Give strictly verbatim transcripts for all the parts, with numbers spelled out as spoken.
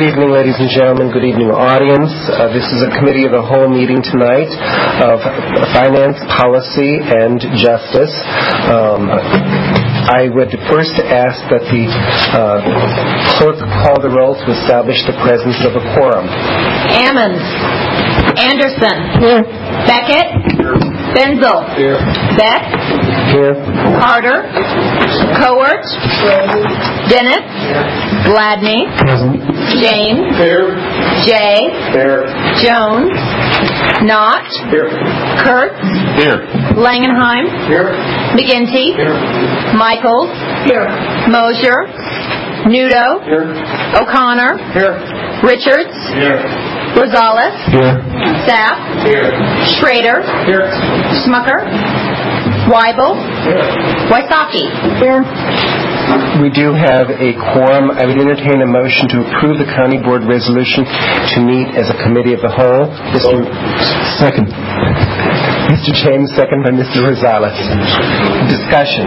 Good evening, ladies and gentlemen. Good evening, audience. Uh, this is a committee of the whole meeting tonight of Finance, Policy, and Justice. Um, I would first ask that the uh, clerk call the roll to establish the presence of a quorum. Ammons. Anderson. Here. Beckett. Here. Benzel. Here. Beck. Here. Carter. Cowart. Dennis. Gladney. Present. James. Here. Jay. Here. Jones. Knott. Here. Kurtz. Here. Langenheim. Here. McGinty. Here. Michaels. Here. Mosier. Nudo. Here. O'Connor. Here. Richards. Here. Rosales. Here. Sapp. Here. Schrader. Here. Smucker. Weibel. Here. Wysocki. Here. We do have a quorum. I would entertain a motion to approve the County Board resolution to meet as a committee of the whole. Mister Second. Mister James, second by Mister Rosales. Discussion.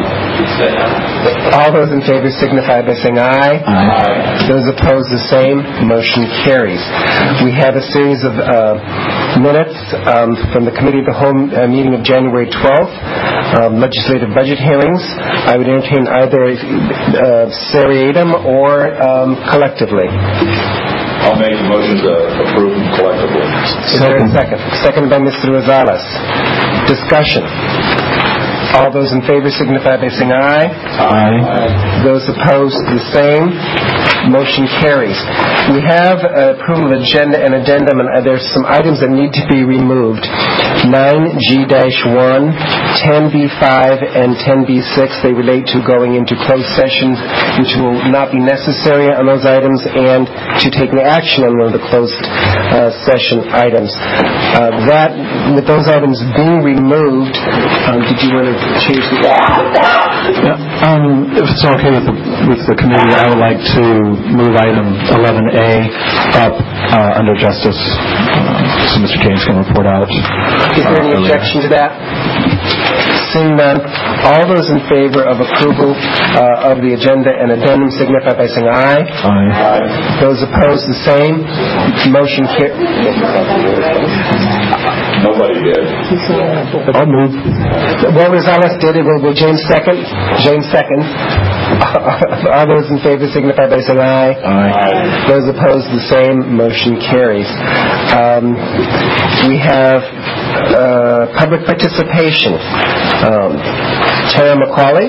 All those in favor signify by saying aye. Aye. Those opposed, the same. Motion carries. We have a series of uh, minutes um, from the Committee of the Whole uh, meeting of January twelfth, um, legislative budget hearings. I would entertain either uh, seriatim or um, collectively. I'll make a motion to approve them collectively. Second. Second. Second by Mister Rosales. Discussion. All those in favor signify by saying aye. Aye. Those opposed, the same. Motion carries. We have uh, approval of agenda and addendum, and uh, there's some items that need to be removed. nine G one, ten B five, and ten B six. They relate to going into closed sessions, which will not be necessary on those items, and to taking action on one of the closed uh, session items. Uh, that, with those items being removed, um, did you want to change the... Yeah, um, if it's okay with the, with the committee, I would like to move item eleven A up uh, under Justice, uh, so Mister James can report out. Is there any uh, objection to that? Seeing none, all those in favor of approval uh, of the agenda and addendum signify by saying aye. Aye. Aye. Those opposed, the same. Motion carries. Nobody did. I'll move. Well, Rosales did it. Will, will James second? James second. All those in favor signify by saying aye. Aye. Those opposed, the same. Motion carries. Um, we have uh, public participation. Um, Tara McCauley.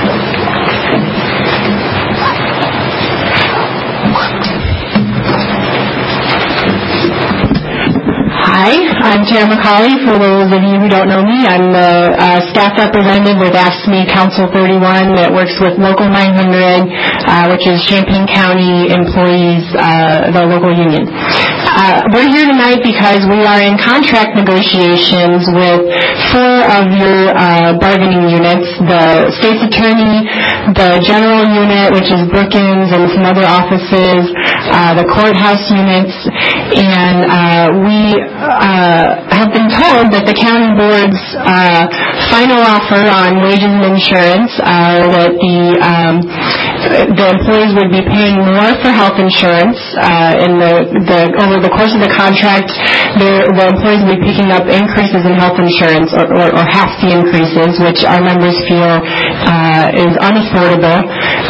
Hi, I'm Tara McCauley. For those of you who don't know me, I'm the uh, staff representative with AFSCME Council thirty-one that works with Local nine hundred, uh, which is Champaign County employees, uh, the local union. Uh, we're here tonight because we are in contract negotiations with four of your uh, bargaining units, the state's attorney, the general unit, which is Brookins and some other offices, uh, the courthouse units, and uh, we uh, have been told that the county board's uh, final offer on wages and insurance, uh, that the um, the employees would be paying more for health insurance uh, in the, the over the course of the contract. The, the employees will be picking up increases in health insurance, or, or, or half the increases, which our members feel uh, is unaffordable.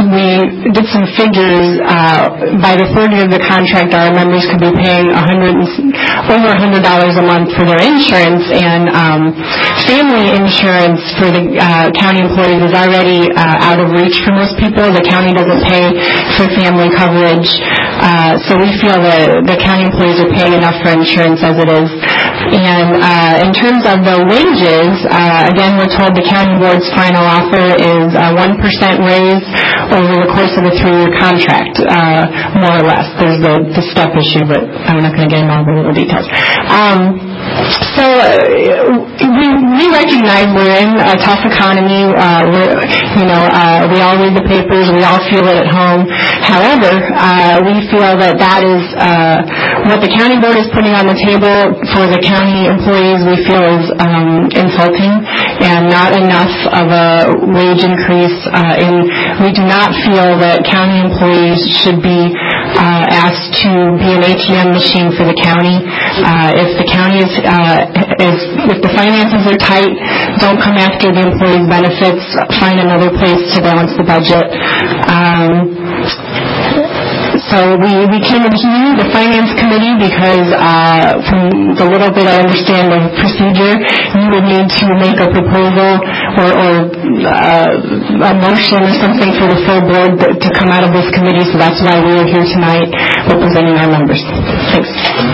We did some figures. Uh, by the third year of the contract, our members could be paying one hundred over one hundred dollars a month for their insurance, and um, family insurance for the uh, county employees is already uh, out of reach for most people. The county doesn't pay for family coverage, uh, so we feel that the county employees are paying enough for insurance as it is. And uh, in terms of the wages, uh, again, we're told the county board's final offer is a one percent raise over the course of a three-year contract, uh, more or less. There's the, the step issue, but I'm not going to get into all the little details. Um, so uh, we, we recognize we're in a tough economy. Uh, we're, you know, uh, we all read the papers. We all feel it at home. However, uh, we feel that that is uh, what the county board is putting on the table for the county employees. We feel is um, insulting and not enough of a wage increase. Uh, and we do not feel that county employees should be uh, asked to be an A T M machine for the county. Uh, if the county is, uh, is, if the finances are tight, don't come after the employees' benefits. Find another place to balance the budget. Um, So we, we came in here, the Finance Committee, because uh, from the little bit I understand of procedure, you would need to make a proposal or, or uh, a motion or something for the full board to come out of this committee, so that's why we are here tonight representing our members. Thanks.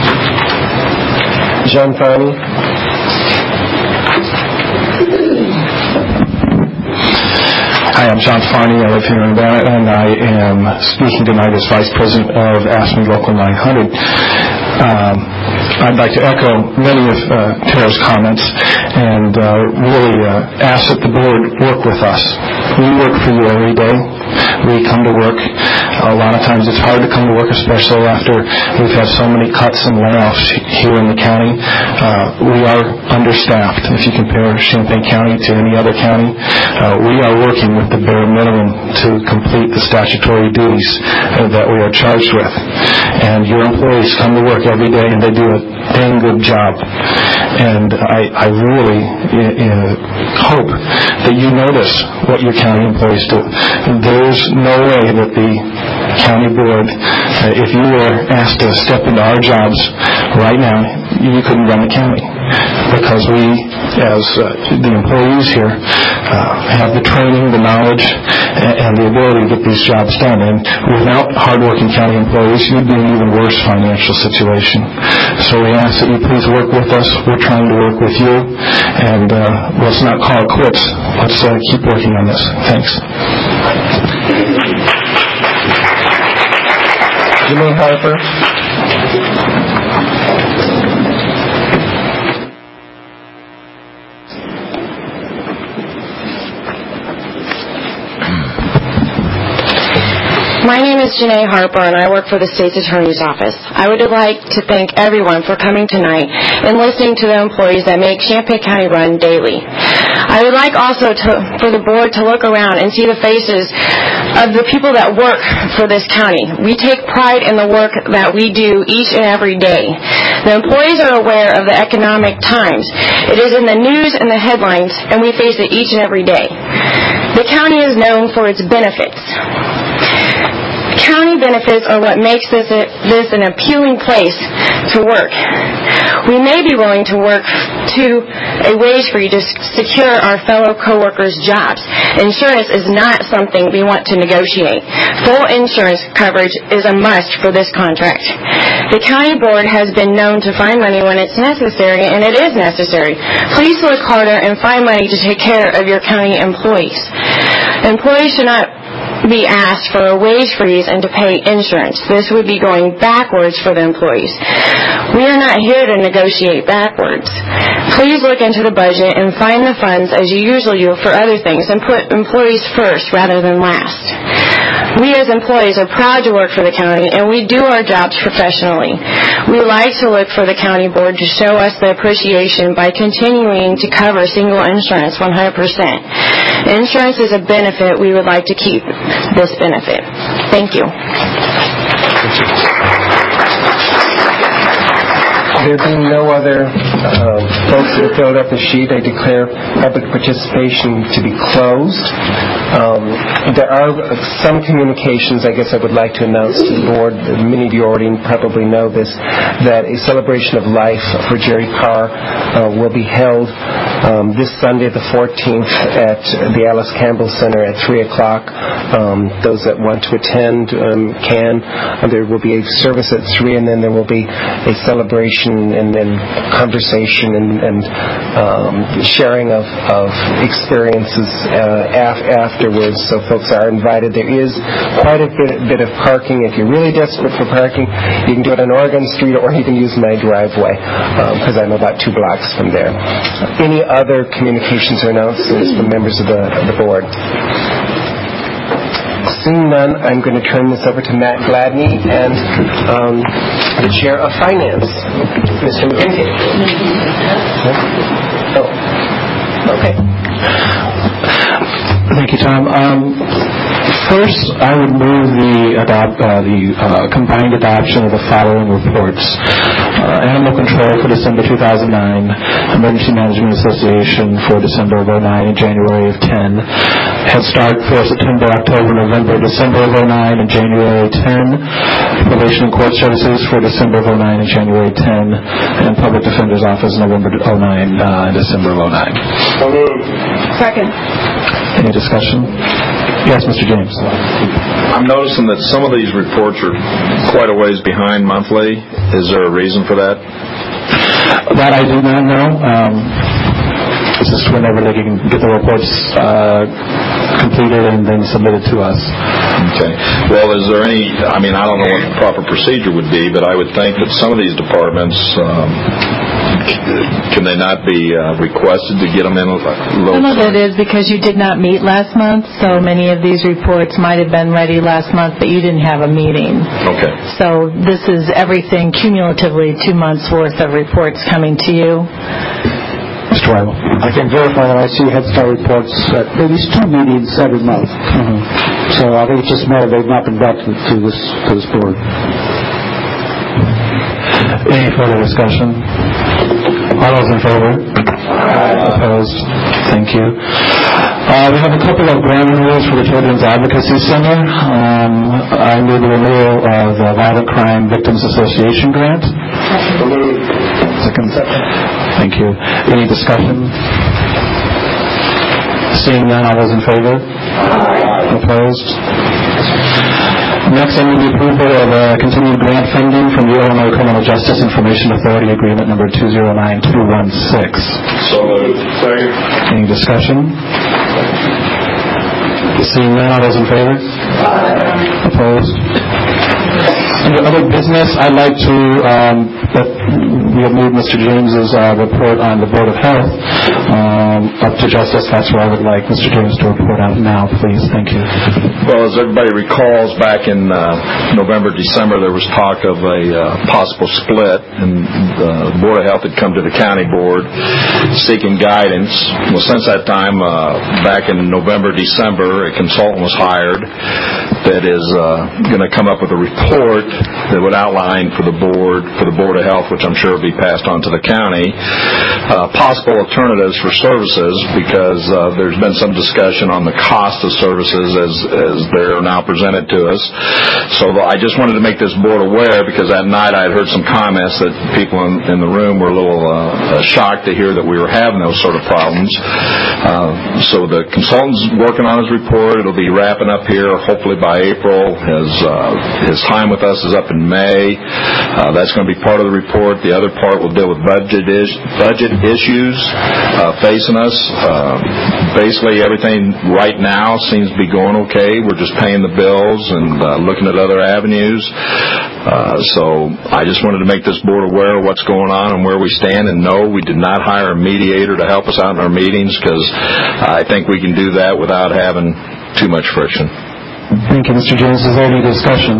John Farney. Hi, I'm John Farney. I live here in Bannock, and I am speaking tonight as Vice President of AFSCME Local nine hundred. Um, I'd like to echo many of uh, Tara's comments and uh, really uh, ask that the board work with us. We work for you every day. We come to work. A lot of times it's hard to come to work, especially after we've had so many cuts and layoffs here in the county. Uh, we are understaffed. If you compare Champaign County to any other county, uh, we are working with the bare minimum to complete the statutory duties uh, that we are charged with. And your employees come to work every day and they do a dang good job. And I, I really uh, hope that you notice what your county employees do. There's no way that the county board, uh, if you were asked to step into our jobs right now, you couldn't run the county. Because we, as uh, the employees here, uh, have the training, the knowledge, and, and the ability to get these jobs done. And without hardworking county employees, you'd be in an even worse financial situation. So we ask that you please work with us. We're trying to work with you. And uh, let's not call it quits. Let's uh, keep working on this. Thanks. Jimmy Harper. My name is Janae Harper, and I work for the State's Attorney's Office. I would like to thank everyone for coming tonight and listening to the employees that make Champaign County run daily. I would like also to, for the board to look around and see the faces of the people that work for this county. We take pride in the work that we do each and every day. The employees are aware of the economic times. It is in the news and the headlines, and we face it each and every day. The county is known for its benefits. County benefits are what makes this, a, this an appealing place to work. We may be willing to work to a wage for you to secure our fellow coworkers' jobs. Insurance is not something we want to negotiate. Full insurance coverage is a must for this contract. The county board has been known to find money when it's necessary, and it is necessary. Please look harder and find money to take care of your county employees. Employees should not be asked for a wage freeze and to pay insurance. This would be going backwards for the employees. We are not here to negotiate backwards. Please look into the budget and find the funds as you usually do for other things and put employees first rather than last. We as employees are proud to work for the county, and we do our jobs professionally. We like to look for the county board to show us the appreciation by continuing to cover single insurance one hundred percent. Insurance is a benefit. We would like to keep this benefit. Thank you. There being no other uh, folks that have filled up the sheet, I declare public participation to be closed. Um, there are some communications I guess I would like to announce to the board. Many of you already probably know this, that a celebration of life for Jerry Carr uh, will be held um, this Sunday the fourteenth at the Alice Campbell Center at three o'clock. Um, those that want to attend um, can. Uh, there will be a service at three, and then there will be a celebration and then conversation and, and um, sharing of, of experiences uh, af- afterwards. So folks are invited. There is quite a bit, bit of parking. If you're really desperate for parking, you can do it on Oregon Street, or you can use my driveway because um, I'm about two blocks from there. Any other communications or announcements from members of the, of the board? Seeing none, I'm going to turn this over to Matt Gladney and um, the Chair of Finance, Mister McGinty. Oh, okay. Thank you, Tom. Um, First, I would move the adopt, uh, the uh, combined adoption of the following reports. Uh, Animal Control for December two thousand nine, Emergency Management Association for December of oh nine and January of ten, Head Start for September, October, November, December of oh nine and January ten, Probation and Court Services for December of oh nine and January ten, and Public Defender's Office November oh nine uh, and December of oh nine. So moved. Second. Any discussion? Yes, Mister James. I'm noticing that some of these reports are quite a ways behind monthly. Is there a reason for that? That I do not know. Um, it's just whenever they can get the reports uh, completed and then submitted to us. Okay. Well, is there any, I mean, I don't know what the proper procedure would be, but I would think that some of these departments, um, can they not be uh, requested to get them in a little? Some of it is because you did not meet last month, so many of these reports might have been ready last month, but you didn't have a meeting. Okay. So this is everything cumulatively two months' worth of reports coming to you. Mister Weibel. I can verify that I see Head Start reports at at least two meetings every month. Mm-hmm. So I think it's just a matter they've not been brought to, to this to this board. Any further discussion? All those in favor? Aye. Opposed? Thank you. Uh, we have a couple of grant renewals for the Children's Advocacy Center. Um, I move the renewal of the Violent Crime Victims Association grant. Second. Thank you. Any discussion? Seeing none, all those in favor? Aye. Opposed? Next, I move the approval of uh, continued grant funding from the Illinois Criminal Justice Information Authority Agreement number two zero nine two one six. So moved. Second. Any discussion? Seeing none, all those in favor? Aye. Opposed? Under other business, I'd like to, um, that we have moved Mister James's uh, report on the Board of Health um, up to Justice. That's where I would like Mister James to report out now, please. Thank you. Well, as everybody recalls, back in uh, November, December, there was talk of a uh, possible split, and the Board of Health had come to the county board seeking guidance. Well, since that time, uh, back in November, December, a consultant was hired that is uh, going to come up with a report that would outline for the board, for the Board of Health, which I'm sure will be passed on to the county, uh, possible alternatives for services, because uh, there's been some discussion on the cost of services as, as they're now presented to us. So I just wanted to make this board aware, because that night I had heard some comments that people in, in the room were a little uh, shocked to hear that we were having those sort of problems. Uh, so the consultant's working on his report. It'll be wrapping up here hopefully by April. His, uh, his time with us is up in May. Uh, that's going to be part of the report. The other part will deal with budget is, budget issues uh, facing us. Uh, basically, everything right now seems to be going okay. We're just paying the bills and uh, looking at other avenues. Uh, so I just wanted to make this board aware of what's going on and where we stand. And no, we did not hire a mediator to help us out in our meetings, because I think we can do that without having too much friction. Thank you, Mister James. Is there any discussion?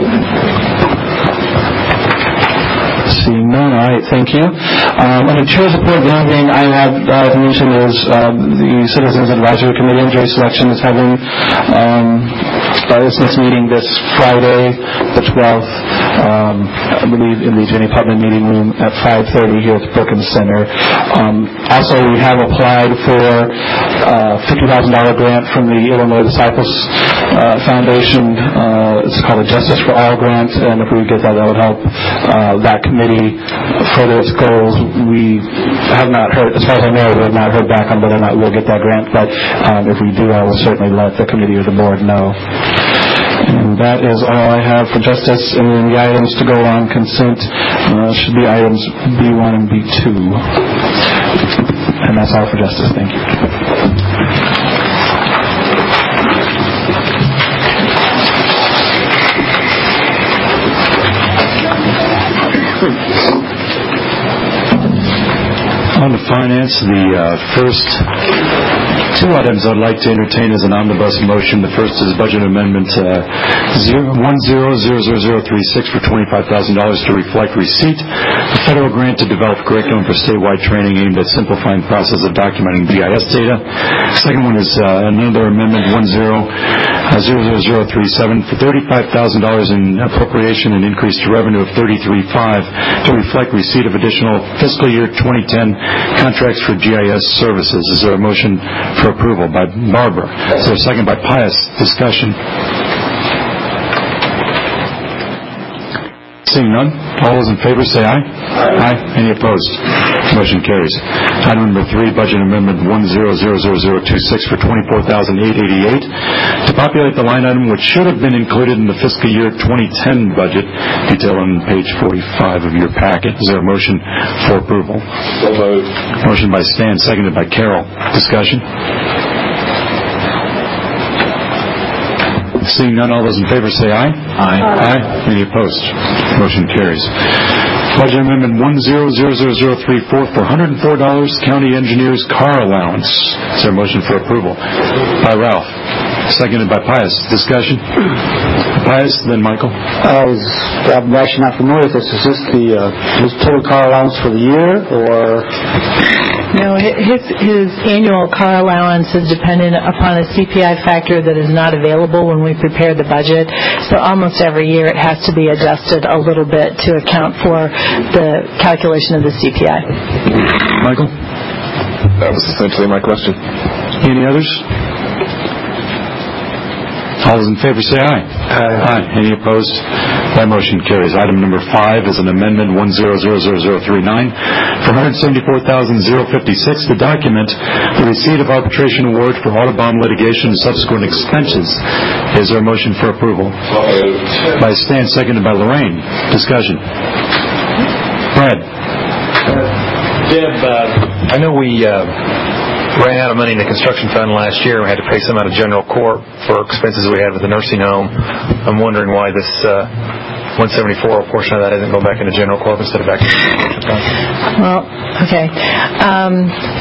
Seeing none, all right, thank you. Um, under Chair's report, the only thing I have uh, mentioned is uh, the Citizens Advisory Committee on Jury Selection is having um, uh, its next meeting this Friday, the twelfth, um, I believe in the Jenny Putman meeting room at five thirty here at the Perkins Center. Um, also, we have applied for a fifty thousand dollars grant from the Illinois Disciples uh, Foundation. Uh, it's called a Justice for All grant, and if we get that, that would help uh, that committee further its goals. We have not heard, as far as I know, we have not heard back on whether or not we'll get that grant, but um, if we do, I will certainly let the committee or the board know. And that is all I have for justice. And then the items to go on consent uh, should be items B one and B two. And that's all for justice. Thank you. On to finance, the uh, first two items I'd like to entertain as an omnibus motion. The first is budget amendment uh, one zero zero zero zero three six for twenty-five thousand dollars to reflect receipt of federal grant to develop curriculum for statewide training aimed at simplifying the process of documenting G I S data. The second one is uh, another amendment one zero zero zero zero three seven for thirty-five thousand dollars in appropriation and increased revenue of thirty-three five to reflect receipt of additional fiscal year twenty ten contracts for G I S services. Is there a motion for approval by Barber? Is there a second by Pius? Discussion. Seeing none, all those in favor say aye. Aye. Aye. Any opposed? Motion carries. Item number three, budget amendment one zero zero zero zero two six for twenty-four thousand eight hundred eighty-eight to populate the line item which should have been included in the fiscal year twenty ten budget, detailed on page forty-five of your packet. Is there a motion for approval? So moved. Motion by Stan, seconded by Carol. Discussion. Seeing none, all those in favor say aye. Aye. Aye. Any opposed? Motion carries. Budget amendment one zero zero zero zero three four for one hundred four dollars county engineer's car allowance. Is there a motion for approval? By Ralph. Seconded by Pius. Discussion. Pius, then Michael. I was, I'm actually not familiar with this. Is this the uh, his total car allowance for the year, or? No, his his annual car allowance is dependent upon a C P I factor that is not available when we prepare the budget. So almost every year it has to be adjusted a little bit to account for the calculation of the C P I. Michael? That was essentially my question. Any others? All those in favor say aye. Aye. Aye. Any opposed? That motion carries. Item number five is an amendment one zero zero zero zero three nine for one hundred seventy-four thousand fifty-six to document the receipt of arbitration award for Audubon litigation and subsequent expenses. Is there a motion for approval? By Stan, seconded by Lorraine. Discussion. Brad. Deb, uh, I know we uh, ran out of money in the construction fund last year. We had to pay some out of general corp for expenses we had with the nursing home. I'm wondering why this uh, one seventy-four portion of that isn't going back into general corp instead of back into the construction fund. Well, okay. Um,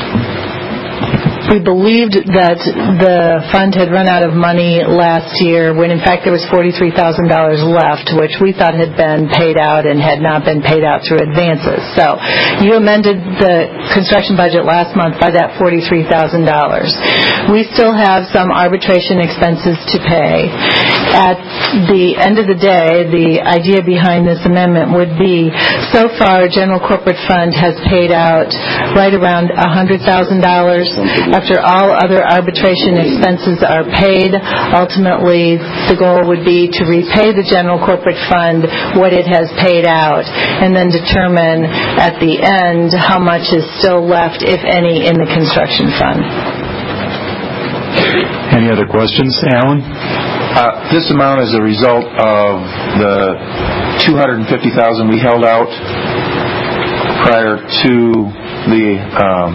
we believed that the fund had run out of money last year when in fact there was forty-three thousand dollars left, which we thought had been paid out and had not been paid out through advances. So you amended the construction budget last month by that forty-three thousand dollars. We still have some arbitration expenses to pay. At the end of the day, the idea behind this amendment would be, so far general corporate fund has paid out right around one hundred thousand dollars. After all other arbitration expenses are paid, ultimately the goal would be to repay the general corporate fund what it has paid out and then determine at the end how much is still left, if any, in the construction fund. Any other questions? Alan? Uh, this amount is a result of the two hundred fifty thousand dollars we held out prior to the um,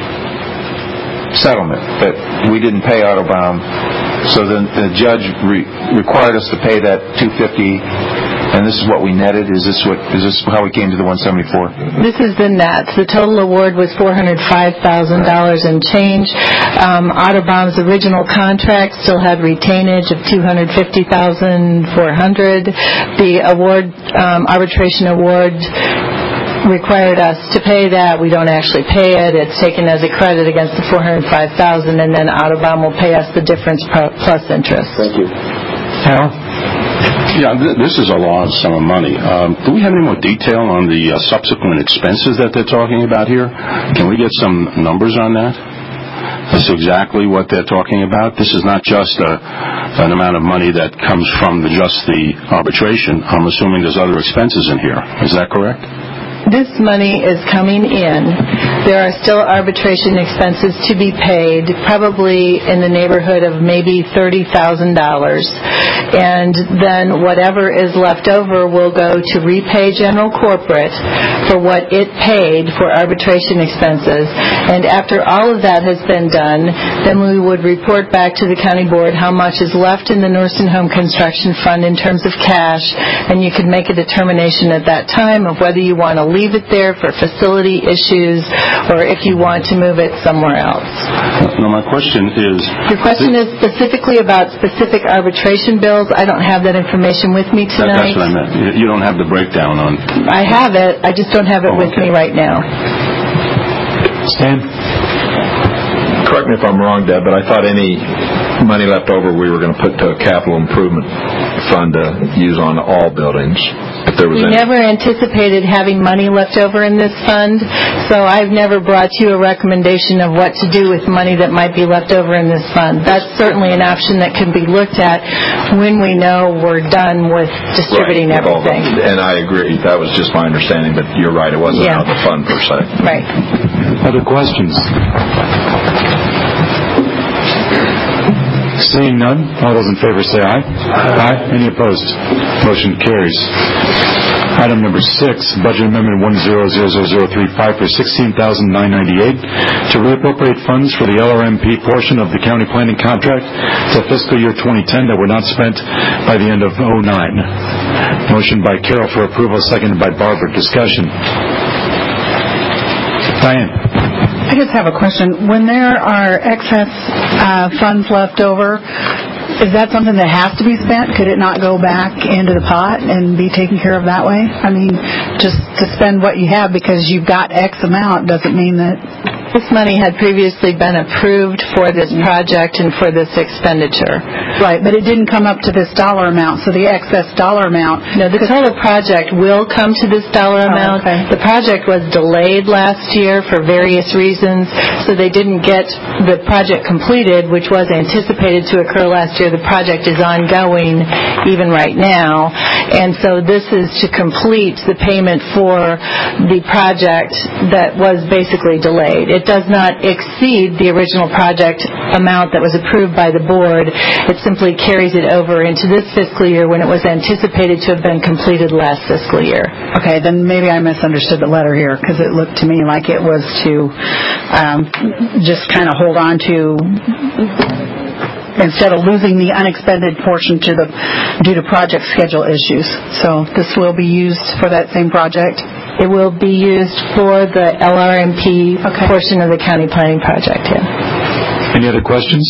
settlement that we didn't pay Audubon. So then the judge re- required us to pay that two hundred fifty thousand dollars, and this is what we netted. Is this what? Is this how we came to the one seventy-four? This is the net. The total award was four hundred five thousand dollars and change. Um, Audubon's original contract still had retainage of two hundred fifty thousand four hundred dollars. The award, um, arbitration award, required us to pay that. We don't actually pay it. It's taken as a credit against the four hundred five thousand dollars, and then Audubon will pay us the difference plus interest. Thank you. Hal? Yeah, th- this is a large sum of money. Um, do we have any more detail on the uh, subsequent expenses that they're talking about here? Can we get some numbers on that? That's exactly what they're talking about. This is not just a, an amount of money that comes from the, just the arbitration. I'm assuming there's other expenses in here. Is that correct? This money is coming in. There are still arbitration expenses to be paid, probably in the neighborhood of maybe thirty thousand dollars. And then whatever is left over will go to repay general corporate for what it paid for arbitration expenses. And after all of that has been done, then we would report back to the county board how much is left in the nursing home construction fund in terms of cash, and you could make a determination at that time of whether you want to leave it there for facility issues or if you want to move it somewhere else. No, my question is... Your question is specifically about specific arbitration bills. I don't have that information with me tonight. That's what I meant. You don't have the breakdown on... I have it. I just don't have it oh, with okay. me right now. Stan? Correct me if I'm wrong, Deb, but I thought any money left over we were going to put to a capital improvement fund to use on all buildings. If there was We any. never anticipated having money left over in this fund, so I've never brought you a recommendation of what to do with money that might be left over in this fund. That's certainly an option that can be looked at when we know we're done with distributing Right, with all everything. the- and I agree. That was just my understanding, but you're right. It wasn't Yeah. out of the fund per se. Right. Other questions? Seeing none, all those in favor say aye. Aye. Any opposed? Motion carries. Item number six, Budget Amendment one zero zero zero zero three five for sixteen thousand nine hundred ninety-eight dollars to reappropriate funds for the L R M P portion of the county planning contract to fiscal year twenty ten that were not spent by the end of oh nine. Motion by Carol for approval, seconded by Barbara. Discussion. Diane. I just have a question. When there are excess uh, funds left over, is that something that has to be spent? Could it not go back into the pot and be taken care of that way? I mean, just to spend what you have because you've got X amount doesn't mean that... This money had previously been approved for this project and for this expenditure. Right, but it didn't come up to this dollar amount, so the excess dollar amount... No, the total project will come to this dollar amount. Oh, okay. The project was delayed last year for various reasons, so they didn't get the project completed, which was anticipated to occur last year. The project is ongoing even right now, and so this is to complete the payment for the project that was basically delayed. It does not exceed the original project amount that was approved by the board. It simply carries it over into this fiscal year when it was anticipated to have been completed last fiscal year. Okay, then maybe I misunderstood the letter here because it looked to me like it was to um, just kind of hold on to, instead of losing the unexpended portion to the due to project schedule issues. So this will be used for that same project? It will be used for the L R M P okay. portion of the county planning project, yeah. Any other questions?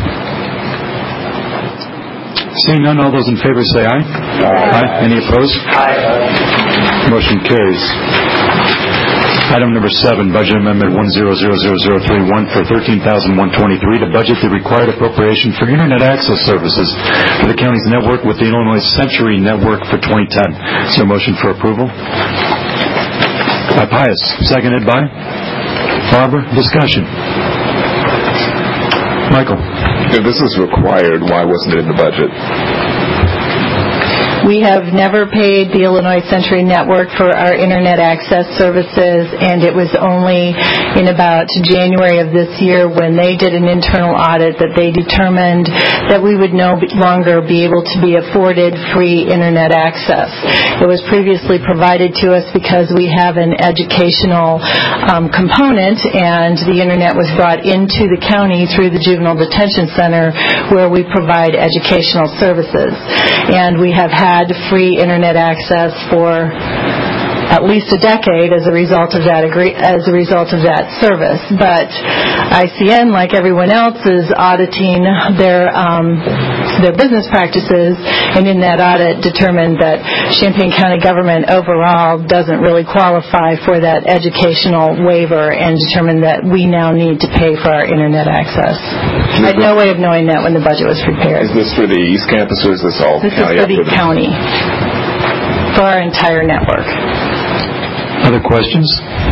Seeing none, all those in favor say aye. Aye. Aye. Any opposed? Aye. Motion carries. Item number seven, Budget Amendment one zero zero zero zero three one for thirteen thousand one hundred twenty-three to budget the required appropriation for Internet access services for the county's network with the Illinois Century Network for twenty ten. Is there a motion for approval? By Pius, seconded by Barbara. Discussion. Michael. If this is required, why wasn't it in the budget? We have never paid the Illinois Century Network for our Internet access services, and it was only in about January of this year when they did an internal audit that they determined that we would no longer be able to be afforded free Internet access. It was previously provided to us because we have an educational um, component, and the Internet was brought into the county through the Juvenile Detention Center where we provide educational services. And we have had had free Internet access for at least a decade as a result of that agree- as a result of that service. But I C N, like everyone else, is auditing their um, their business practices, and in that audit determined that Champaign County government overall doesn't really qualify for that educational waiver, and determined that we now need to pay for our Internet access. I had no way of knowing that when the budget was prepared. Is this for the East Campus, or is this all This county? is for the county, for our entire network. Other questions?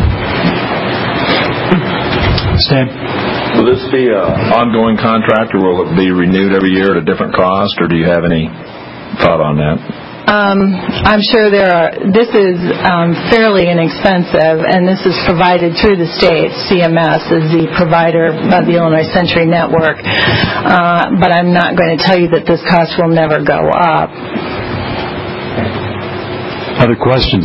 Stan? Will this be an ongoing contract, or will it be renewed every year at a different cost, or do you have any thought on that? Um, I'm sure there are. This is um, fairly inexpensive, and this is provided through the state. C M S is the provider of the Illinois Century Network, uh, but I'm not going to tell you that this cost will never go up. Other questions?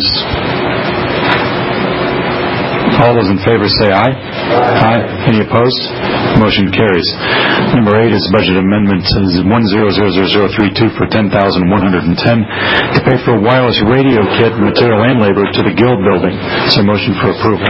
All those in favor say aye. Aye. Any opposed? Motion carries. Number eight is Budget Amendment one zero zero zero zero three two for ten thousand one hundred ten to pay for a wireless radio kit, material, and labor to the Guild Building. So motion for approval.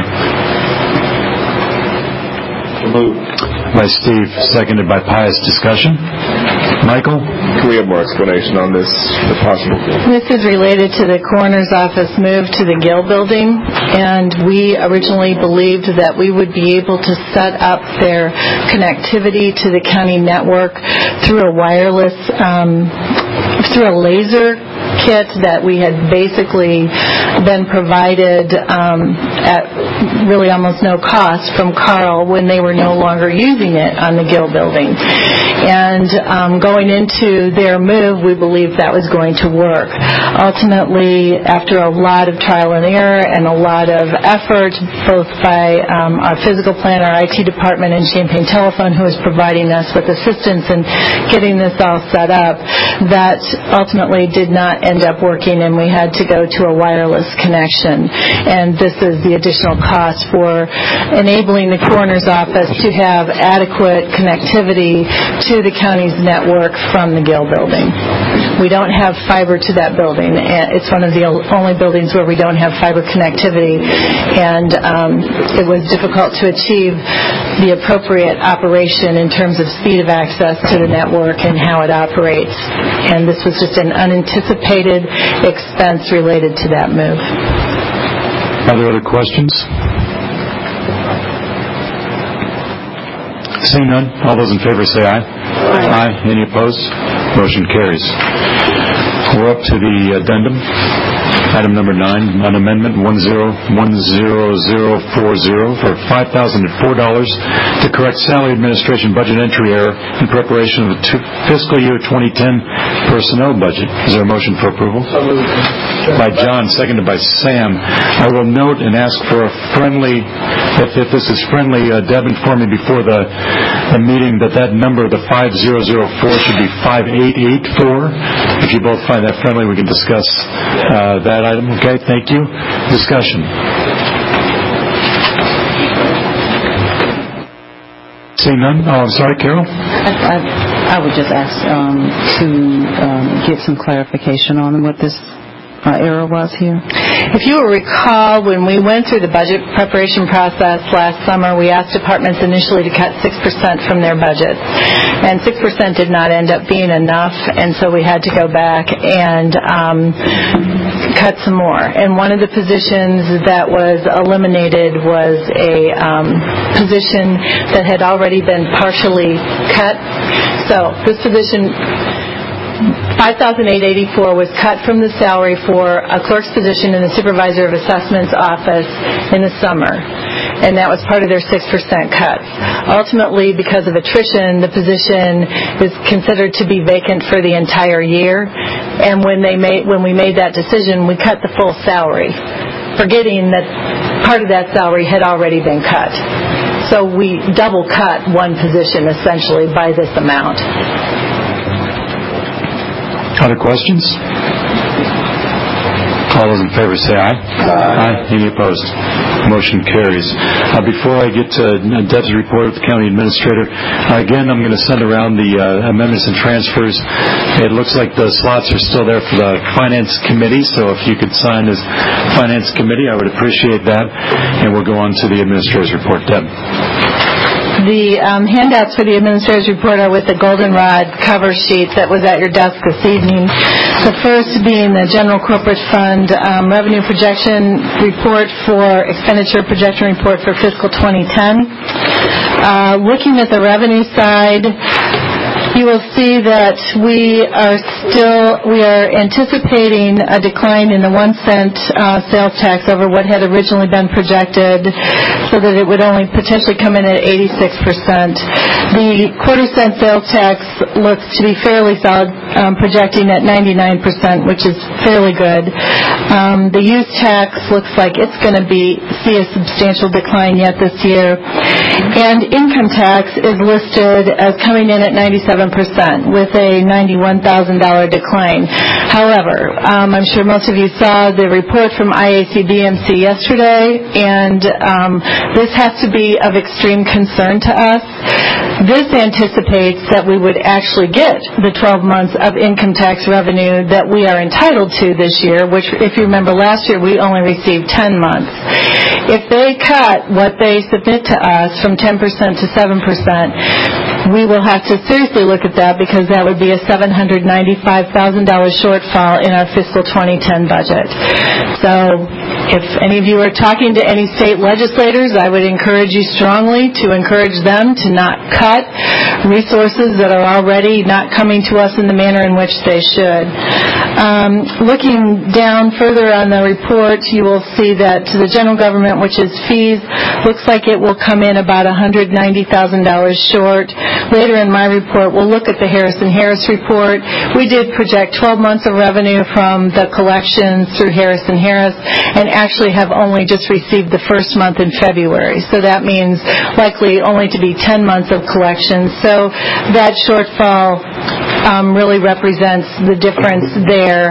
Moved. By Steve, seconded by Pius. Discussion. Michael? Can we have more explanation on this, if possible? This is related to the coroner's office move to the Gill building, and we originally believed that we would be able to set up their connectivity to the county network through a wireless, um, through a laser kit that we had basically been provided um, at really almost no cost from Carl when they were no longer using it on the Gill building. And um, going into their move, we believed that was going to work. Ultimately, after a lot of trial and error and a lot of effort, both by um, our physical plan, our I T department, and Champaign Telephone, who was providing us with assistance in getting this all set up, that ultimately did not end up working, and we had to go to a wireless connection. And this is the additional cost for enabling the coroner's office to have adequate connectivity to the county's network from the Gill building. We don't have fiber to that building. It's one of the only buildings where we don't have fiber connectivity, and um, it was difficult to achieve the appropriate operation in terms of speed of access to the network and how it operates. And this was just an unanticipated expense related to that move. Are there other questions? Seeing none, all those in favor say aye. Aye. Aye. Any opposed? Motion carries. We're up to the addendum. Item number nine, an amendment one zero one zero zero four zero for five thousand four dollars to correct salary administration budget entry error in preparation of the two, fiscal year twenty ten personnel budget. Is there a motion for approval? By John, seconded by Sam. I will note and ask for a friendly, if, if this is friendly, uh, Deb informed me before the, the meeting that that number, the five thousand four, should be five eight eight four. If you both find that friendly, we can discuss uh, that item. Okay, thank you. Discussion. Seeing none? Oh, I'm sorry, Carol? I, I, I would just ask um, to um, get some clarification on what this uh, error was here. If you will recall, when we went through the budget preparation process last summer, we asked departments initially to cut six percent from their budgets. And six percent did not end up being enough, and so we had to go back and um, cut some more. And one of the positions that was eliminated was a um, position that had already been partially cut. So this position, five thousand eight hundred eighty-four, was cut from the salary for a clerk's position in the Supervisor of Assessments office in the summer, and that was part of their six percent cuts. Ultimately, because of attrition, the position is considered to be vacant for the entire year, and when they made when we made that decision, we cut the full salary, forgetting that part of that salary had already been cut. So we double cut one position essentially by this amount. Other questions? All those in favor say aye. Aye. Aye. Any opposed? Motion carries. Uh, before I get to Deb's report of the county administrator, uh, again, I'm going to send around the uh, amendments and transfers. It looks like the slots are still there for the finance committee, so if you could sign as finance committee, I would appreciate that. And we'll go on to the administrator's report. Deb. The um, handouts for the administrator's report are with the goldenrod cover sheet that was at your desk this evening. The first being the general corporate fund um, revenue projection report for expenditure projection report for fiscal twenty ten. Uh, looking at the revenue side, you will see that we are still, we are anticipating a decline in the one cent uh, sales tax over what had originally been projected, so that it would only potentially come in at eighty-six percent. The quarter cent sales tax looks to be fairly solid, um, projecting at ninety-nine percent, which is fairly good. Um, the use tax looks like it's going to be see a substantial decline yet this year. And income tax is listed as coming in at ninety-seven percent with a ninety-one thousand dollars decline. However, um, I'm sure most of you saw the report from I A C B M C yesterday, and um, this has to be of extreme concern to us. This anticipates that we would actually get the twelve months of income tax revenue that we are entitled to this year, which, if you remember, last year we only received ten months. If they cut what they submit to us from ten percent to seven percent, we will have to seriously look at that, because that would be a seven hundred ninety-five thousand dollars shortfall in our fiscal twenty ten budget. So if any of you are talking to any state legislators, I would encourage you strongly to encourage them to not cut resources that are already not coming to us in the manner in which they should. Um, looking down further on the report, you will see that to the general government, which is fees, looks like it will come in about one hundred ninety thousand dollars short. Later in my report, we'll look at the Harris and Harris report. We did project twelve months of revenue from the collections through Harris and Harris, and actually have only just received the first month in February. So that means likely only to be ten months of collections. So that shortfall um, really represents the difference there.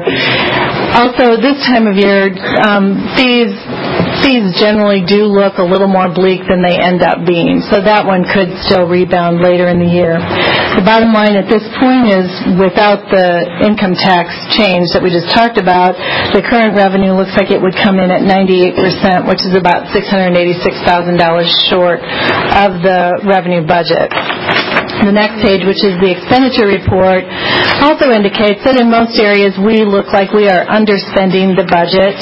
Also, this time of year, um, fees fees generally do look a little more bleak than they end up being. So that one could still rebound later in the year. The bottom line at this point is, without the income tax change that we just talked about, the current revenue looks like it would come in at ninety-eight percent, which is about six hundred eighty-six thousand dollars short of the revenue budget. The next page, which is the expenditure report, also indicates that in most areas we look like we are underspending the budget.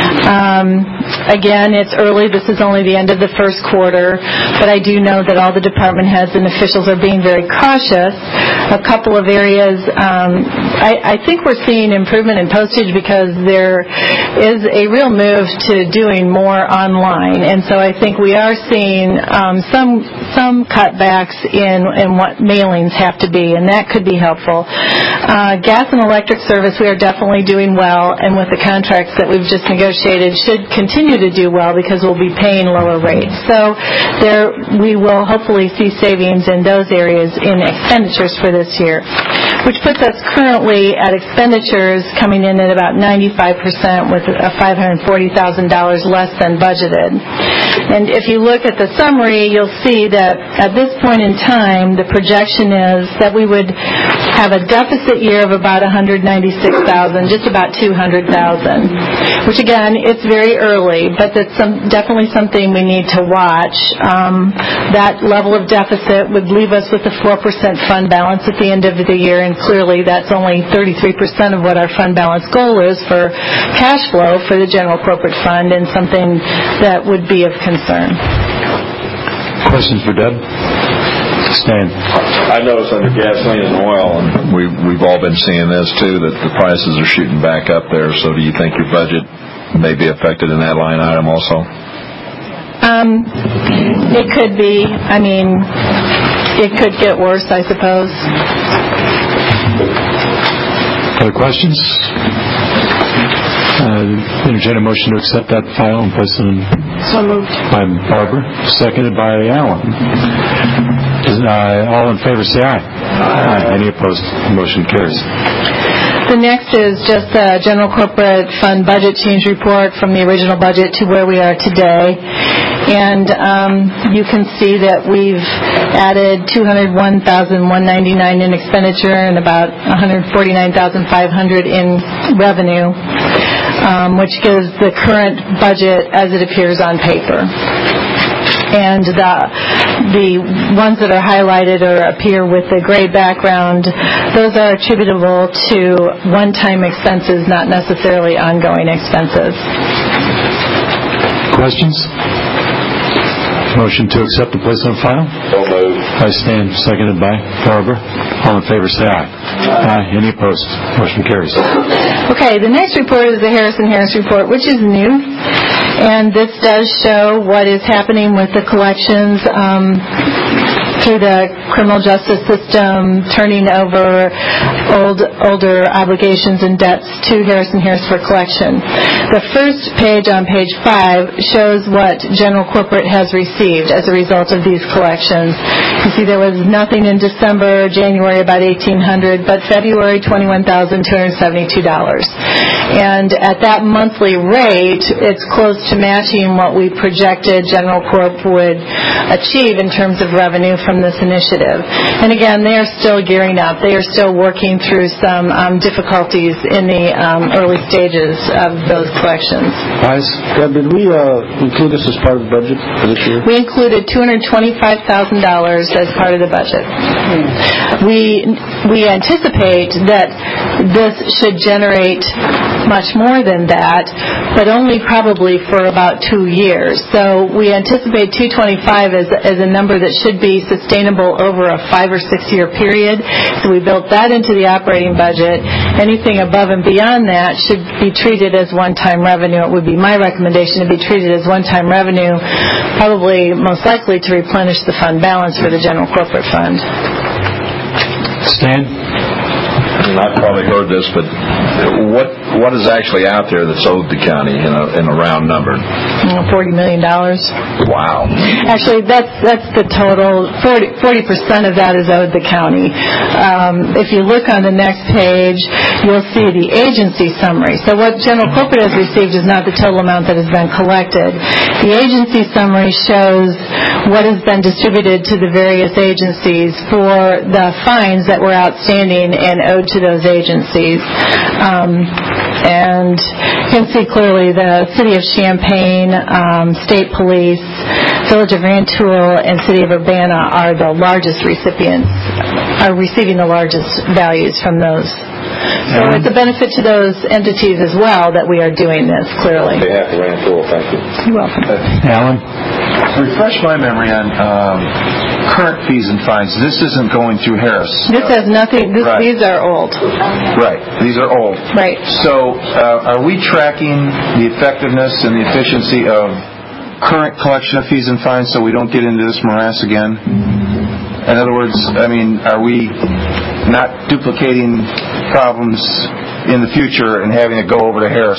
Um, again, it's early. This is only the end of the first quarter, but I do know that all the department heads and officials are being very cautious. A couple of areas, um, I, I think we're seeing improvement in postage, because there is a real move to doing more online, and so I think we are seeing um, some some cutbacks in, in what mailings have to be, and that could be helpful. Uh, gas and electric service, we are definitely doing well, and with the contracts that we've just negotiated, should continue to do well, because we'll be paying lower rates. So there, we will hopefully see savings in those areas in expenditures for this year, which puts us currently at expenditures coming in at about ninety-five percent, with a five hundred forty thousand dollars less than budgeted. And if you look at the summary, you'll see that at this point in time, the projection is that we would have a deficit year of about one hundred ninety-six thousand dollars, just about two hundred thousand dollars, which again, it's very early, but that's some, definitely something we need to watch. Um, that level of deficit would leave us with a four percent fund balance at the end of the year, and clearly that's only thirty-three percent of what our fund balance goal is for cash flow for the general corporate fund, and something that would be of concern. Questions for Deb? Stan. I noticed under gasoline and oil, and we, we've all been seeing this too, that the prices are shooting back up there. So do you think your budget may be affected in that line item also? Um, it could be. I mean, it could get worse, I suppose. Other questions? Uh, entertain a motion to accept that file and place it in. So moved. By Barbara, seconded by Alan. Is, uh, all in favor, say aye. Aye. Any opposed? Motion carries. The next is just the general corporate fund budget change report from the original budget to where we are today. And um, you can see that we've added two hundred one thousand one hundred ninety-nine dollars in expenditure and about one hundred forty-nine thousand five hundred dollars in revenue, um, which gives the current budget as it appears on paper. And the, the ones that are highlighted or appear with the gray background, those are attributable to one-time expenses, not necessarily ongoing expenses. Questions? Motion to accept the place on file? So moved. By Stan, seconded by Barbara. All in favor, say aye. Aye. Any opposed? Motion carries. Okay, the next report is the Harris and Harris report, which is new. And this does show what is happening with the collections um, through the criminal justice system, turning over old, older obligations and debts to Harris and Harris for collection. The first page on page five shows what general corporate has received as a result of these collections. You see there was nothing in December, January about eighteen hundred dollars, but February twenty-one thousand two hundred seventy-two dollars. And at that monthly rate, it's close to matching what we projected General Corp would achieve in terms of revenue from from this initiative. And again, they are still gearing up. They are still working through some um, difficulties in the um, early stages of those collections. Guys, yeah, did we uh, include this as part of the budget for this year? We included two hundred twenty-five thousand dollars as part of the budget. We we anticipate that this should generate much more than that, but only probably for about two years. So we anticipate two hundred twenty-five as, as a number that should be sustainable over a five or six year period. So we built that into the operating budget. Anything above and beyond that should be treated as one-time revenue. It would be my recommendation to be treated as one-time revenue, probably most likely to replenish the fund balance for the general corporate fund. Stan? I've probably heard this, but what what is actually out there that's owed the county in a, in a round number? forty million dollars. Wow. Actually, that's that's the total. forty percent of that is owed the county. Um, if you look on the next page, you'll see the agency summary. So what General Corporate has received is not the total amount that has been collected. The agency summary shows what has been distributed to the various agencies for the fines that were outstanding and owed to those agencies. Um, and you can see clearly the City of Champaign, um, State Police, Village of Rantoul, and City of Urbana are the largest recipients, are receiving the largest values from those. So it's a benefit to those entities as well that we are doing this, clearly. On behalf of Rantoul, thank you. You're welcome. Alan? Refresh my memory on um, current fees and fines. This isn't going through Harris. This has nothing, this, right. These are old. Right. These are old. Right. So uh, are we tracking the effectiveness and the efficiency of current collection of fees and fines so we don't get into this morass again? In other words, I mean, are we not duplicating problems in the future and having to go over to Harris?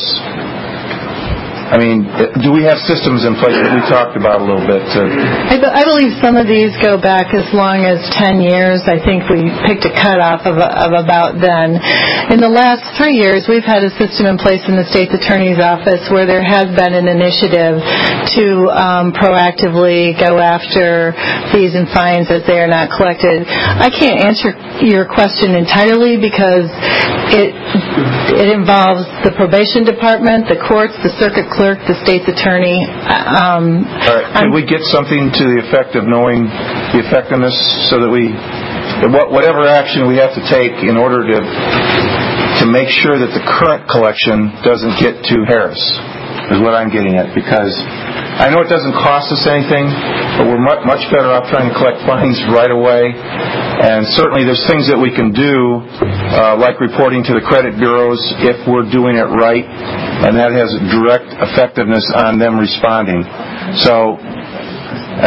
I mean, do we have systems in place that we talked about a little bit? To... I, be- I believe some of these go back as long as ten years. I think we picked a cutoff of, of about then. In the last three years, we've had a system in place in the State's Attorney's Office where there has been an initiative to um, proactively go after fees and fines as they are not collected. I can't answer your question entirely because it it involves the probation department, the courts, the circuit clerk, the state's attorney. Um, All right. Can we get something to the effect of knowing the effectiveness so that we, whatever action we have to take in order to to make sure that the current collection doesn't get to Harris, is what I'm getting at. Because I know it doesn't cost us anything, but we're much, much better off trying to collect fines right away. And certainly there's things that we can do, uh, like reporting to the credit bureaus if we're doing it right, and that has direct effectiveness on them responding. So, uh,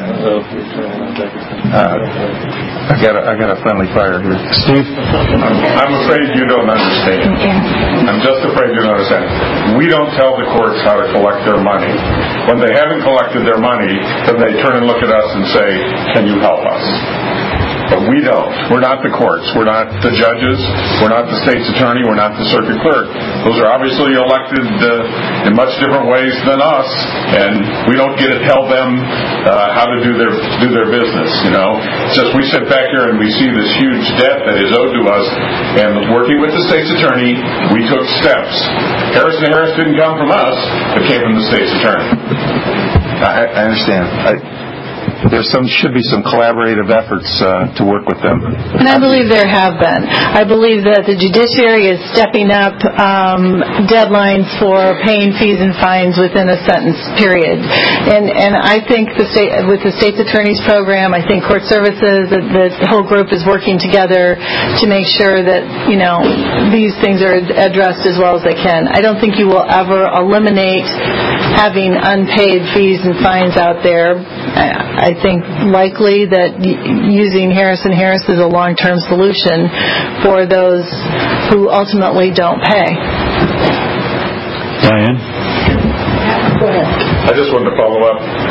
uh, I got a, I got a friendly fire here. Steve? I'm, I'm afraid you don't understand. I'm just afraid you don't understand. We don't tell the courts how to collect their money. When they haven't collected their money, then they turn and look at us and say, can you help us? But we don't. We're not the courts. We're not the judges. We're not the state's attorney. We're not the circuit clerk. Those are obviously elected uh, in much different ways than us, and we don't get to tell them uh, how to do their do their business. You know, it's just we sit back here and we see this huge debt that is owed to us, and working with the state's attorney, we took steps. Harris and Harris didn't come from us; it came from the state's attorney. I, I understand. I, There some should be some collaborative efforts uh, to work with them. And I believe there have been. I believe that the judiciary is stepping up um, deadlines for paying fees and fines within a sentence period. And and I think the state, with the state's attorney's program, I think court services, the, the whole group is working together to make sure that, you know, these things are addressed as well as they can. I don't think you will ever eliminate having unpaid fees and fines out there. I, I think likely that using Harris and Harris is a long-term solution for those who ultimately don't pay. Diane? Go ahead. I just wanted to follow up.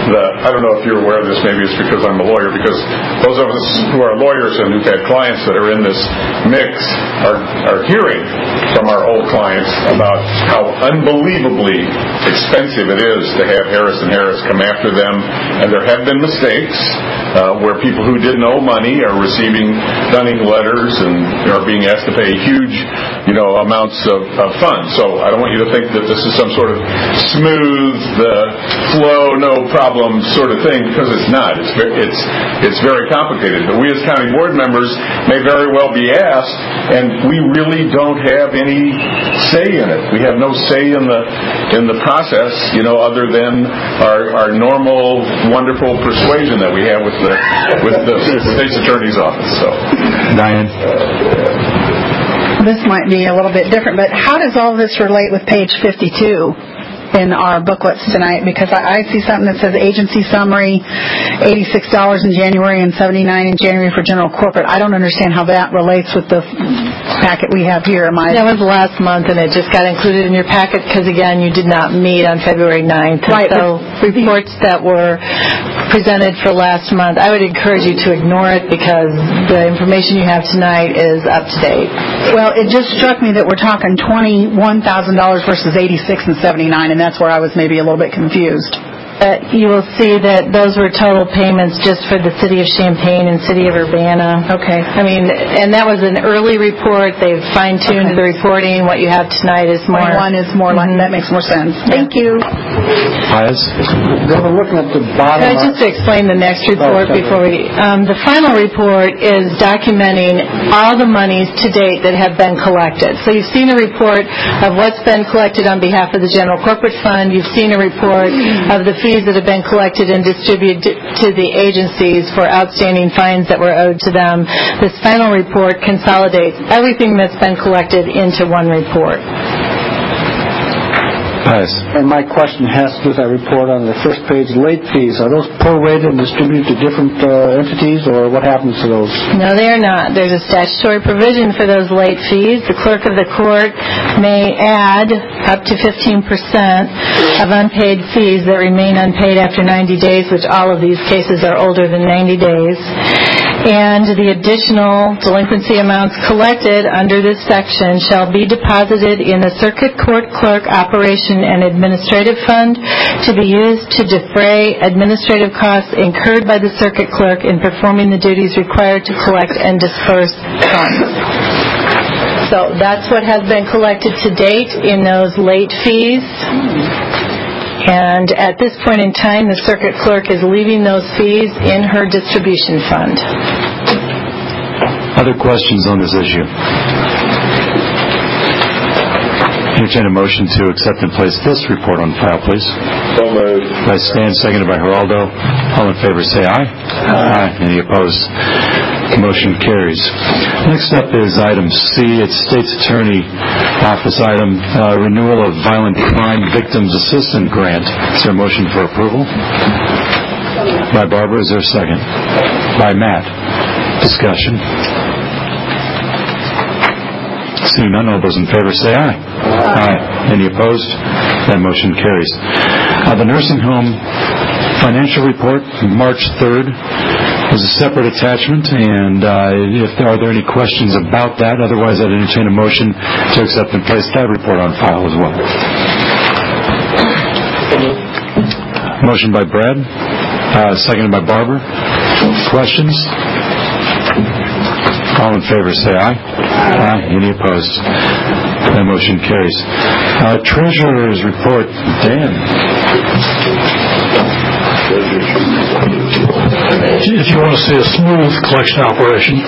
the, I don't know if you're aware of this, maybe it's because I'm a lawyer, because those of us who are lawyers and who've had clients that are in this mix are, are hearing from our old clients about how unbelievably expensive it is to have Harris and Harris come after them, and there have been mistakes uh, where people who didn't owe money are receiving dunning letters and are being asked to pay huge, you know, amounts of, of funds. So I don't want you to think that this is some sort of smooth uh, flow, no problem sort of thing, because it's not. It's it's it's very complicated. But we as county board members may very well be asked, and we really don't have any say in it. We have no say in the in the process, you know, other than our, our normal, wonderful persuasion that we have with the with the state's attorney's office. So, Diane. This might be a little bit different, but how does all this relate with page fifty-two in our booklets tonight? Because I, I see something that says agency summary, eighty-six dollars in January and seventy-nine dollars in January for general corporate. I don't understand how that relates with the packet we have here. Am I... That was last month, and it just got included in your packet because, again, you did not meet on February ninth. Right. So reports that were presented for last month, I would encourage you to ignore it because the information you have tonight is up to date. Well, it just struck me that we're talking twenty-one thousand dollars versus eighty-six and seventy-nine, and that's where I was maybe a little bit confused. Uh, you will see that those were total payments just for the city of Champaign and city of Urbana. Okay. I mean, and that was an early report. They've fine-tuned okay. the reporting. What you have tonight is more... One is more mm-hmm. like, that makes more sense. Yeah. Thank you. Pius? They were looking at the bottom... Uh, just to explain the next report oh, before we... Um, the final report is documenting all the monies to date that have been collected. So you've seen a report of what's been collected on behalf of the General Corporate Fund. You've seen a report of the fees that have been collected and distributed to the agencies for outstanding fines that were owed to them. This final report consolidates everything that's been collected into one report. Nice. And my question has to do with that report on the first page, late fees. Are those prorated and distributed to different uh, entities, or what happens to those? No, they are not. There's a statutory provision for those late fees. The clerk of the court may add up to fifteen percent of unpaid fees that remain unpaid after ninety days, which all of these cases are older than ninety days. And the additional delinquency amounts collected under this section shall be deposited in the Circuit Court Clerk Operation and Administrative Fund to be used to defray administrative costs incurred by the Circuit Clerk in performing the duties required to collect and disperse funds. So that's what has been collected to date in those late fees. And at this point in time, the Circuit Clerk is leaving those fees in her distribution fund. Other questions on this issue? Entertain a motion to accept and place this report on file, please. So moved. By Stan, seconded by Geraldo. All in favor say aye. Aye. Any opposed? Motion carries. Next up is item C. It's State's Attorney Office item, uh, renewal of Violent Crime Victims Assistance Grant. Is there a motion for approval? By Barbara. Is there a second? By Matt. Discussion. Seeing none, all those in favor say aye. Aye. Any opposed? That motion carries. Uh, the nursing home financial report, March third, was a separate attachment, and uh, if there are there any questions about that, otherwise I'd entertain a motion to accept and place that report on file as well. Motion by Brad, uh, seconded by Barbara. Questions? All in favor say aye. Aye. Any opposed? That motion carries. Uh, Treasurer's report, Dan. If you want to see a smooth collection operation,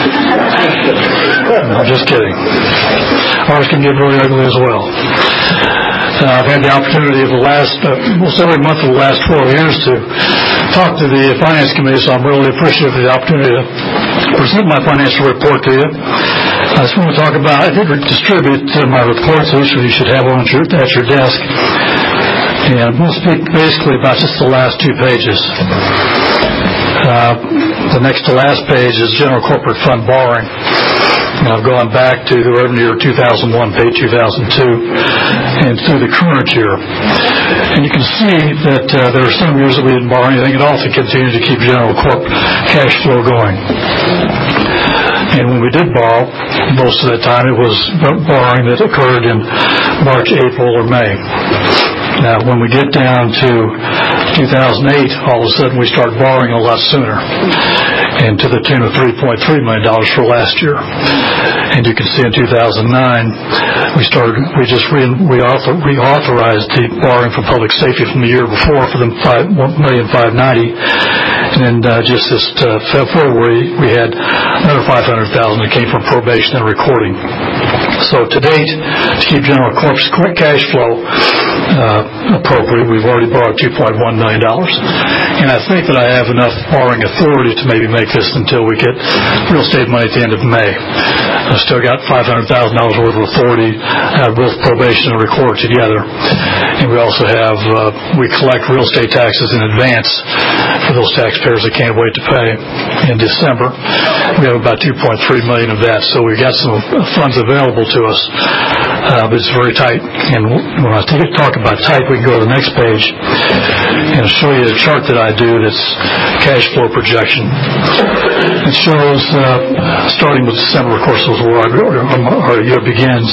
I'm just kidding. Ours can get really ugly as well. Uh, I've had the opportunity of the last, uh, almost every month of the last four years to talk to the Finance Committee, so I'm really appreciative of the opportunity to present my financial report to you. I just want to talk about, I did distribute uh, my report, so each of you should have one at your, at your desk. And I'm going to speak basically about just the last two pages. Uh, the next to last page is General Corporate Fund borrowing. And I've gone back to the revenue year two thousand one, page two thousand two, and through the current year. And you can see that uh, there are some years that we didn't borrow anything at all to continue to keep general corp cash flow going. And when we did borrow, most of the time it was borrowing that occurred in March, April, or May. Now, when we get down to two thousand eight, all of a sudden we start borrowing a lot sooner, and to the tune of three point three million dollars for last year. And you can see in two thousand nine, we started, we just re- reauthor- reauthorized the borrowing from public safety from the year before for the one million five hundred ninety thousand dollars. And uh, just this uh, February, we had another five hundred thousand dollars that came from probation and recording. So to date, to keep general corp's cash flow uh, appropriate, we've already borrowed two point one million dollars. And I think that I have enough borrowing authority to maybe make this until we get real estate money at the end of May. I've still got five hundred thousand dollars worth of authority, uh, both probation and record together. And we also have, uh, we collect real estate taxes in advance for those taxpayers that can't wait to pay in December. We have about two point three million dollars of that, so we've got some funds available to us, uh, but it's very tight. And when I talk about tight, we can go to the next page and show you a chart that I do that's cash flow projection. It shows, uh, starting with December, of course, is where our year begins.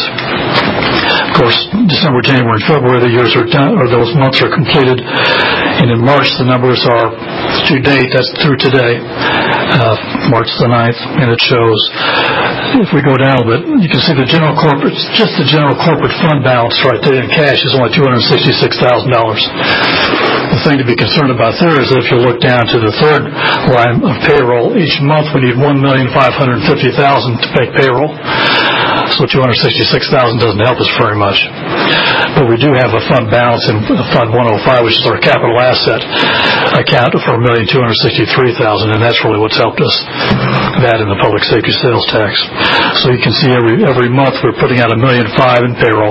Of course, December, January, and February, the years are done, or those months are completed. And in March, the numbers are to date, that's through today, uh, March the ninth, and it shows, if we go down a bit, you can see the general corporate, just the general corporate fund balance right there in cash is only two hundred sixty-six thousand dollars. The thing to be concerned about there is that if you look down to the third line of payroll, each month we need one million five hundred fifty thousand dollars to pay payroll. So two hundred sixty-six thousand dollars doesn't help us very much. But we do have a fund balance in Fund one oh five, which is our capital asset account, for one million two hundred sixty-three thousand dollars, and that's really what's helped us, that and the public safety sales tax. So you can see every every month we're putting out a million five in payroll.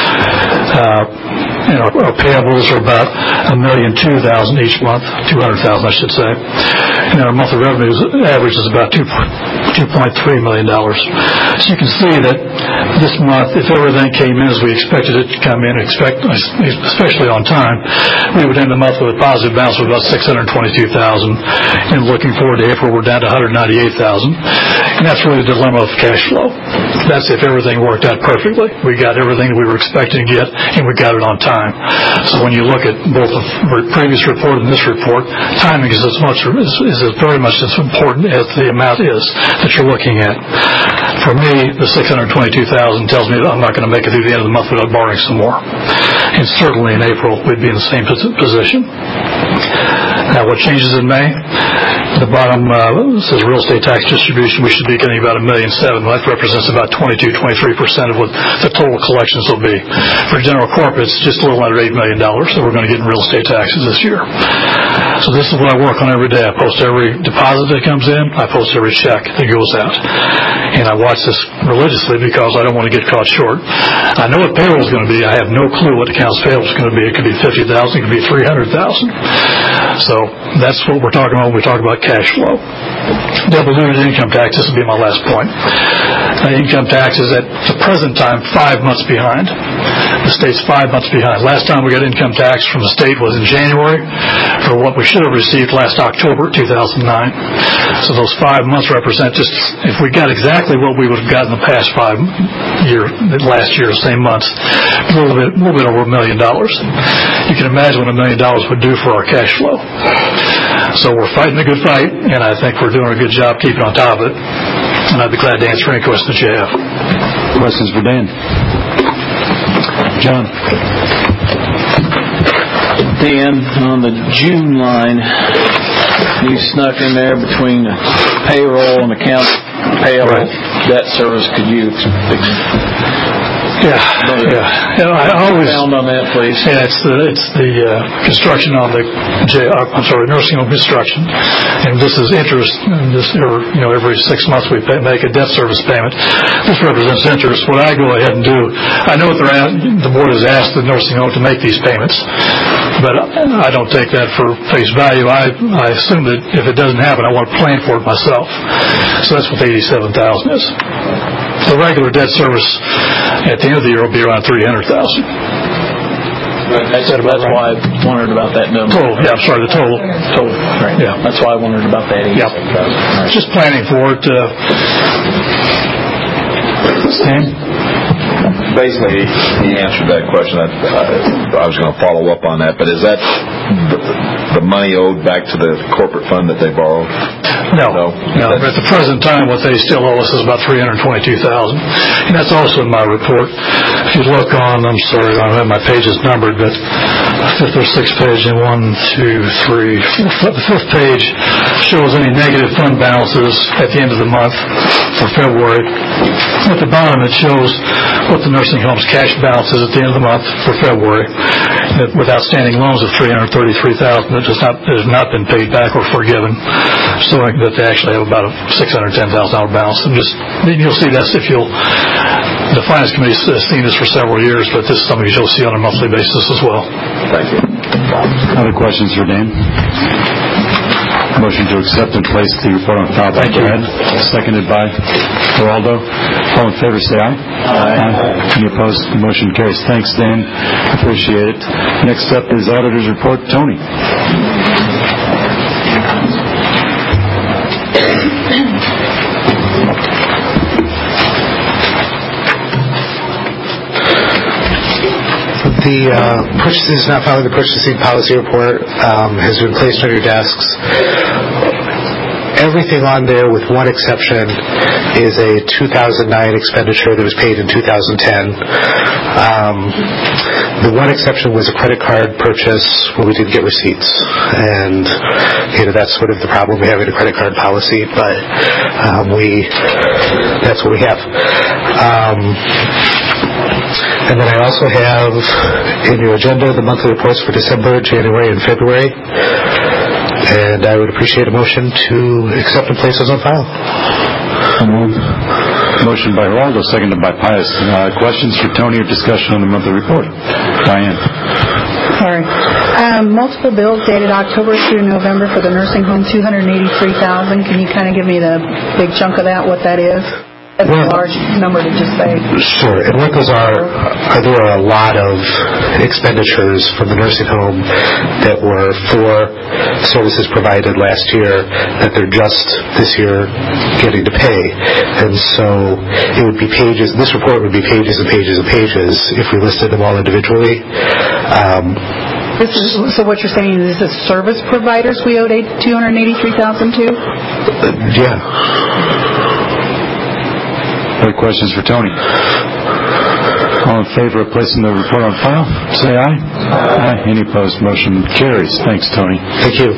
Uh, and our, our payables are about a million two thousand each month, two hundred thousand I should say. And our monthly revenues average is about two point three million dollars. So you can see that this month, if everything came in as we expected it to come in, expect, especially on time, we would end the month with a positive balance of about six hundred twenty-two thousand dollars. And looking forward to April, we're down to one hundred ninety-eight thousand dollars. And that's really the dilemma of cash flow. That's if everything worked out perfectly. We got everything that we were expecting to get, and we got it on time. So when you look at both the previous report and this report, timing is as much is, is as very much as important as the amount is that you're looking at. For me, the six hundred twenty-two thousand dollars tells me that I'm not going to make it through the end of the month without borrowing some more. And certainly in April, we'd be in the same position. Now, what changes in May? The bottom uh, says real estate tax distribution. We should be getting about a million seven. Well, that represents about twenty-two, twenty-three percent of what the total collections will be. For general corporate, it's just a little under eight million dollars that we're going to get in real estate taxes this year. So this is what I work on every day. I post every deposit that comes in. I post every check that goes out. And I watch this religiously because I don't want to get caught short. I know what payroll is going to be. I have no clue what accounts payable is going to be. It could be fifty thousand dollars. It could be three hundred thousand dollars. So that's what we're talking about when we talk about cash flow. Diluted income tax, this will be my last point. Uh, income tax is at the present time five months behind. The state's five months behind. Last time we got income tax from the state was in January for what we should have received last October two thousand nine. So those five months represent just, if we got exactly what we would have gotten the past five year, last year, same months, a little bit, a little bit over a million dollars. You can imagine what a million dollars would do for our cash flow. So we're fighting a good fight, and I think we're doing a good job keeping on top of it. And I'd be glad to answer any questions that you have. Questions for Dan? John. Dan, on the June line, you snuck in there between payroll and account payable right. debt service. Could you explain? Yeah, yeah. You know, I always found on that, please. Yeah, it's the it's the uh, construction on the J, uh, I'm sorry, nursing home construction, and this is interest. And this, every, you know, every six months we pay, make a debt service payment. This represents interest. What I go ahead and do, I know what they're at, the board has asked the nursing home to make these payments, but I don't take that for face value. I I assume that if it doesn't happen, I want to plan for it myself. So that's what the eighty-seven thousand is. The regular debt service at the end of the year will be around three hundred thousand dollars. That's, that about that's right? why I wondered about that number. Total, yeah, sorry, the total. Total, right. Yeah. That's why I wondered about that Yeah. eighty-seven thousand. Right. Just planning for it. Uh, Stan? Basically, he answered that question. I, I, I was going to follow up on that, but is that the, the money owed back to the corporate fund that they borrowed? No, no. no. At the present time, what they still owe us is about three hundred twenty-two thousand dollars, and that's also in my report. If you look on, I'm sorry, I don't have my pages numbered, but fifth or sixth page, and one, two, three, fourth, the fifth page shows any negative fund balances at the end of the month for February. At the bottom, it shows what the nursing home's cash balance is at the end of the month for February, with outstanding loans of three hundred thirty-three thousand dollars that does not, has not been paid back or forgiven, so that they actually have about a six hundred ten thousand dollars balance. And just you'll see that if you'll. The Finance Committee has seen this for several years, but this is something you'll see on a monthly basis as well. Thank you. Other questions for Dan? Motion to accept and place the report on file by Brad, seconded by Geraldo. All in favor, say aye. Aye. Aye. Any opposed? The motion carries. Thanks, Dan. Appreciate it. Next up is Auditor's Report. Tony. The uh, purchases not following the purchasing policy report um, has been placed on your desks. Everything on there, with one exception, is a two thousand nine expenditure that was paid in two thousand ten. Um, the one exception was a credit card purchase where we didn't get receipts, and you know that's sort of the problem we have in a credit card policy. But um, we, that's what we have. Um, And then I also have in your agenda the monthly reports for December, January, and February. And I would appreciate a motion to accept and place those on file. Motion by Geraldo, seconded by Pius. Uh, questions for Tony or discussion on the monthly report? Diane. Sorry. Um, multiple bills dated October through November for the nursing home, two hundred eighty-three thousand dollars. Can you kind of give me the big chunk of that, what that is? That's well, a large number to just say. Sure. And what those are, are there are a lot of expenditures from the nursing home that were for services provided last year that they're just this year getting to pay. And so it would be pages, this report would be pages and pages and pages if we listed them all individually. Um, This is, so what you're saying is this is service providers we owed two hundred eighty-three thousand dollars to? Uh, yeah. Other questions for Tony? All in favor of placing the report on file, say aye. Aye. Any opposed? Motion carries. Thanks, Tony. Thank you.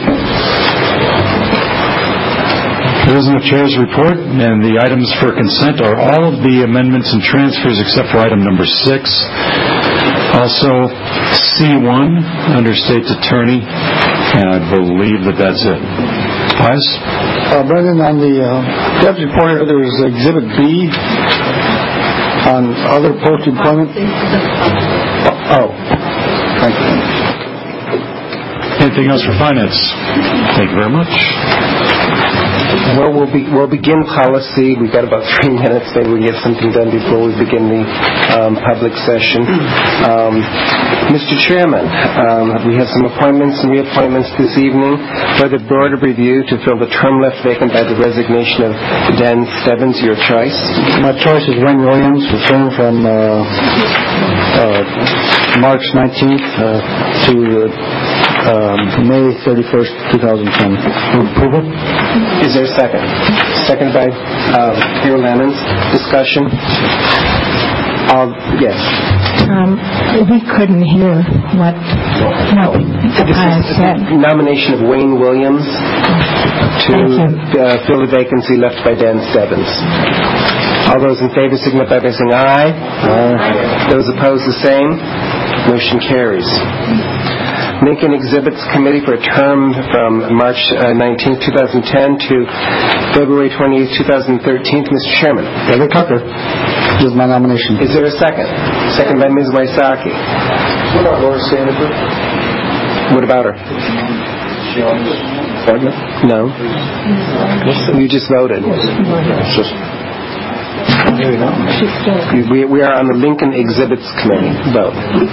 President of Chair's report, and the items for consent are all of the amendments and transfers except for item number six. Also, C one under State's Attorney, and I believe that that's it. Pius? Uh, Brendan, on the uh, deputy report, there was Exhibit B on other post-employment. Oh, thank you. Anything else for finance? Thank you very much. Well, we'll, be, we'll begin policy. We've got about three minutes. Maybe we can get something done before we begin the um, public session. Um, Mister Chairman, um, we have some appointments and reappointments this evening for the Board of Review to fill the term left vacant by the resignation of Dan Stebbins. Your choice? My choice is Wayne Williams, the term from uh, uh, March nineteenth uh, to uh, May thirty-first, twenty ten. Approval? Is there a second? Second by uh, Peter Lemons. Discussion? Uh, yes. Um, we couldn't hear what what Pius said. Nomination of Wayne Williams to uh, fill the vacancy left by Dan Stebbins. All those in favor signify by saying aye. Aye. Those opposed, the same. Motion carries. Lincoln Exhibits Committee for a term from March nineteenth, twenty ten to February twenty-eighth, twenty thirteen. Mister Chairman. David Tucker is my nomination. Is there a second? Second by Miz Wysocki. What about Laura Sanford? What about her? She on this appointment? No. You just voted. It's just We, we are on the Lincoln Exhibits Committee. Vote.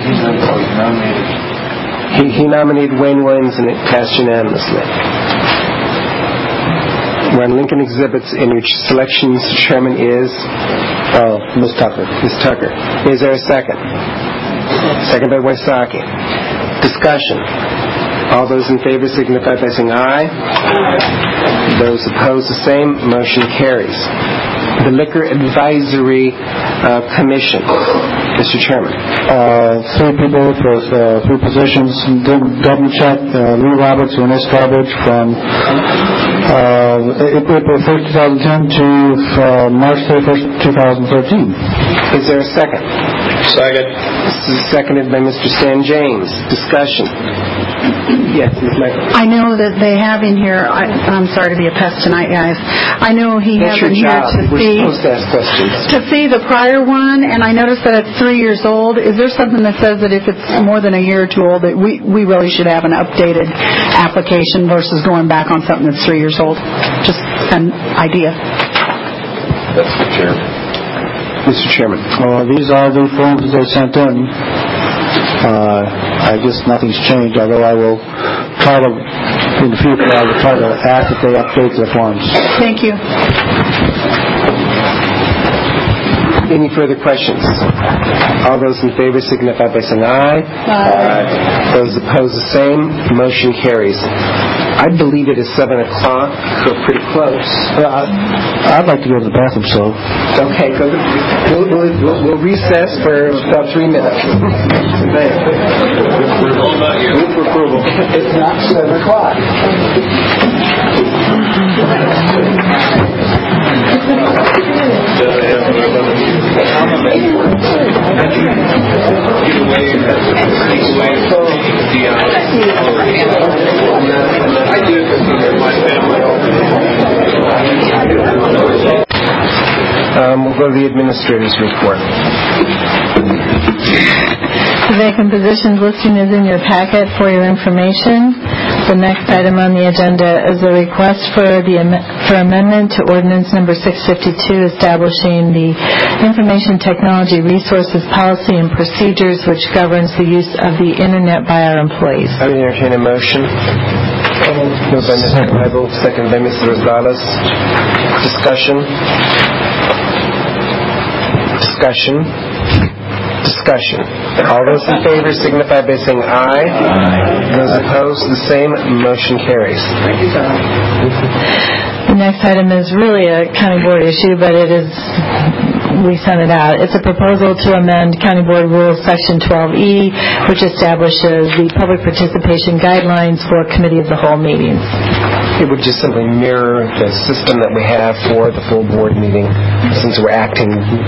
He, he nominated Wayne Williams, and it passed unanimously. We're on Lincoln Exhibits, in which selection, Mister Chairman, is uh, Miz Tucker. Miz Tucker. Is there a second? Second by Wysocki. Discussion. All those in favor signify by saying aye. Those opposed, the same. Motion carries. The Liquor Advisory uh, Commission. Mister Chairman. Uh, three people for uh, three positions. Double check. Uh, Lou Roberts, Renee Starbridge from uh, April first, twenty ten to uh, March thirty-first, twenty thirteen. Is there a second? Second. This is seconded by Mister Stan James. Discussion. Yes, Miz Michael. I know that they have in here, I, I'm sorry to be a pest tonight, guys. I know he That's has in your here job. to We're see, supposed to ask questions. to see the prior one, and I noticed that it's three years old. Is there something that says that if it's more than a year or two old, that we, we really should have an updated application versus going back on something that's three years old? Just an idea. That's the chair. Mister Chairman. Uh, these are the forms they sent in. Uh, I guess nothing's changed, although I will try to, in the future, I will try to ask if they update their forms. Thank you. Any further questions? All those in favor signify by saying aye. Aye. Those opposed, the same. Motion carries. I believe it is seven o'clock. We're pretty close. Uh, I'd like to go to the bathroom, so. Okay, go to, we'll, we'll, we'll, we'll recess for about three minutes. Move for approval. It's not seven o'clock. Um, we'll go to the administrator's report. The vacant positions listing is in your packet for your information. The next item on the agenda is a request for the for amendment to ordinance number six fifty-two, establishing the Information Technology Resources Policy and Procedures, which governs the use of the Internet by our employees. I would entertain a motion. Moved by Mister Bible, second by Mister Rosales. Discussion. Discussion. Discussion. All those in favor signify by saying aye. Aye. Those opposed, the same. Motion carries. Thank you, Tom. The next item is really a county board issue, but it is, we sent it out. It's a proposal to amend County Board Rules Section twelve E, which establishes the public participation guidelines for Committee of the Whole meetings. It would just simply mirror the system that we have for the full board meeting, since we're acting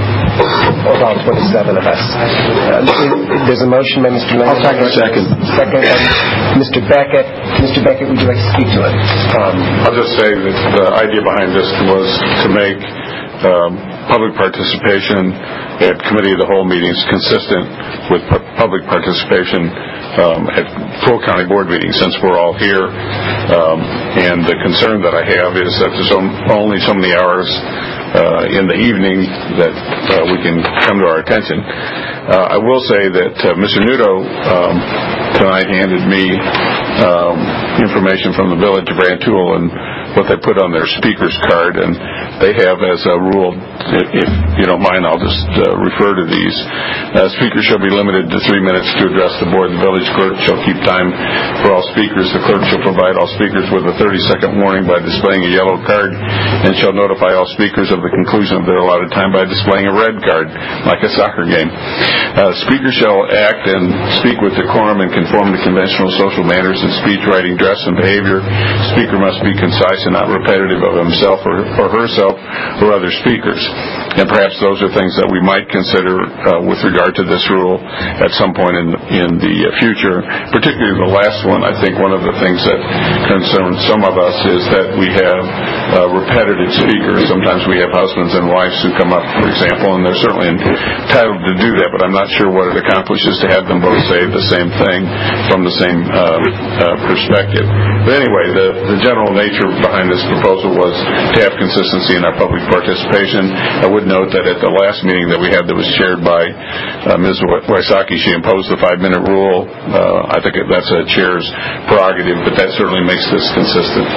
about twenty-seven of us. Uh, there's a motion by Mister Lang. I'll second. Second. Second by Mister Beckett. Mister Beckett, would you like to speak to it? Um, I'll just say that the idea behind this was to make um, public participation at Committee of the Whole meetings consistent with pu- public participation um, at full county board meetings, since we're all here. Um, and the concern that I have is that there's only so many hours uh, in the evening that uh, we can come to our attention. Uh, I will say that uh, Mister Nudo um, tonight handed me um, information from the Village of Rantoul and what they put on their speaker's card, and they have as a rule, if you don't mind, I'll just uh, refer to these. Uh, speakers shall be limited to three minutes to address the board. The village clerk shall keep time for all speakers. The clerk shall provide all speakers with a thirty-second warning by displaying a yellow card, and shall notify all speakers of the conclusion of their allotted time by displaying a red card, like a soccer game. Uh, speakers shall act and speak with decorum and conform to conventional social manners in speech, writing, dress, and behavior. Speaker must be concise and not repetitive of himself or, or herself or other speakers. And perhaps those are things that we might consider uh, with regard to this rule at some point in, in the uh, future. Particularly the last one, I think one of the things that concerns some of us is that we have uh, repetitive speakers. Sometimes we have husbands and wives who come up, for example, and they're certainly entitled to do that, but I'm not sure what it accomplishes to have them both say the same thing from the same uh, uh, perspective. But anyway, the, the general nature behind behind this proposal was to have consistency in our public participation. I would note that at the last meeting that we had that was chaired by uh, Miz Wysocki, she imposed the five-minute rule. Uh, I think that's a chair's prerogative, but that certainly makes this consistent.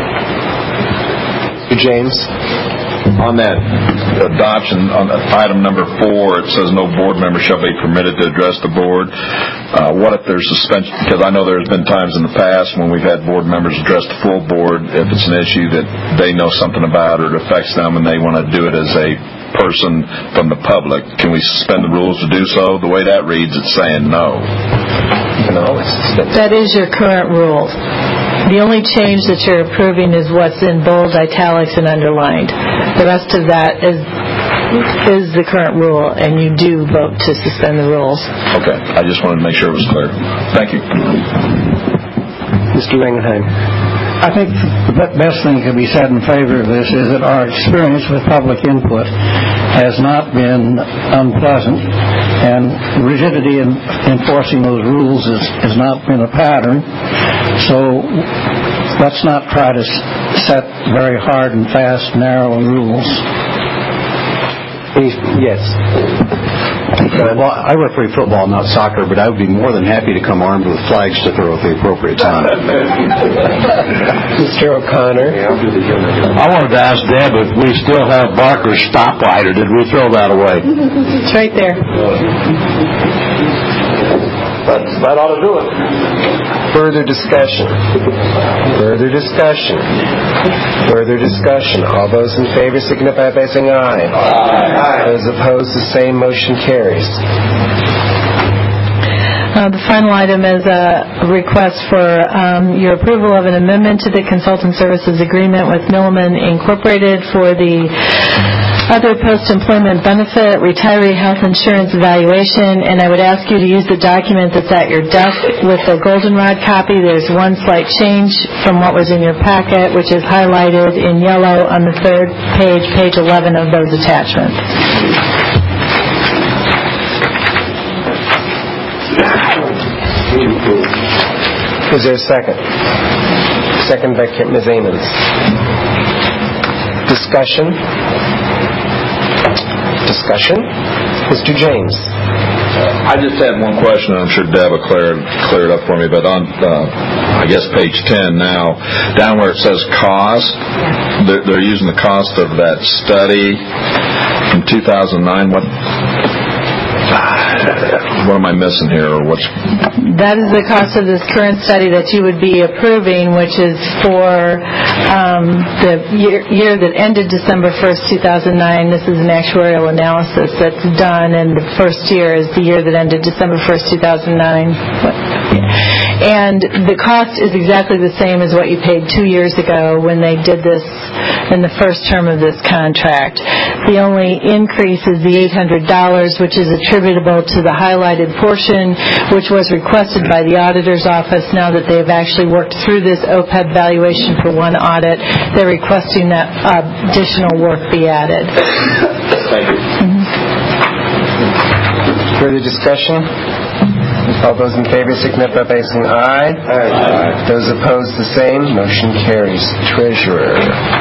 James? On that adoption, on item number four, it says no board member shall be permitted to address the board. Uh, what if there's suspension? Because I know there's been times in the past when we've had board members address the full board if it's an issue that they know something about or it affects them and they want to do it as a person from the public. Can we suspend the rules to do so? The way that reads, it's saying no. You can always suspend. That is your current rule. The only change that you're approving is what's in bold, italics, and underlined. The rest of that is is the current rule, and you do vote to suspend the rules. Okay. I just wanted to make sure it was clear. Thank you. Mister Langenheim. I think the best thing that can be said in favor of this is that our experience with public input has not been unpleasant, and rigidity in enforcing those rules is, has not been a pattern. So let's not try to set very hard and fast, narrow rules. Yes. Well, I referee football, not soccer, but I would be more than happy to come armed with flags to throw at the appropriate time. Mister O'Connor. I wanted to ask Deb if we still have Barker's stoplight, or did we throw that away? It's right there. That, that ought to do it. Further discussion. Further discussion. Further discussion. All those in favor signify by saying aye. Aye. Those opposed, the same. Motion carries. Uh, the final item is a request for um, your approval of an amendment to the consultant services agreement with Milliman Incorporated for the other post-employment benefit, retiree health insurance evaluation, and I would ask you to use the document that's at your desk with the goldenrod copy. There's one slight change from what was in your packet, which is highlighted in yellow on the third page, page eleven of those attachments. Is there a second? Second by Miz Amons. Discussion? Discussion? Mister James. I just had one question, and I'm sure Deb will clear, clear it up for me, but on, uh, I guess, page ten now, down where it says cost, they're, they're using the cost of that study from two thousand nine. What, what am I missing here? Or what's... That is the cost of this current study that you would be approving, which is for um, the year, year that ended December first, two thousand nine. This is an actuarial analysis that's done, and the first year is the year that ended December first, two thousand nine. And the cost is exactly the same as what you paid two years ago when they did this in the first term of this contract. The only increase is the eight hundred dollars, which is attributable to the highlighted portion, which was requested by the auditor's office. Now that they've actually worked through this O P E B valuation for one audit, they're requesting that additional work be added. Thank you. Mm-hmm. Further discussion? All those in favor signify by saying aye. Aye. Aye. Those opposed, the same. Motion carries. Treasurer.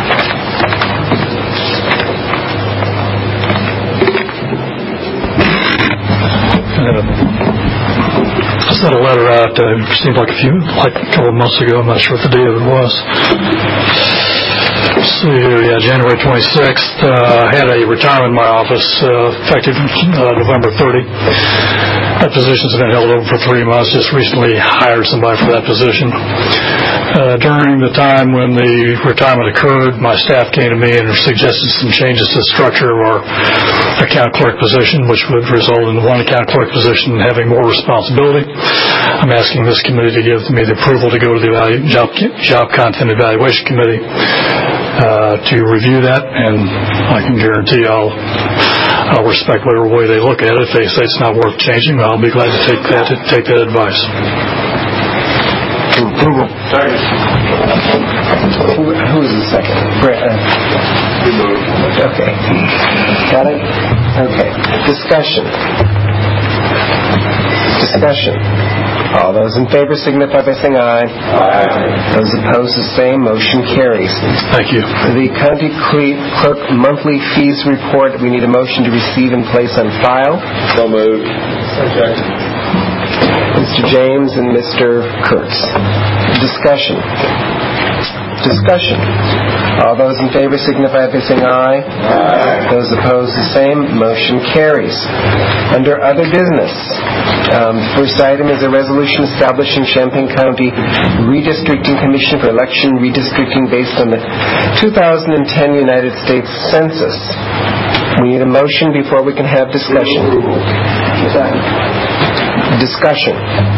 I sent a letter out, uh, it seemed like a few, like a couple of months ago. I'm not sure what the date of it was. Let's see here, yeah, January twenty-sixth. Uh, I had a retirement in my office uh, effective uh, November thirtieth. That position's been held open for three months. Just recently hired somebody for that position. Uh, during the time when the retirement occurred, my staff came to me and suggested some changes to the structure of our account clerk position, which would result in one account clerk position having more responsibility. I'm asking this committee to give me the approval to go to the evalu- job, job content evaluation committee uh, to review that, and I can guarantee I'll I'll respect whatever way they look at it. If they say it's not worth changing, I'll be glad to take that take that advice. Approval. Who, who is the second? Brett. Uh, okay. Got it? Okay. Discussion. Discussion. All those in favor signify by saying aye. Aye. Those opposed, the same. Motion carries. Thank you. The county clerk monthly fees report, we need a motion to receive and place on file. So moved. Mister James and Mister Kurtz. Discussion. Discussion. All those in favor signify by saying aye. Aye. Those opposed, the same. Motion carries. Under other business, um, the first item is a resolution establishing Champaign County Redistricting Commission for election redistricting based on the two thousand ten United States Census. We need a motion before we can have discussion. Discussion.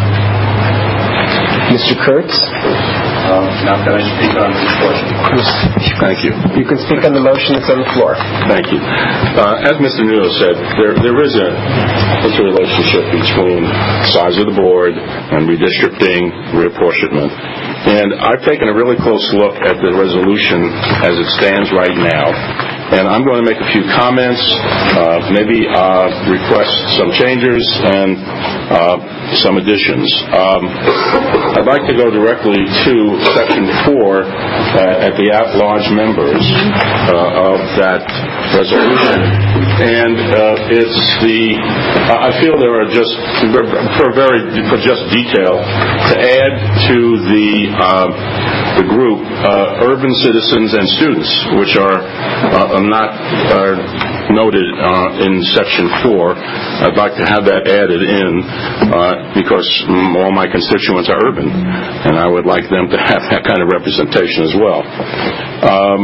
Mister Kurtz? Uh, now can I speak on this question? Thank you. You can speak on the motion that's on the floor. Thank you. Uh, as Mister Nuno said, there there is a interrelationship between size of the board and redistricting, reapportionment. And I've taken a really close look at the resolution as it stands right now. And I'm going to make a few comments, uh, maybe uh, request some changes and uh, some additions. Um, I'd like to go directly to Section four uh, at the at-large members uh, of that resolution. And uh, it's the, uh, I feel there are just, for very, for just detail, to add to the uh, the group, uh, urban citizens and students, which are uh, not are noted uh, in Section four. I'd like to have that added in uh, because mm, all my constituents are urban, and I would like them to have that kind of representation as well. Um,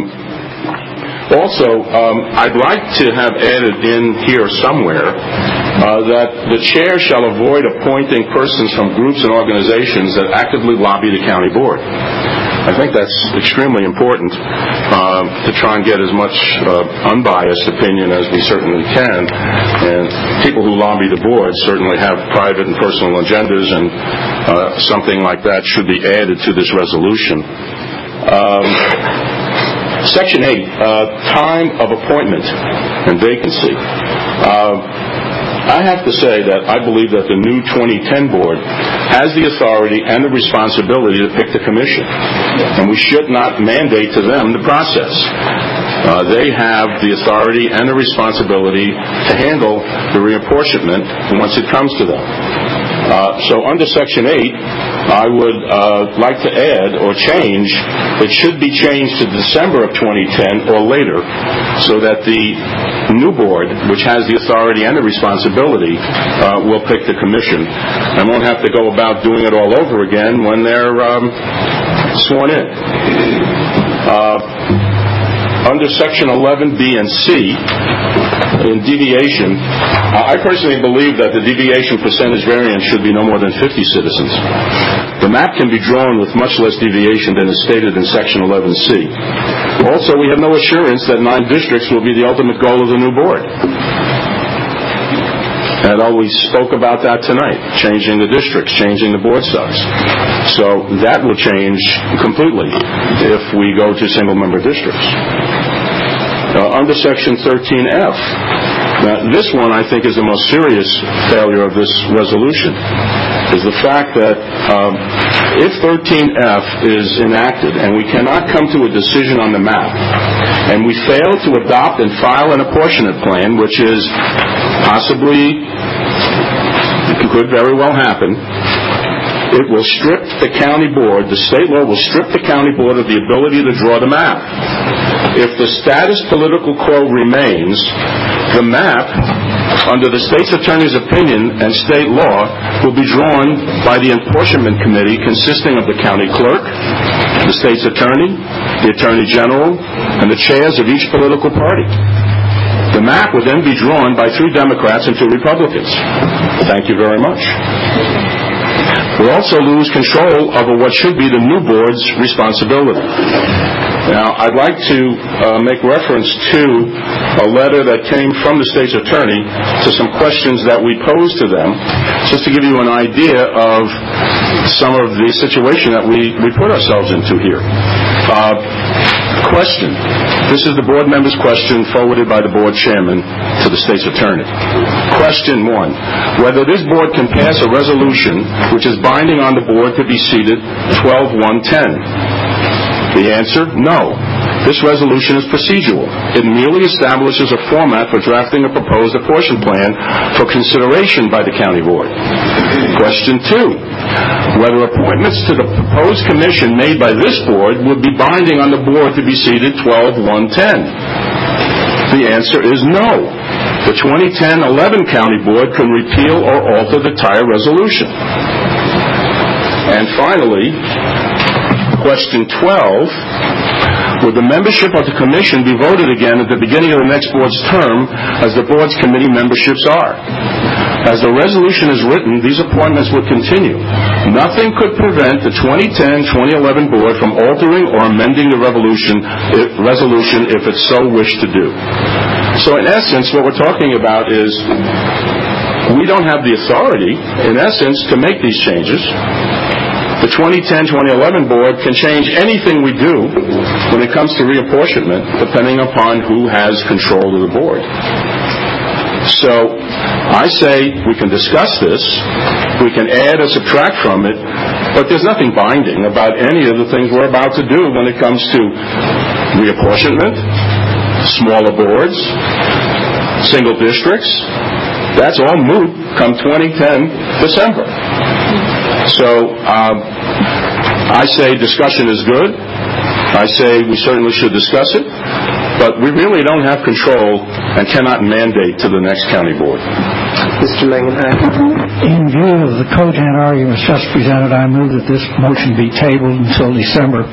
Also, um, I'd like to have added in here somewhere uh, that the chair shall avoid appointing persons from groups and organizations that actively lobby the county board. I think that's extremely important uh, to try and get as much uh, unbiased opinion as we certainly can. And people who lobby the board certainly have private and personal agendas, and uh, something like that should be added to this resolution. Um, Section eight, uh, time of appointment and vacancy. Uh, I have to say that I believe that the new twenty ten board has the authority and the responsibility to pick the commission, and we should not mandate to them the process. Uh, they have the authority and the responsibility to handle the reapportionment once it comes to them. Uh, so under Section eight, I would uh, like to add or change, it should be changed to December of twenty ten or later, so that the new board, which has the authority and the responsibility, uh, will pick the commission and won't have to go about doing it all over again when they're um, sworn in. Uh, Under Section eleven B and C, in deviation, uh, I personally believe that the deviation percentage variance should be no more than fifty citizens. The map can be drawn with much less deviation than is stated in Section eleven C. Also, we have no assurance that nine districts will be the ultimate goal of the new board. And we spoke about that tonight, changing the districts, changing the board size. So that will change completely if we go to single-member districts. Uh, under Section thirteen F, now this one I think is the most serious failure of this resolution, is the fact that um, if thirteen F is enacted and we cannot come to a decision on the map, and we fail to adopt and file an apportionment plan, which is possibly, it could very well happen, it will strip the county board, the state law will strip the county board of the ability to draw the map. If the status political quo remains, the map, under the state's attorney's opinion and state law, will be drawn by the apportionment committee consisting of the county clerk, the state's attorney, the attorney general, and the chairs of each political party. The map would then be drawn by three Democrats and two Republicans. Thank you very much. We'll also lose control over what should be the new board's responsibility. Now, I'd like to uh, make reference to a letter that came from the state's attorney to some questions that we posed to them, just to give you an idea of some of the situation that we, we put ourselves into here. Uh, question. This is the board member's question forwarded by the board chairman to the state's attorney. Question. Question one, whether this board can pass a resolution which is binding on the board to be seated twelve one ten. The answer, no. This resolution is procedural. It merely establishes a format for drafting a proposed apportion plan for consideration by the county board. Question two, whether appointments to the proposed commission made by this board would be binding on the board to be seated twelve one ten. The answer is no. The twenty ten eleven county board can repeal or alter the entire resolution. And finally, question twelve, would the membership of the commission be voted again at the beginning of the next board's term as the board's committee memberships are? As the resolution is written, these appointments would continue. Nothing could prevent the twenty ten twenty eleven board from altering or amending the revolution, if, resolution if it so wished to do. So in essence, what we're talking about is we don't have the authority, in essence, to make these changes. The twenty ten twenty eleven board can change anything we do when it comes to reapportionment, depending upon who has control of the board. So I say we can discuss this, we can add or subtract from it, but there's nothing binding about any of the things we're about to do when it comes to reapportionment, smaller boards, single districts. That's all moot come twenty ten December. So um, I say discussion is good. I say we certainly should discuss it, but we really don't have control and cannot mandate to the next county board. Mister Langenheim. In view of the cogent arguments just presented, I move that this motion be tabled until December.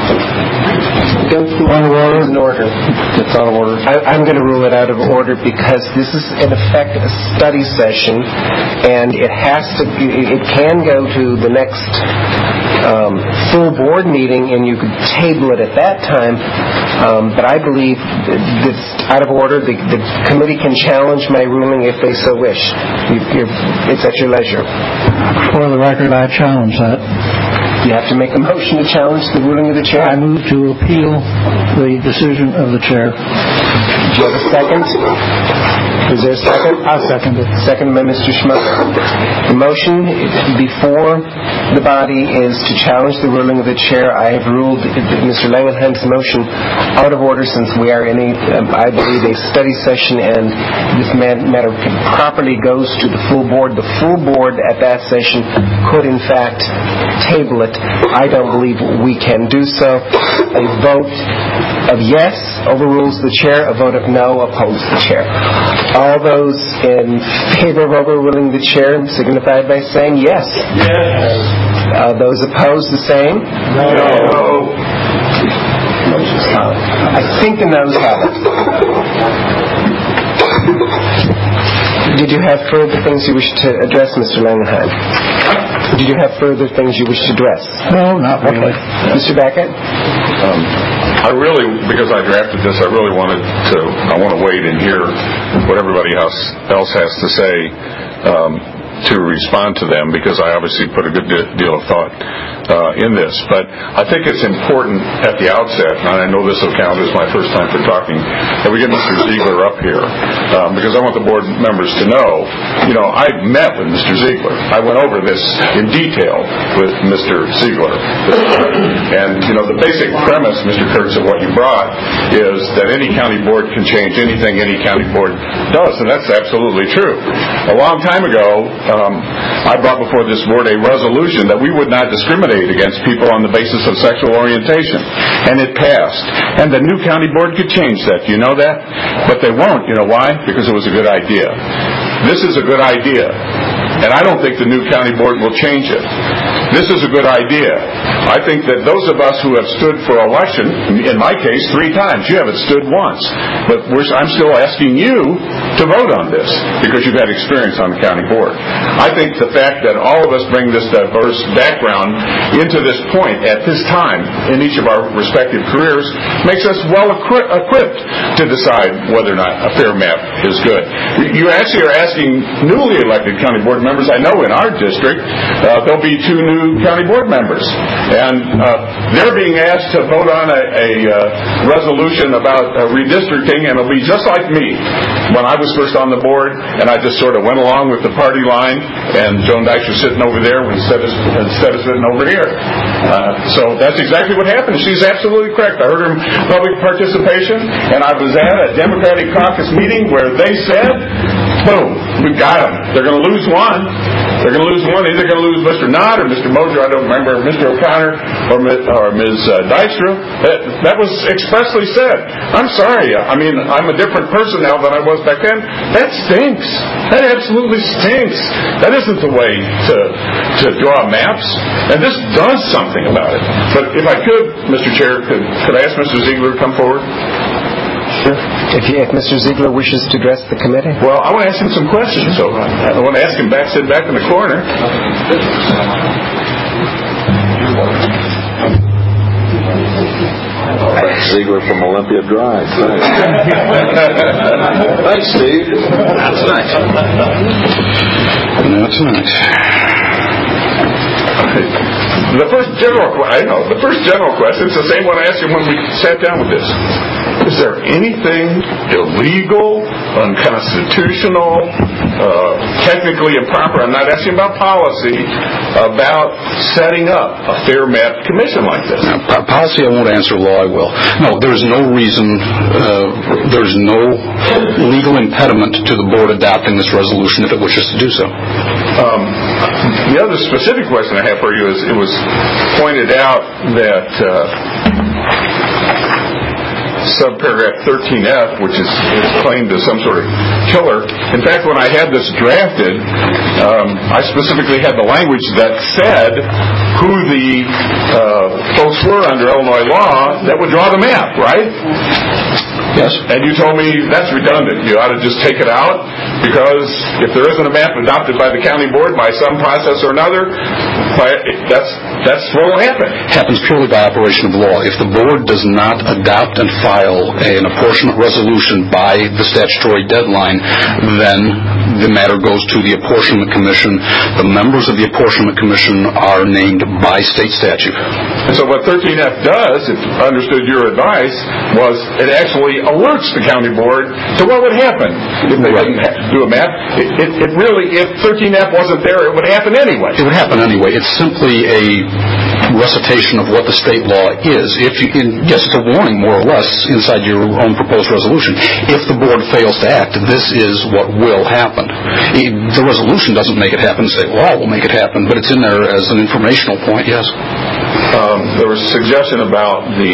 Point of order. It's in order. It's out of order. I, I'm going to rule it out of order because this is, in effect, a study session, and it has to. It can go to the next um, full board meeting, and you could table it at that time. Um, but I believe it's out of order. The, the committee can challenge my ruling if they so wish. You, you're, it's at your leisure. For the record, I challenge that. You have to make a motion to challenge the ruling of the chair. I move to appeal the decision of the chair. Do you have a second? Is there a second? I'll second it. Second by Mister Schmucker. The motion before the body is to challenge the ruling of the chair. I have ruled Mister Langenheim's motion out of order since we are in a, I believe, a study session, and this matter properly goes to the full board. The full board at that session could, in fact, table it. I don't believe we can do so. A vote of yes overrules the chair. A vote of no opposes the chair. All those in favor of overruling the chair signify by saying yes. Yes. Uh, those opposed, the same? No. No. I think the noes have it. Did you have further things you wish to address, Mister Langenheim? Did you have further things you wish to address? No, not really. Okay. Mister Beckett? Um, I really, because I drafted this, I really wanted to, I want to wait and hear what everybody else, else has to say um, to respond to them, because I obviously put a good deal of thought uh, in this. But I think it's important at the outset, and I know this will count as my first time for talking, that we get Mister Ziegler up here, um, because I want the board members to know, you know, I met with Mister Ziegler. I went over this in detail with Mister Ziegler. And, you know, the basic premise, Mister Kurtz, of what you brought is that any county board can change anything any county board does, and that's absolutely true. A long time ago, Um, I brought before this board a resolution that we would not discriminate against people on the basis of sexual orientation, and it passed. And the new county board could change that. Do you know that? But they won't. You know why? Because it was a good idea. This is a good idea, and I don't think the new county board will change it. This is a good idea. I think that those of us who have stood for election, in my case, three times, you haven't stood once. But we're, I'm still asking you to vote on this because you've had experience on the county board. I think the fact that all of us bring this diverse background into this point at this time in each of our respective careers makes us well equi- equipped to decide whether or not a fair map is good. You actually are asking newly elected county board members I know in our district, uh, there'll be two new county board members. And uh, they're being asked to vote on a, a uh, resolution about uh, redistricting, and it'll be just like me when I was first on the board, and I just sort of went along with the party line, and Joan Dykes was sitting over there instead of, instead of sitting over here. Uh, so that's exactly what happened. She's absolutely correct. I heard her public participation, and I was at a Democratic caucus meeting where they said, boom, we got them. They're going to lose one. They're going to lose one. Either going to lose Mister Knott or Mister Moser. I don't remember, Mister O'Connor or, or Miz Dykstra. That, that was expressly said. I'm sorry. I mean, I'm a different person now than I was back then. That stinks. That absolutely stinks. That isn't the way to to draw maps. And this does something about it. But if I could, Mister Chair, could, could I ask Mister Ziegler to come forward? Sure. If, you, if Mister Ziegler wishes to address the committee. Well, I want to ask him some questions, so I want to ask him back, sit back in the corner. Ziegler from Olympia Drive. Thanks, Steve. That's nice. That's nice. The first general, I know, the first general question is the same one I asked you when we sat down with this. Is there anything illegal, unconstitutional, uh, technically improper? I'm not asking about policy, about setting up a fair map commission like this. Now, policy I won't answer, law I will. No, there's no reason, uh, there's no legal impediment to the board adopting this resolution if it wishes to do so. Um, the other specific question I have for you is, it was pointed out that uh, subparagraph thirteen F, which is, is claimed as some sort of killer. In fact, when I had this drafted, um, I specifically had the language that said who the uh, folks were under Illinois law that would draw the map, right? Yes. And you told me that's redundant. You ought to just take it out because if there isn't a map adopted by the county board by some process or another, that's that's what will happen. Happens purely by operation of law. If the board does not adopt and file an apportionment resolution by the statutory deadline, then the matter goes to the apportionment commission. The members of the apportionment commission are named by state statute. And so what thirteen F does, if I understood your advice, was it actually alerts the county board to what would happen if they didn't do a map. It, it, it really, if thirteen F wasn't there, it would happen anyway. It would happen anyway. It's simply a recitation of what the state law is. If you, in, yes, it's a warning, more or less, inside your own proposed resolution. If the board fails to act, this is what will happen. It, the resolution doesn't make it happen and say, law will make it happen, but it's in there as an informational point, yes. Um, there was a suggestion about the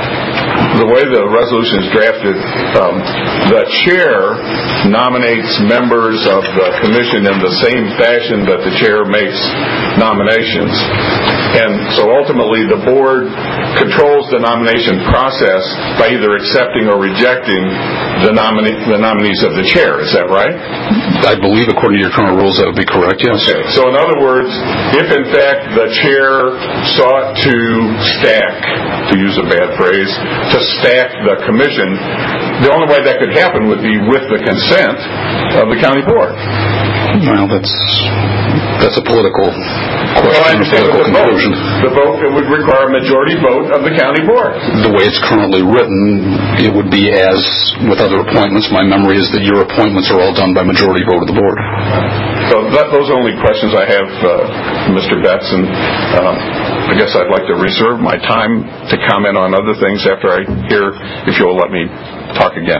the way the resolution is drafted. Um, the chair nominates members of the commission in the same fashion that the chair makes nominations. And so ultimately the board controls the nomination process by either accepting or rejecting the, nomine- the nominees of the chair. Is that right? I believe according to your current rules that would be correct, yes. Okay. So in other words, if in fact the chair sought to stack, to use a bad phrase, to stack the commission, the only way that could happen would be with the consent of the county board. Well, that's that's a political question. Well, I understand a political the vote. conclusion. The vote it would require a majority vote of the county board. The way it's currently written, it would be as with other appointments. My memory is that your appointments are all done by majority vote of the board. So that, those are the only questions I have, uh, Mister Betts, and uh, I guess I'd like to reserve my time to comment on other things after I hear, if you'll let me talk again.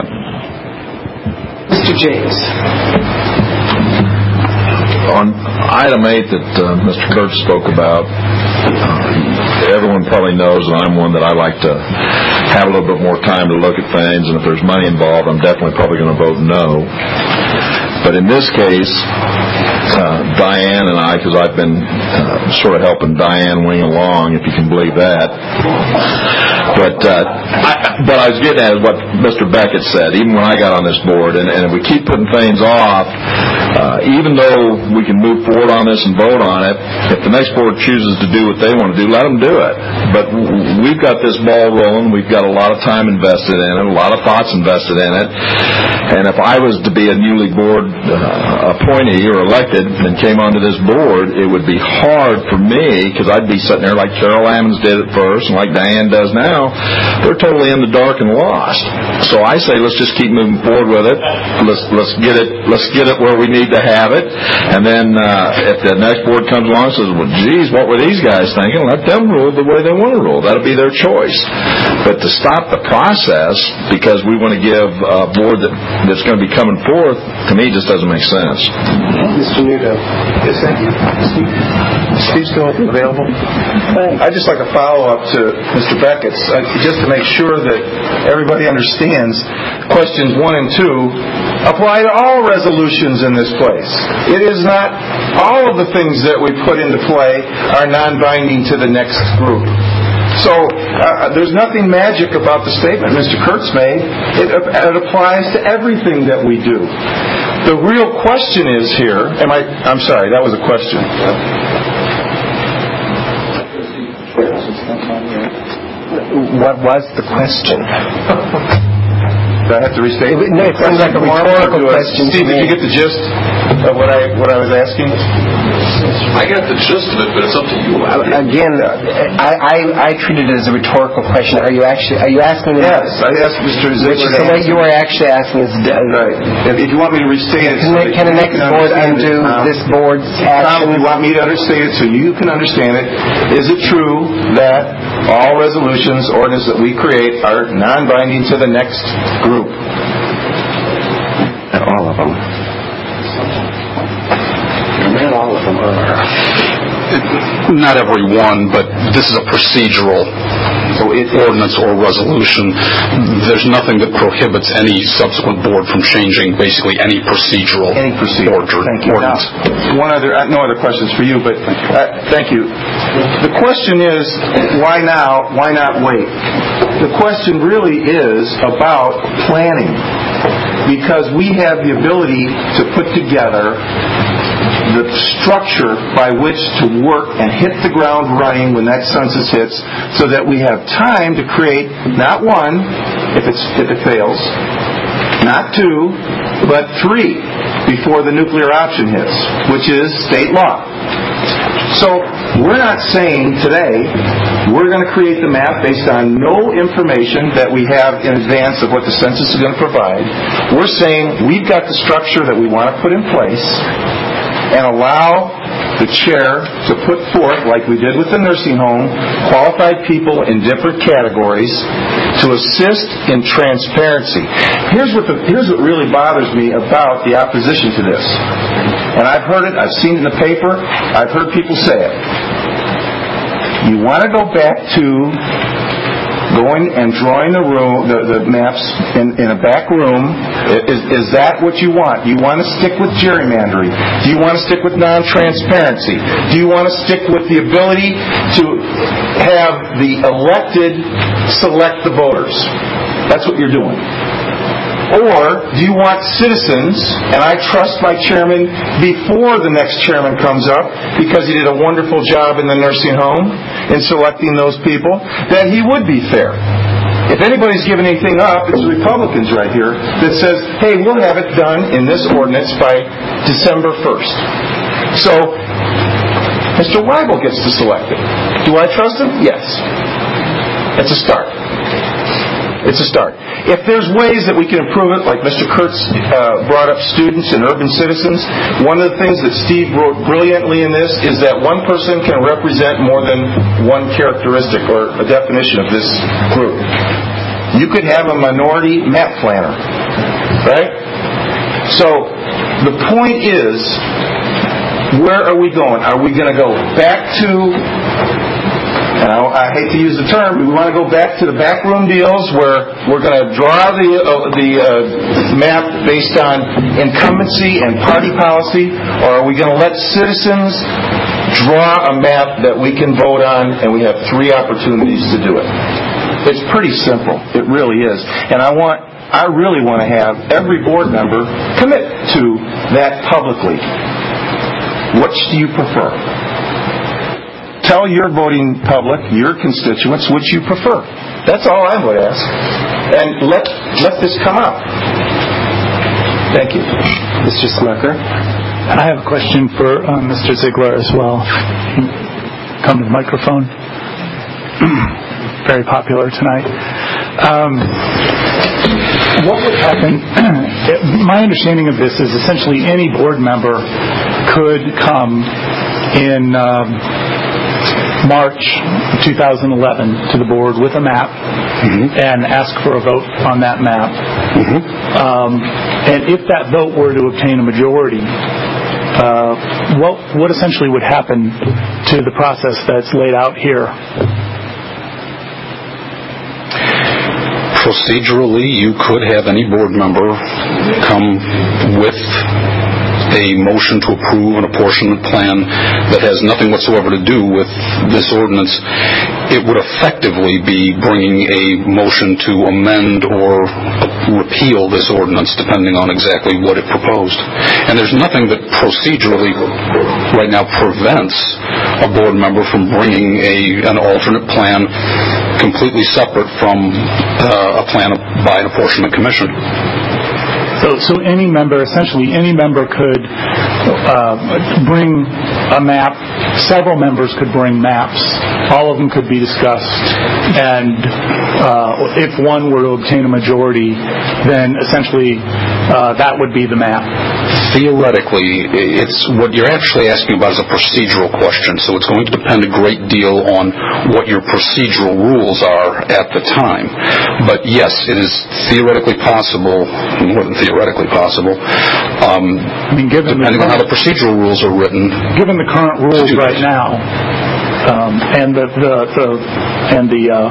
Mister James. On item eight that uh, Mister Kurtz spoke about, uh, everyone probably knows that I'm one that I like to have a little bit more time to look at things, and if there's money involved, I'm definitely probably going to vote no. But in this case, uh, Diane and I, because I've been uh, sort of helping Diane wing along, if you can believe that. But uh, I, but I was getting at what Mister Beckett said, even when I got on this board, and, and if we keep putting things off, uh, even though we can move forward on this and vote on it, if the next board chooses to do what they want to do, let them do it. But we've got this ball rolling. We've got a lot of time invested in it, a lot of thoughts invested in it. And if I was to be a newly board uh, appointee or elected and came onto this board, it would be hard for me, because I'd be sitting there like Carol Ammons did at first and like Diane does now. They're totally in the dark and lost. So I say let's just keep moving forward with it. Let's let's get it let's get it where we need to have it. And then uh, if the next board comes along and says, well, geez, what were these guys thinking? Let them rule the way they want to rule. That'll be their choice. But to stop the process because we want to give a board that, that's going to be coming forth, to me, just doesn't make sense. Mister Nudo. Yes, thank you. Steve, Steve's still available? I'd just like a follow-up to Mister Beckett's, uh, just to make sure that everybody understands questions one and two apply to all resolutions in this place. It is not all of the things that we put into play are non-binding to the next group. So uh, there's nothing magic about the statement Mister Kurtz made. It, it applies to everything that we do. The real question is here, am I, I'm sorry, that was a question. What was the question? Do I have to restate it? No, it sounds like a rhetorical question. Steve, did you get the gist of what I what I was asking? I got the gist of it, but it's up to you. Again, I, I, I treated it as a rhetorical question. Are you actually are you asking? Yes, I asked Mister Ziegler. Which is the way you are actually asking is right. If, if you want me to restate it, can, so the, can the next board undo um, this board's Tom, action? if you want me to understate it so you can understand it, is it true that all resolutions, ordinances that we create are non-binding to the next group? And all of them. Not all of them are. Not every one, but this is a procedural ordinance or resolution. There's nothing that prohibits any subsequent board from changing basically any procedural any procedural. Order, thank you. ordinance. Now, one other, no other questions for you, but uh, thank you. The question is, why now? Why not wait? The question really is about planning, because we have the ability to put together the structure by which to work and hit the ground running when that census hits, so that we have time to create not one, if it's if it fails, not two, but three before the nuclear option hits, which is state law. So we're not saying today we're going to create the map based on no information that we have in advance of what the census is going to provide. We're saying we've got the structure that we want to put in place and allow the chair to put forth, like we did with the nursing home, qualified people in different categories to assist in transparency. Here's what, the, here's what really bothers me about the opposition to this. And I've heard it, I've seen it in the paper, I've heard people say it. You want to go back to going and drawing the room, the, the maps in, in a back room. Is, is that what you want? Do you want to stick with gerrymandering? Do you want to stick with non-transparency? Do you want to stick with the ability to have the elected select the voters? That's what you're doing. Or do you want citizens, and I trust my chairman before the next chairman comes up, because he did a wonderful job in the nursing home in selecting those people, that he would be fair. If anybody's giving anything up, it's the Republicans right here that says, hey, we'll have it done in this ordinance by December first. So Mister Weibel gets to select it. Do I trust him? Yes. It's a start. It's a start. If there's ways that we can improve it, like Mister Kurtz uh, brought up students and urban citizens, one of the things that Steve wrote brilliantly in this is that one person can represent more than one characteristic or a definition of this group. You could have a minority map planner, right? So the point is, where are we going? Are we going to go back to... Now, I hate to use the term, but we want to go back to the backroom deals where we're going to draw the uh, the uh, map based on incumbency and party policy, or are we going to let citizens draw a map that we can vote on, and we have three opportunities to do it? It's pretty simple. It really is. And I want, I really want to have every board member commit to that publicly. Which do you prefer? Tell your voting public, your constituents, which you prefer. That's all I would ask. And let let this come out. Thank you. Mister Smucker? I have a question for uh, Mister Ziegler as well. Come to the microphone. Very popular tonight. Um, what would happen? My understanding of this is essentially any board member could come in um, March two thousand eleven to the board with a map mm-hmm. and ask for a vote on that map. Mm-hmm. Um, and if that vote were to obtain a majority, uh, what what essentially would happen to the process that's laid out here? Procedurally, you could have any board member come with a motion to approve an apportionment plan that has nothing whatsoever to do with this ordinance. It would effectively be bringing a motion to amend or repeal this ordinance, depending on exactly what it proposed. And there's nothing that procedurally right now prevents a board member from bringing a an alternate plan completely separate from uh, a plan by an apportionment commission. So, so any member, essentially any member could uh, bring a map. Several members could bring maps. All of them could be discussed. And uh, if one were to obtain a majority, then essentially uh, that would be the map. Theoretically, it's what you're actually asking about is a procedural question. So it's going to depend a great deal on what your procedural rules are at the time. But yes, it is theoretically possible, more than theoretically possible, um, I mean, given depending the, on how the procedural rules are written. Given the current rules right now, um, and the, the, the and the uh,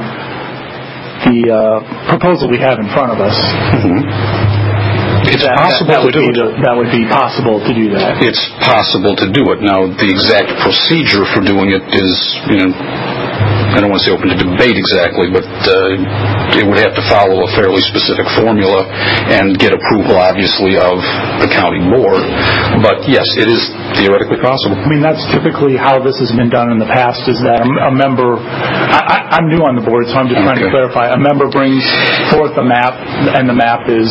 the uh, proposal we have in front of us. Mm-hmm. It's that, possible that, that to do it. The, that would be possible to do that. It's possible to do it. Now, the exact procedure for doing it is, you know, I don't want to say open to debate exactly, but uh, it would have to follow a fairly specific formula and get approval, obviously, of the county board. But yes, it is theoretically possible. I mean, that's typically how this has been done in the past, is that a, a member, I, I, I'm new on the board, so I'm just trying okay. to clarify, a member brings forth a map, and the map is...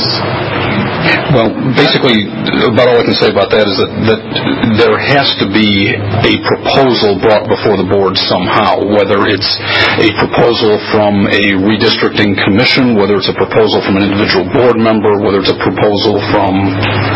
Well, basically, about all I can say about that is that, that there has to be a proposal brought before the board somehow, whether it's a proposal from a redistricting commission, whether it's a proposal from an individual board member, whether it's a proposal from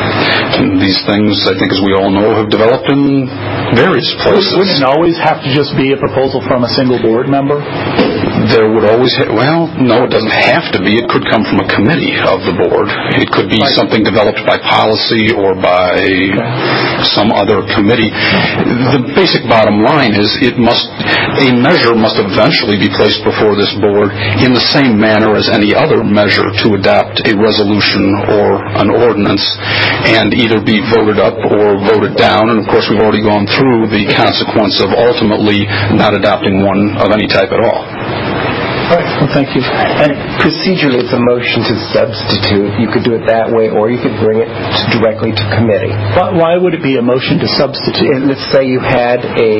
these things, I think, as we all know, have developed in various places. Wouldn't it always have to just be a proposal from a single board member? There would always ha- well, no, it doesn't have to be. It could come from a committee of the board. It could be right. something developed by policy or by okay. some other committee. The basic bottom line is it must a measure must eventually be placed before this board in the same manner as any other measure to adopt a resolution or an ordinance, and either be voted up or voted down. And of course, we've already gone through the consequence of ultimately not adopting one of any type at all. All right. Well, thank you. And procedurally, it's a motion to substitute. You could do it that way, or you could bring it to directly to committee. Why, why would it be a motion to substitute? And let's say you had a,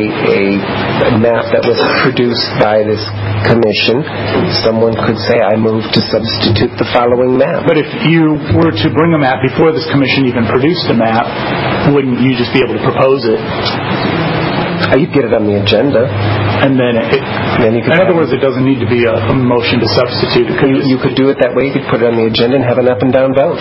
a map that was produced by this commission. Someone could say, I move to substitute the following map. But if you were to bring a map before this commission even produced a map, wouldn't you just be able to propose it? Oh, you'd get it on the agenda. And then, it, then you could in other words, it doesn't need to be a, a motion to substitute. It could you, you could do it that way. You could put it on the agenda and have an up and down vote.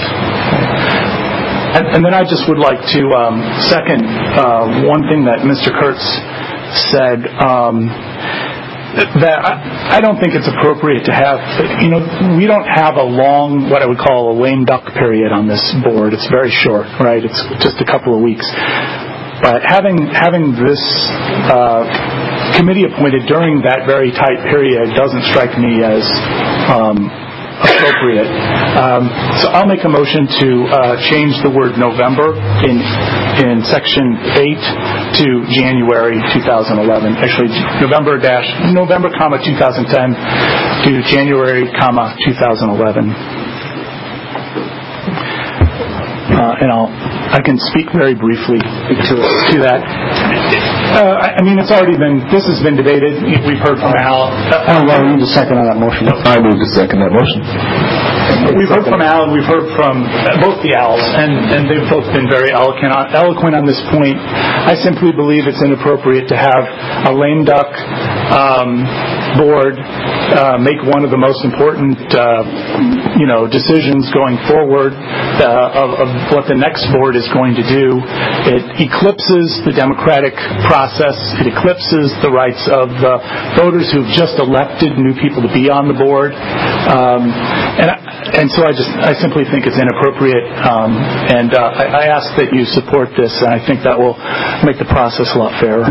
And, and then I just would like to um, second uh, one thing that Mister Kurtz said. Um, that I, I don't think it's appropriate to have, you know, we don't have a long, what I would call a lame duck period on this board. It's very short, right? It's just a couple of weeks. But having having this uh, committee appointed during that very tight period doesn't strike me as um, appropriate. Um, so I'll make a motion to uh, change the word November in in section eight to January two thousand eleven. Actually, November dash November comma two thousand ten to January comma two thousand eleven. Uh, and I'll. I can speak very briefly to, to that. Uh, I mean, it's already been, this has been debated. We've heard from Al. I need a second on that motion. I move to second that motion. We've heard from Al and we've heard from both the Als, and, and they've both been very eloquent on, eloquent on this point. I simply believe it's inappropriate to have a lame duck um, board uh, make one of the most important, uh, you know, decisions going forward uh, of, of what the next board is going to do. It eclipses the democratic process. It eclipses the rights of the voters who've just elected new people to be on the board. Um, and And so I just, I simply think it's inappropriate, um, and uh, I, I ask that you support this, and I think that will make the process a lot fairer.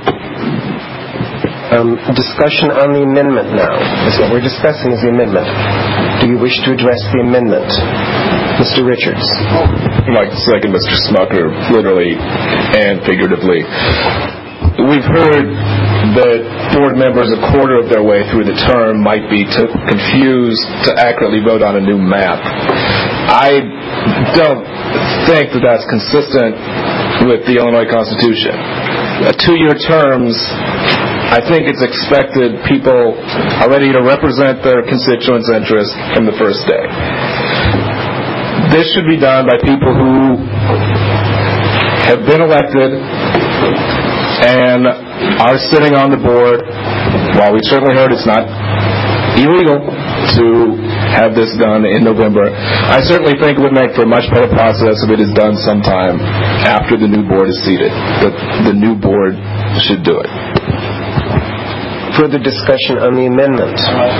Um, discussion on the amendment now. Is what we're discussing is the amendment. Do you wish to address the amendment? Mister Richards. I'd like to second Mister Smucker, literally and figuratively. We've heard that board members a quarter of their way through the term might be too confused to accurately vote on a new map. I don't think that that's consistent with the Illinois Constitution. Uh, two-year terms, I think it's expected people are ready to represent their constituents' interests from the first day. This should be done by people who have been elected and are sitting on the board. While we certainly heard it's not illegal to have this done in November, I certainly think it would make for a much better process if it is done sometime after the new board is seated. That the new board should do it. Further discussion on the amendment.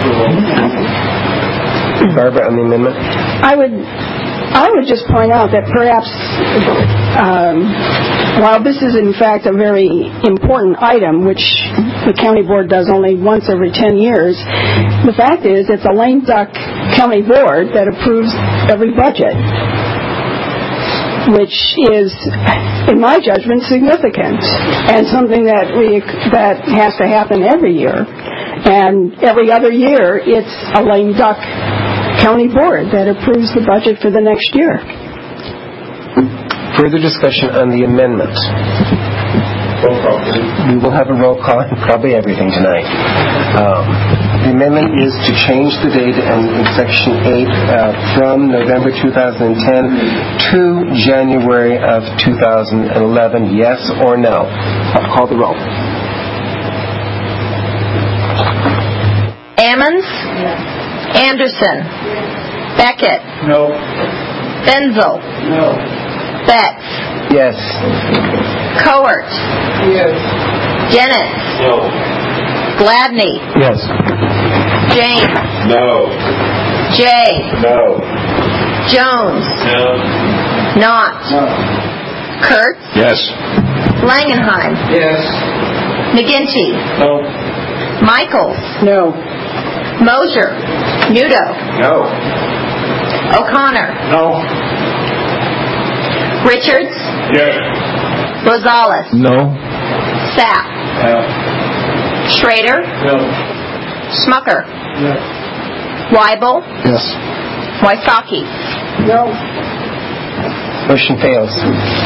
Barbara, on the amendment? I would, I would just point out that perhaps um, while this is in fact a very important item, which the county board does only once every ten years, the fact is it's a lame duck county board that approves every budget, which is, in my judgment, significant and something that we that has to happen every year. And every other year, it's a lame duck county board that approves the budget for the next year. Further discussion on the amendment. Roll call. We will have a roll call on probably everything tonight. Um, the amendment is to change the date in, in Section eight uh, from November two thousand ten to January of two thousand eleven. Yes or no? I'll call the roll. Ammons? Yes. Anderson? Yes. Beckett? No. Benzel? No. Betts? Yes. Coert? Yes. Dennett? No. Gladney? Yes. James? No. Jay? No. Jones? No. Knott? No. Kurtz? Yes. Langenheim? Yes. McGinty? No. Michaels? No. Mosier? Nudo? No. O'Connor? No. Richards? Yes. Rosales? No. Sapp? No. Schrader? No. Smucker? Yes. Weibel? Yes. Wysocki? No. Motion fails.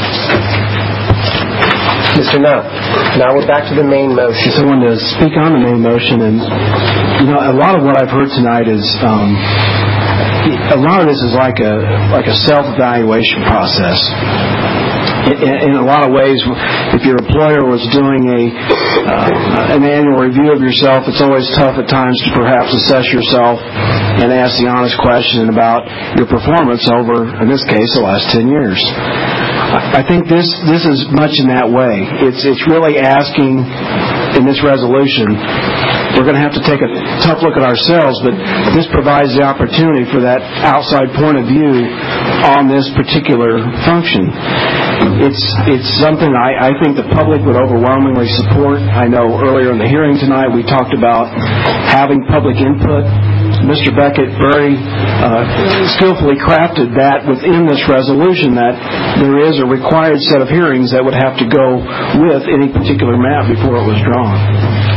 Mister Knott, now we're back to the main motion. I wanted to speak on the main motion, and you know, a lot of what I've heard tonight is um, a lot of this is like a like a self-evaluation process. In, in a lot of ways, if your employer was doing a uh, an annual review of yourself, it's always tough at times to perhaps assess yourself and ask the honest question about your performance over, in this case, the last ten years. I think this this is much in that way. It's it's really asking in this resolution. We're going to have to take a tough look at ourselves, but this provides the opportunity for that outside point of view on this particular function. It's it's something I, I think the public would overwhelmingly support. I know earlier in the hearing tonight we talked about having public input. Mister Beckett very uh, skillfully crafted that within this resolution, that there is a required set of hearings that would have to go with any particular map before it was drawn.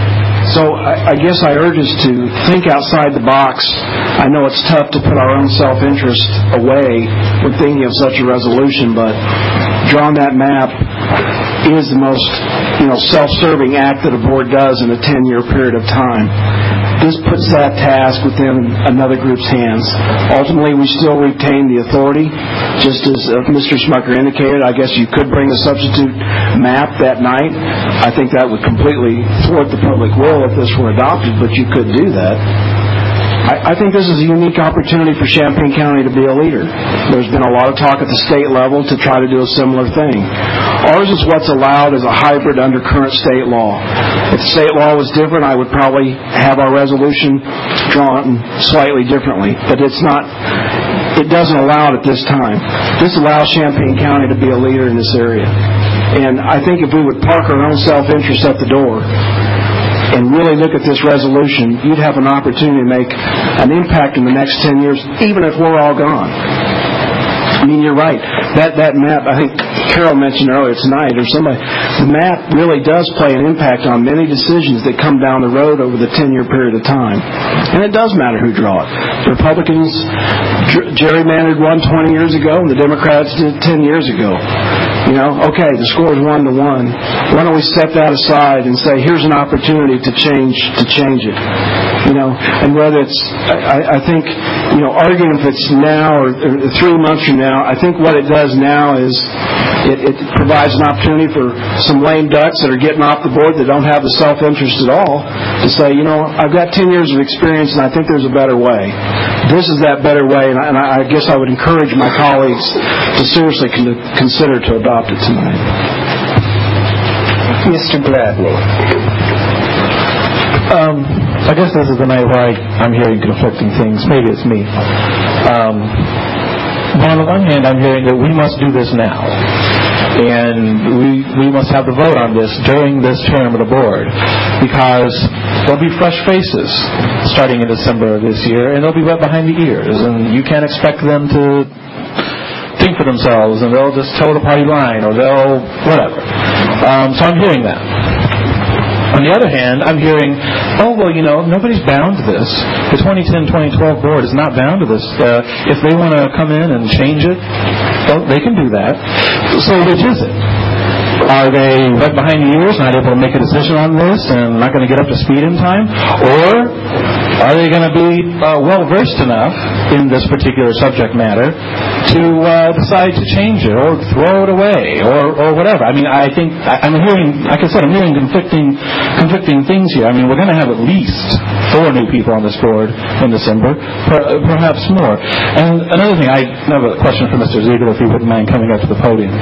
So I, I guess I urge us to think outside the box. I know it's tough to put our own self-interest away when thinking of such a resolution, but drawing that map is the most, you know, self-serving act that a board does in a ten-year period of time. This puts that task within another group's hands. Ultimately, we still retain the authority, just as uh, Mister Smucker indicated. I guess you could bring a substitute map that night. I think that would completely thwart the public will if this were adopted, but you could do that. I, I think this is a unique opportunity for Champaign County to be a leader. There's been a lot of talk at the state level to try to do a similar thing. Ours is what's allowed as a hybrid under current state law. If the state law was different, I would probably have our resolution drawn slightly differently. But it's not, it doesn't allow it at this time. This allows Champaign County to be a leader in this area. And I think if we would park our own self-interest at the door and really look at this resolution, you'd have an opportunity to make an impact in the next ten years, even if we're all gone. I mean, you're right. That that map, I think Carol mentioned earlier tonight, or somebody, the map really does play an impact on many decisions that come down the road over the ten-year period of time. And it does matter who draw it. The Republicans gerrymandered one twenty years ago, and the Democrats did ten years ago. You know, okay, the score is one to one. Why don't we step that aside and say, here's an opportunity to change to change it. You know, and whether it's, I, I think, you know, arguing if it's now or, or three months from now, I think what it does now is it, it provides an opportunity for some lame ducks that are getting off the board that don't have the self-interest at all to say, you know, I've got ten years of experience and I think there's a better way. This is that better way, and I, and I guess I would encourage my colleagues to seriously con- consider to adopt it tonight. Mister Gladney. Um, I guess this is the night where I, I'm hearing conflicting things. Maybe it's me. Um, but on the one hand, I'm hearing that we must do this now. And we we must have the vote on this during this term of the board, because there'll be fresh faces starting in December of this year, and they'll be wet behind the ears, and you can't expect them to think for themselves, and they'll just toe the party line, or they'll whatever. Um, so I'm hearing that. On the other hand, I'm hearing, oh, well, you know, nobody's bound to this. The twenty ten twenty twelve board is not bound to this. Uh, if they want to come in and change it, well, they can do that. So which is it? Are they right behind the ears, not able to make a decision on this, and not going to get up to speed in time? Or are they going to be uh, well-versed enough in this particular subject matter to uh, decide to change it or throw it away or, or whatever? I mean, I think, I, I'm hearing, like I said, I'm hearing conflicting, conflicting things here. I mean, we're going to have at least four new people on this board in December, per, perhaps more. And another thing, I have a question for Mister Ziegler, if he wouldn't mind coming up to the podium.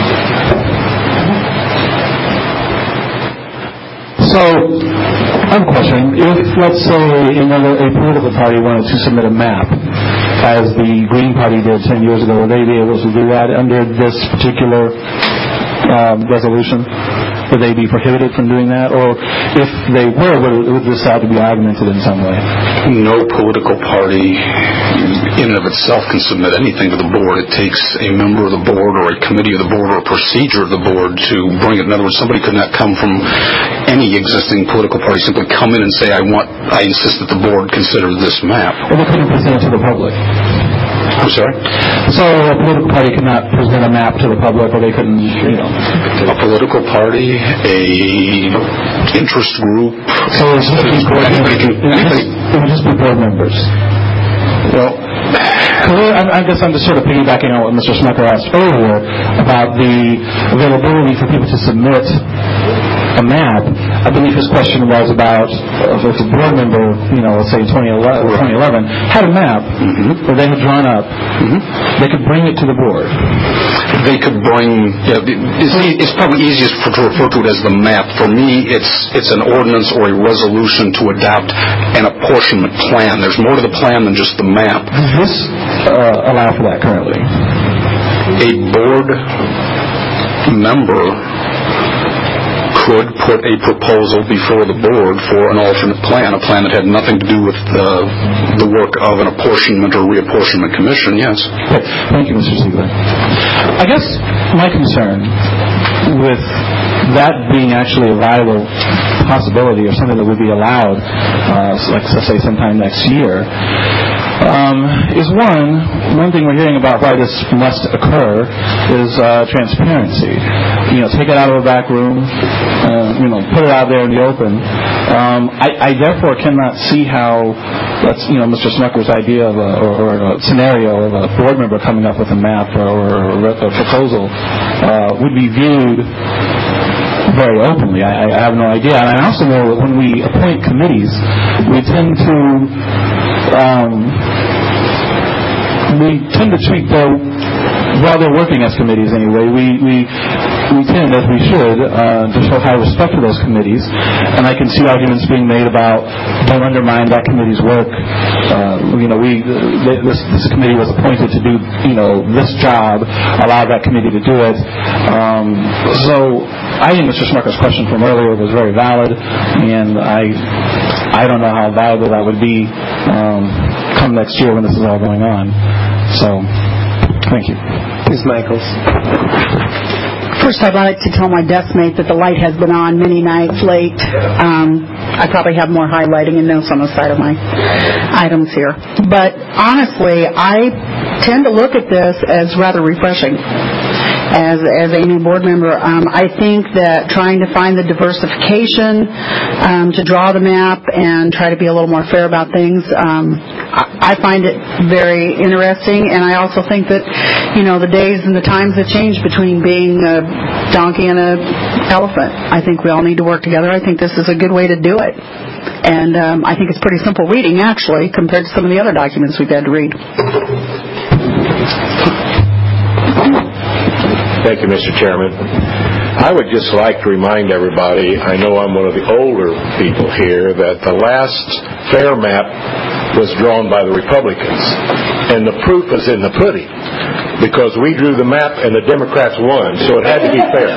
So, I have a question. If, let's say, another, a political party wanted to submit a map, as the Green Party did ten years ago, would they be able to do that under this particular um, resolution? Would they be prohibited from doing that? Or if they were, would, would this have to be augmented in some way? No political party in and of itself can submit anything to the board. It takes a member of the board or a committee of the board or a procedure of the board to bring it. In other words, somebody could not come from any existing political party, simply come in and say, I want, I insist that the board consider this map. Or they couldn't present it to the public. I'm sorry? So a political party could not present a map to the public, or they couldn't, you know. A political party, a interest group. So it's just be board members. It would just be board members. Well, I guess I'm just sort of piggybacking on what Mister Smucker asked earlier about the availability for people to submit a map. I believe his question was about uh, if a board member, you know, let's say twenty eleven, had a map mm-hmm. that they had drawn up, mm-hmm. they could bring it to the board. They could bring, yeah, it's, it's probably easiest for, to refer to it as the map. For me, it's it's an ordinance or a resolution to adopt an apportionment plan. There's more to the plan than just the map. Does this uh, allow for that currently? A board member could put a proposal before the board for an alternate plan, a plan that had nothing to do with the, the work of an apportionment or reapportionment commission, yes. Okay. Thank you, Mister Ziegler. I guess my concern with that being actually a viable possibility or something that would be allowed, uh, like let's say sometime next year, um, is one, one thing we're hearing about why this must occur is uh, transparency. You know, take it out of a back room, uh, you know, put it out there in the open. Um, I, I therefore cannot see how, that's, you know, Mister Smucker's idea of a, or, or a scenario of a board member coming up with a map or, or a, a proposal uh, would be viewed very openly. I, I have no idea. And I also know that when we appoint committees, we tend to um, we tend to treat them, while they're working as committees anyway, we we, we tend, as we should, uh, to show high respect for those committees. And I can see arguments being made about don't undermine that committee's work. Uh, you know, we this, this committee was appointed to do, you know, this job, allow that committee to do it. Um, so I think Mister Smucker's question from earlier was very valid, and I I don't know how valuable that would be um, come next year when this is all going on. So, thank you. Miz Michaels. First, I'd like to tell my desk mate that the light has been on many nights late. Um, I probably have more highlighting and notes on the side of my items here. But honestly, I tend to look at this as rather refreshing. As, as a new board member, um, I think that trying to find the diversification, um, to draw the map and try to be a little more fair about things, um, I, I find it very interesting. And I also think that, you know, the days and the times have changed between being a donkey and an elephant. I think we all need to work together. I think this is a good way to do it. And um, I think it's pretty simple reading, actually, compared to some of the other documents we've had to read. Thank you, Mister Chairman. I would just like to remind everybody, I know I'm one of the older people here, that the last fair map was drawn by the Republicans. And the proof is in the pudding, because we drew the map and the Democrats won, so it had to be fair.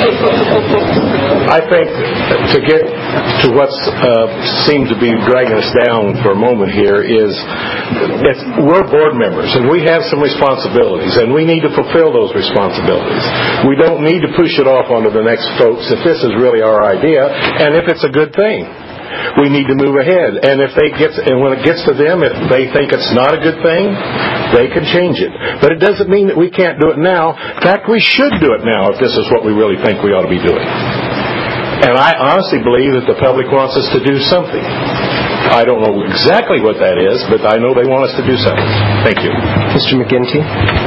I think to get to what's uh, seemed to be dragging us down for a moment here is it's, we're board members and we have some responsibilities and we need to fulfill those responsibilities. We don't need to push it off onto the next folks if this is really our idea and if it's a good thing. We need to move ahead, and if they get, and when it gets to them, if they think it's not a good thing, they can change it. But it doesn't mean that we can't do it now. In fact, we should do it now if this is what we really think we ought to be doing. And I honestly believe that the public wants us to do something. I don't know exactly what that is, but I know they want us to do something. Thank you. Mister McGinty.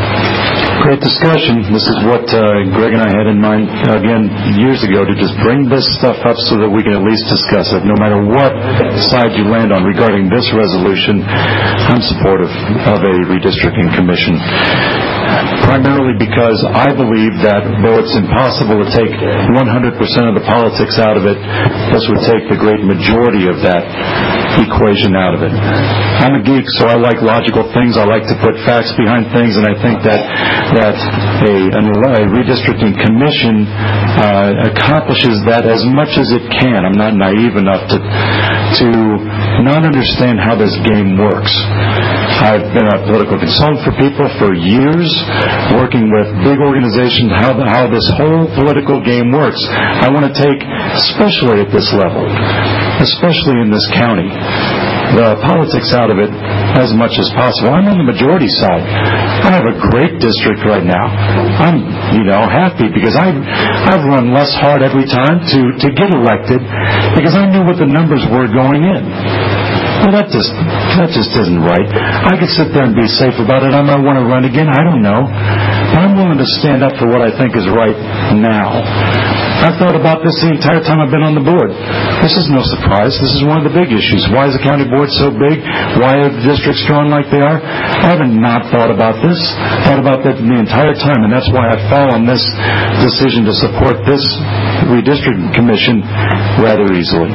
Great discussion. This is what uh, Greg and I had in mind, uh, again, years ago, to just bring this stuff up so that we can at least discuss it. No matter what side you land on regarding this resolution, I'm supportive of a redistricting commission. Primarily because I believe that though it's impossible to take one hundred percent of the politics out of it, this would take the great majority of that equation out of it. I'm a geek, so I like logical things. I like to put facts behind things, and I think that that a, a redistricting commission uh, accomplishes that as much as it can. I'm not naive enough to to not understand how this game works. I've been a political consultant for people for years, working with big organizations, how, how this whole political game works. I want to take, especially at this level, especially in this county, the politics out of it as much as possible. I'm on the majority side. I have a great district right now. I'm, you know, happy because I, I've run less hard every time to, to get elected because I knew what the numbers were going in. Well, that just that just isn't right. I could sit there and be safe about it. I might want to run again. I don't know. But I'm willing to stand up for what I think is right now. I've thought about this the entire time I've been on the board. This is no surprise. This is one of the big issues. Why is the county board so big? Why are the districts drawn like they are? I haven't not thought about this. Thought about that the entire time, and that's why I fell on this decision to support this redistricting commission rather easily.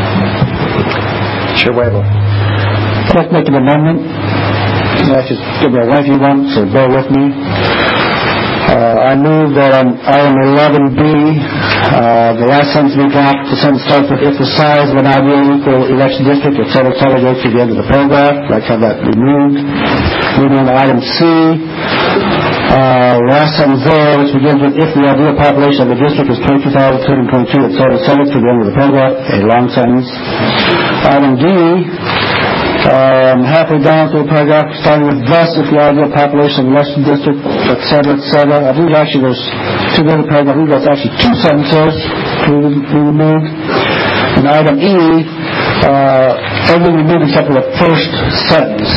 Chair Weibel. I'd like to make an amendment. That's just give me a lengthy one, so bear with me. Uh, I move that on item eleven B, uh, the last sentence be dropped. The sentence starts with, if the size of an ideal equal election district, et cetera, et cetera, goes to the end of the paragraph. I'd like to have that removed. Moving on to item C. Uh, last sentence there, which begins with, if the ideal population of the district is twenty-two thousand two hundred twenty-two, et cetera, et cetera, to the end of the paragraph, a long sentence. Item D, um, halfway down through the paragraph, starting with thus, if the ideal population of the election district, et cetera, et cetera. I believe actually there's two different paragraphs. I believe that's actually two sentences to be removed. And item E, uh, everything removed except for the first sentence.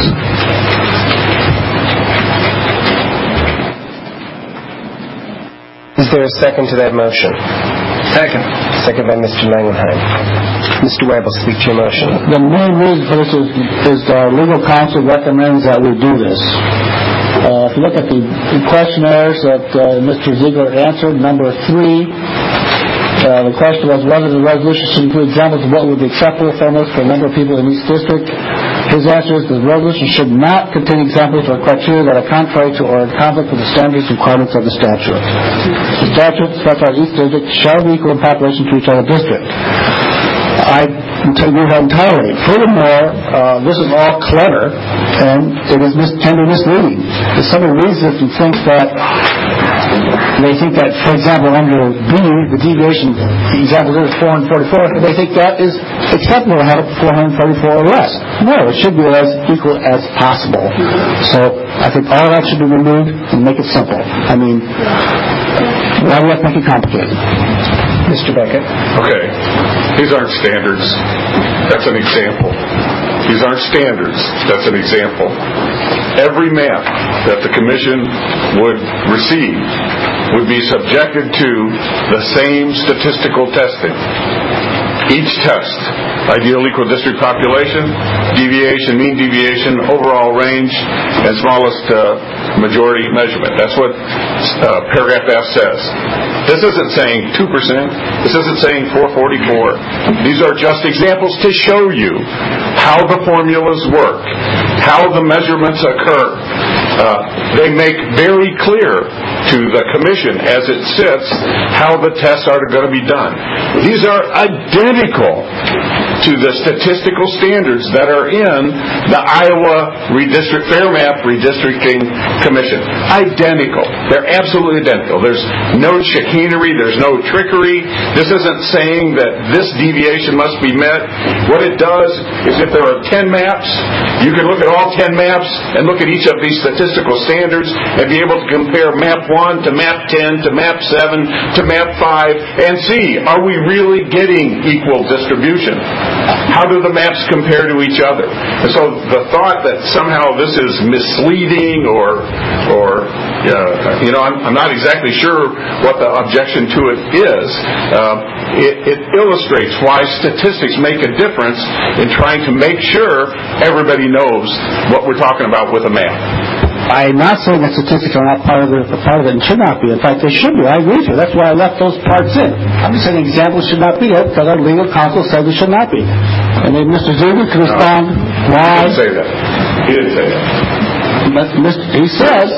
Is there a second to that motion? Second. Second by Mister Langenheim. Mister Weibel, speak to your motion. The main reason for this is, is our legal counsel recommends that we do this. Uh, if you look at the questionnaires that uh, Mister Ziegler answered, number three, uh, the question was whether the resolution should include examples of what would be acceptable from us for a number of people in each district. His answer is the resolution should not contain examples or criteria that are contrary to or in conflict with the standards and requirements of the statute. The statute specifies each district shall be equal in population to each other district. I agree with that entirely. Furthermore, uh, this is all clever, and it is mis- can be misleading. If somebody reads this and thinks that they think that, for example, under B, the deviation example is four hundred forty-four, they think that is acceptable to have it four hundred forty-four or less. No, it should be as equal as possible. So I think all that should be removed and make it simple. I mean, why do we have to make it complicated? Mister Beckett. Okay. These aren't standards. That's an example. These aren't standards. That's an example. Every map that the Commission would receive would be subjected to the same statistical testing. Each test, ideal equal district population, deviation, mean deviation, overall range, and smallest uh, majority measurement. That's what uh, paragraph F says. This isn't saying two percent. This isn't saying four forty-four. These are just examples to show you how the formulas work, how the measurements occur. Uh, they make very clear to the Commission as it sits how the tests are going to be done. These are identical to the statistical standards that are in the Iowa Redistrict Fair Map Redistricting Commission. Identical. They're absolutely identical. There's no chicanery. There's no trickery. This isn't saying that this deviation must be met. What it does is if there are ten maps, you can look at all ten maps and look at each of these statistical standards and be able to compare map one to map ten to map seven to map five and see, are we really getting equal distribution? How do the maps compare to each other? And so the thought that somehow this is misleading or, or uh, you know, I'm, I'm not exactly sure what the objection to it is. Uh, it, it illustrates why statistics make a difference in trying to make sure everybody knows what we're talking about with a map. I'm not saying that statistics are not part of it, part of it and should not be. In fact, they should be. I agree with you. That's why I left those parts in. I'm just saying examples should not be it because our legal counsel said they should not be. And then Mister Ziegler can respond no, why. He didn't say that. He didn't say that. But he says,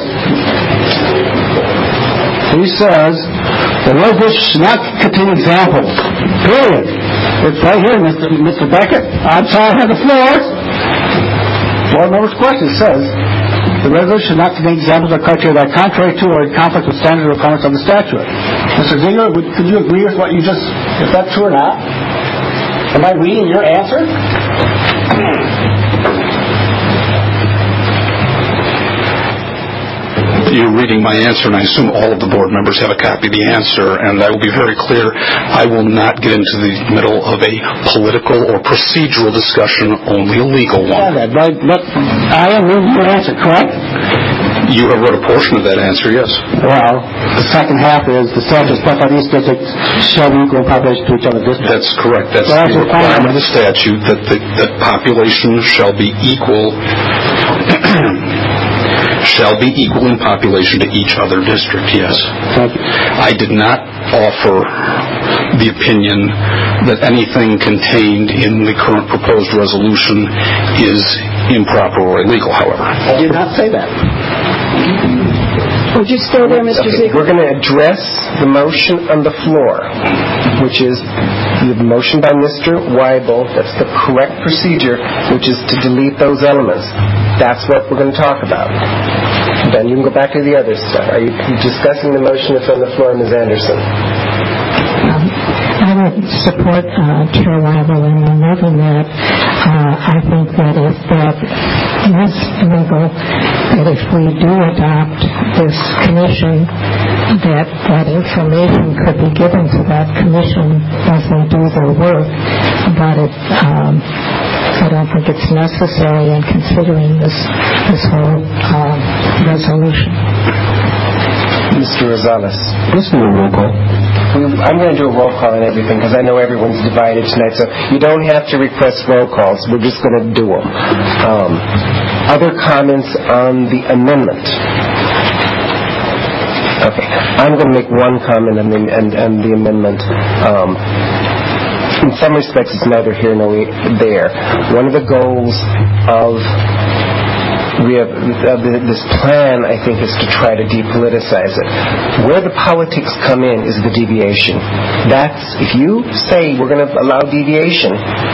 he says, the resolution should not contain examples. Period. It's right here, Mister Mister Beckett. I'm sorry I have the floor. Board member's question says, the resolution should not contain examples or criteria that are contrary to or in conflict with standard requirements of the statute. Mister Ziegler, could you agree with what you just, if that's true or not? Am I reading your answer? You're reading my answer, and I assume all of the board members have a copy of the answer, and I will be very clear. I will not get into the middle of a political or procedural discussion, only a legal one. Yeah, but, but I am reading your answer, correct? You have read a portion of that answer, yes. Well, the second half is the statute specifies each district shall be equal in population to each other districts. That's correct. That's so the requirement of the statute, that the that population shall be equal shall be equal in population to each other district, yes. I did not offer the opinion that anything contained in the current proposed resolution is improper or illegal, however. I did not say that. Would you stay there, Mister Okay, Ziegler? we're going to address the motion on the floor, which is the motion by Mister Weibel. That's the correct procedure, which is to delete those elements. That's what we're going to talk about. Then you can go back to the other stuff. Are you discussing the motion that's on the floor, Miz Anderson? Um, I would support uh, Chair Weibel in removing that. Uh, I think that if that is legal, that if we do adopt this commission, that that information could be given to that commission as they do their work, but it, um, I don't think it's necessary in considering this this whole uh, resolution. Mister Rosales. Let's do a roll call. I'm going to do a roll call on everything because I know everyone's divided tonight, so you don't have to request roll calls. We're just going to do them. Um, other comments on the amendment? Okay. I'm going to make one comment on the, and, and the amendment. Um, in some respects, it's neither here nor there. One of the goals of We have uh, this plan, I think, is to try to depoliticize it. Where the politics come in is the deviation. That's, if you say we're going to allow deviation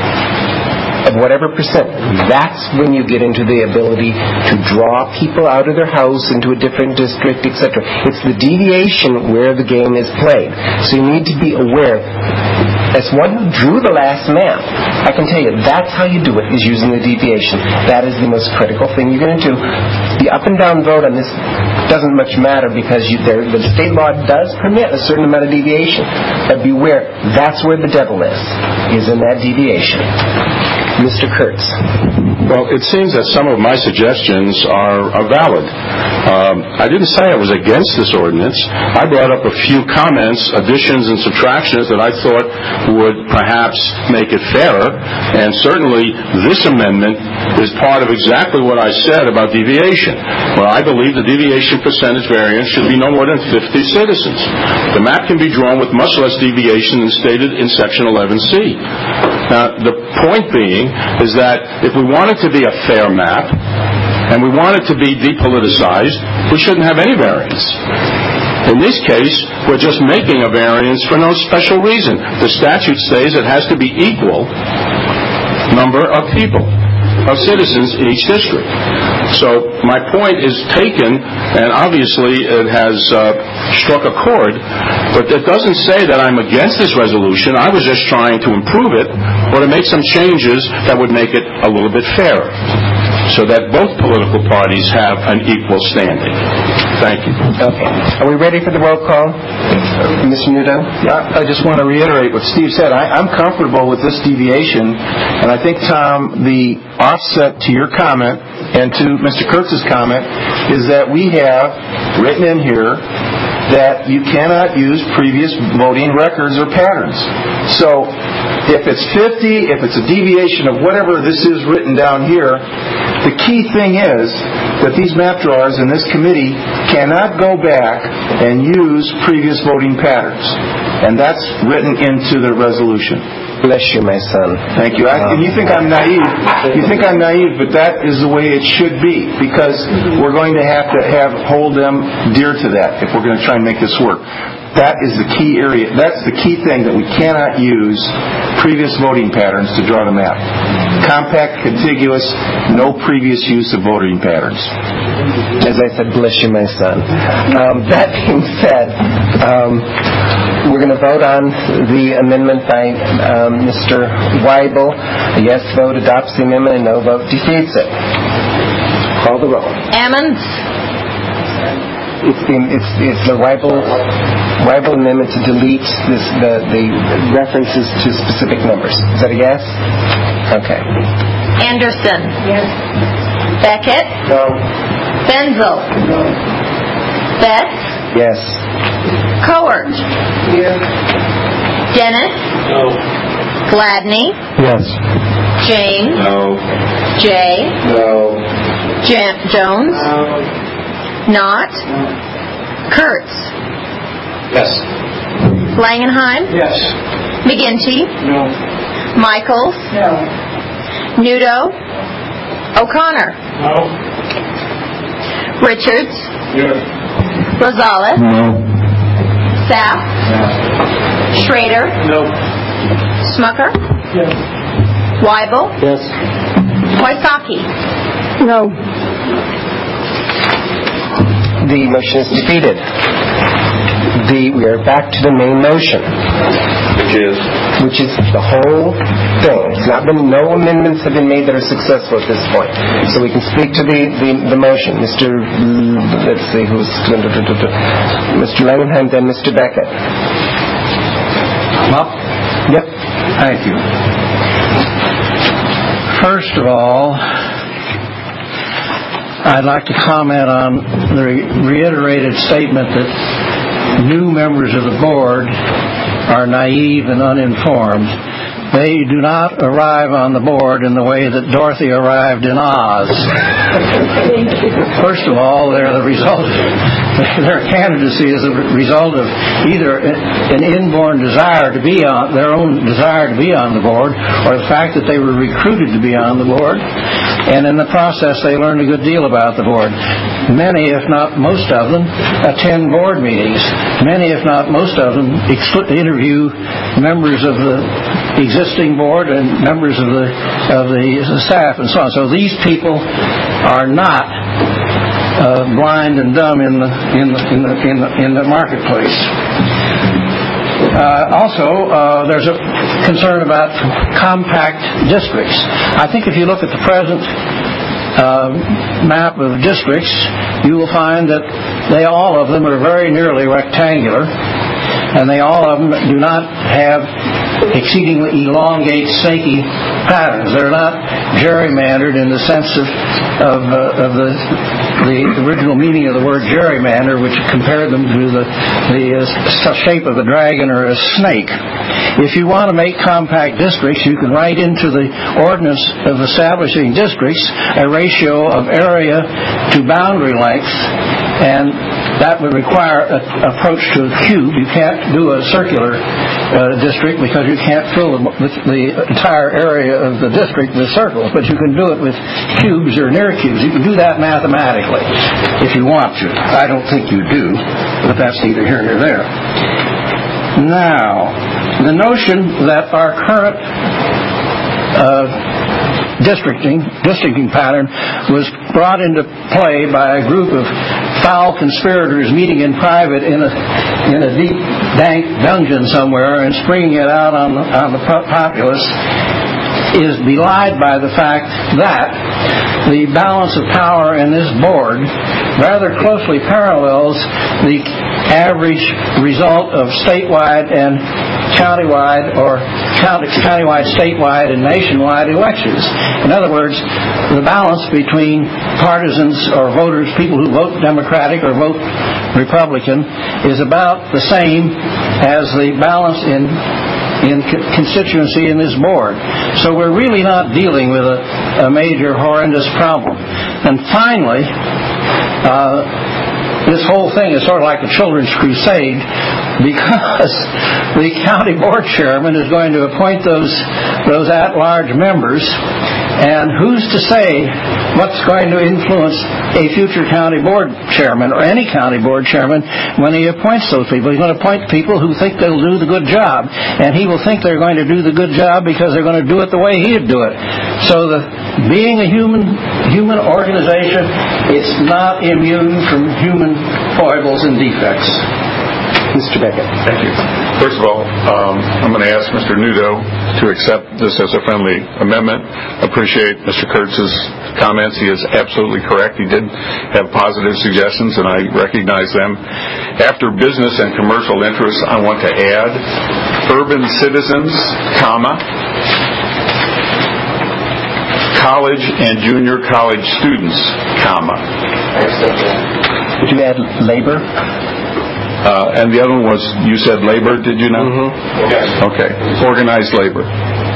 of whatever percent, that's when you get into the ability to draw people out of their house into a different district, et cetera. It's the deviation where the game is played. So you need to be aware. As one who drew the last map, I can tell you that's how you do it, is using the deviation. That is the most critical thing you're going to do. The up and down vote on this doesn't much matter because you, there, the state law does permit a certain amount of deviation. But beware, that's where the devil is, is in that deviation. Mister Kurtz. Well, it seems that some of my suggestions are, are valid. Um, I didn't say I was against this ordinance. I brought up a few comments, additions and subtractions that I thought would perhaps make it fairer, and certainly this amendment is part of exactly what I said about deviation. Well, I believe the deviation percentage variance should be no more than fifty citizens. The map can be drawn with much less deviation than stated in Section eleven C. Now, the point being is that if we want it to be a fair map and we want it to be depoliticized, we shouldn't have any variance. In this case, we're just making a variance for no special reason. The statute says it has to be equal number of people, of citizens in each district. So my point is taken, and obviously it has uh, struck a chord, but it doesn't say that I'm against this resolution. I was just trying to improve it or to make some changes that would make it a little bit fairer, so that both political parties have an equal standing. Thank you. Okay. Are we ready for the roll call? Mister Nudo? Yeah, I just want to reiterate what Steve said. I, I'm comfortable with this deviation, and I think, Tom, the offset to your comment and to Mister Kurtz's comment is that we have written in here that you cannot use previous voting records or patterns. So if it's fifty, if it's a deviation of whatever this is written down here, the key thing is that these map drawers in this committee cannot go back and use previous voting patterns. And that's written into the resolution. Bless you, my son. Thank you. I, and you think I'm naive. You think I'm naive, but that is the way it should be, because we're going to have to have hold them dear to that if we're going to try and make this work. That is the key area. That's the key thing, that we cannot use previous voting patterns to draw the map. Compact, contiguous, no previous use of voting patterns. As I said, bless you, my son. Um, that being said, um, we're going to vote on the amendment by um, Mister Weibel. A yes vote adopts the amendment, and no vote defeats it. Call the roll. Ammons? It's the, it's, it's the Weibel, Weibel amendment to delete this, the, the references to specific numbers. Is that a yes? Okay. Anderson? Yes. Beckett? No. Benzel? No. Betts? Yes. Coert? Yes. Dennis? No. Gladney? Yes. James? No. Jay? No. Jan- Jones? No. Not? Kurtz? Yes. Langenheim? Yes. McGinty? No. Michaels? No. Nudo? O'Connor? No. Richards? Yes. Rosales? No. Sapp? No. Schrader? No. Smucker? Yes. Weibel? Yes. Wysocki? No. The motion is defeated. The, we are back to the main motion. Which is? Which is the whole thing. It's not been, no amendments have been made that are successful at this point. So we can speak to the, the, the motion. Mister Let's see who's... Mister Langenheim, then Mister Beckett. Up? Yep. Thank you. First of all, I'd like to comment on the reiterated statement that new members of the board are naive and uninformed. They do not arrive on the board in the way that Dorothy arrived in Oz. First of all, they're the result of, their candidacy is a result of either an inborn desire to be on, their own desire to be on the board, or the fact that they were recruited to be on the board. And in the process, they learned a good deal about the board. Many, if not most of them, attend board meetings. Many, if not most of them, interview members of the existing board and members of the of the staff and so on. So these people are not uh, blind and dumb in the in the in the in the, in the marketplace. Uh, also, uh, there's a concern about compact districts. I think if you look at the present uh, map of districts, you will find that they all of them are very nearly rectangular, and they all of them do not have exceedingly elongate, snaky patterns. They're not gerrymandered in the sense of of, uh, of the the original meaning of the word gerrymander, which compared them to the the uh, shape of a dragon or a snake. If you want to make compact districts, you can write into the ordinance of establishing districts a ratio of area to boundary length, and that would require an approach to a cube. You can't do a circular uh, district because you can't fill the, the entire area of the district with circles, but you can do it with cubes or near cubes. You can do that mathematically if you want to. I don't think you do, but that's neither here nor there. Now, the notion that our current uh, districting districting pattern was brought into play by a group of foul conspirators meeting in private in a in a deep, dank dungeon somewhere and springing it out on the, on the populace is belied by the fact that the balance of power in this board rather closely parallels the average result of statewide and countywide or county, countywide, statewide, and nationwide elections. In other words, the balance between partisans or voters, people who vote Democratic or vote Republican, is about the same as the balance in in constituency in this board. So we're really not dealing with a, a major, horrendous problem. And finally, uh, this whole thing is sort of like a children's crusade, because the county board chairman is going to appoint those those at-large members, and who's to say what's going to influence a future county board chairman or any county board chairman when he appoints those people? He's going to appoint people who think they'll do the good job, and he will think they're going to do the good job because they're going to do it the way he'd do it. So the being a human human organization, it's not immune from human foibles and defects. Mister Beckett. Thank you. First of all, um, I'm going to ask Mister Nudo to accept this as a friendly amendment. Appreciate Mister Kurtz's comments. He is absolutely correct. He did have positive suggestions, and I recognize them. After business and commercial interests, I want to add urban citizens, comma, college and junior college students, comma. Would you add labor? Uh, and the other one was, you said labor, did you know? Mm-hmm. Yes. Okay. Organized labor.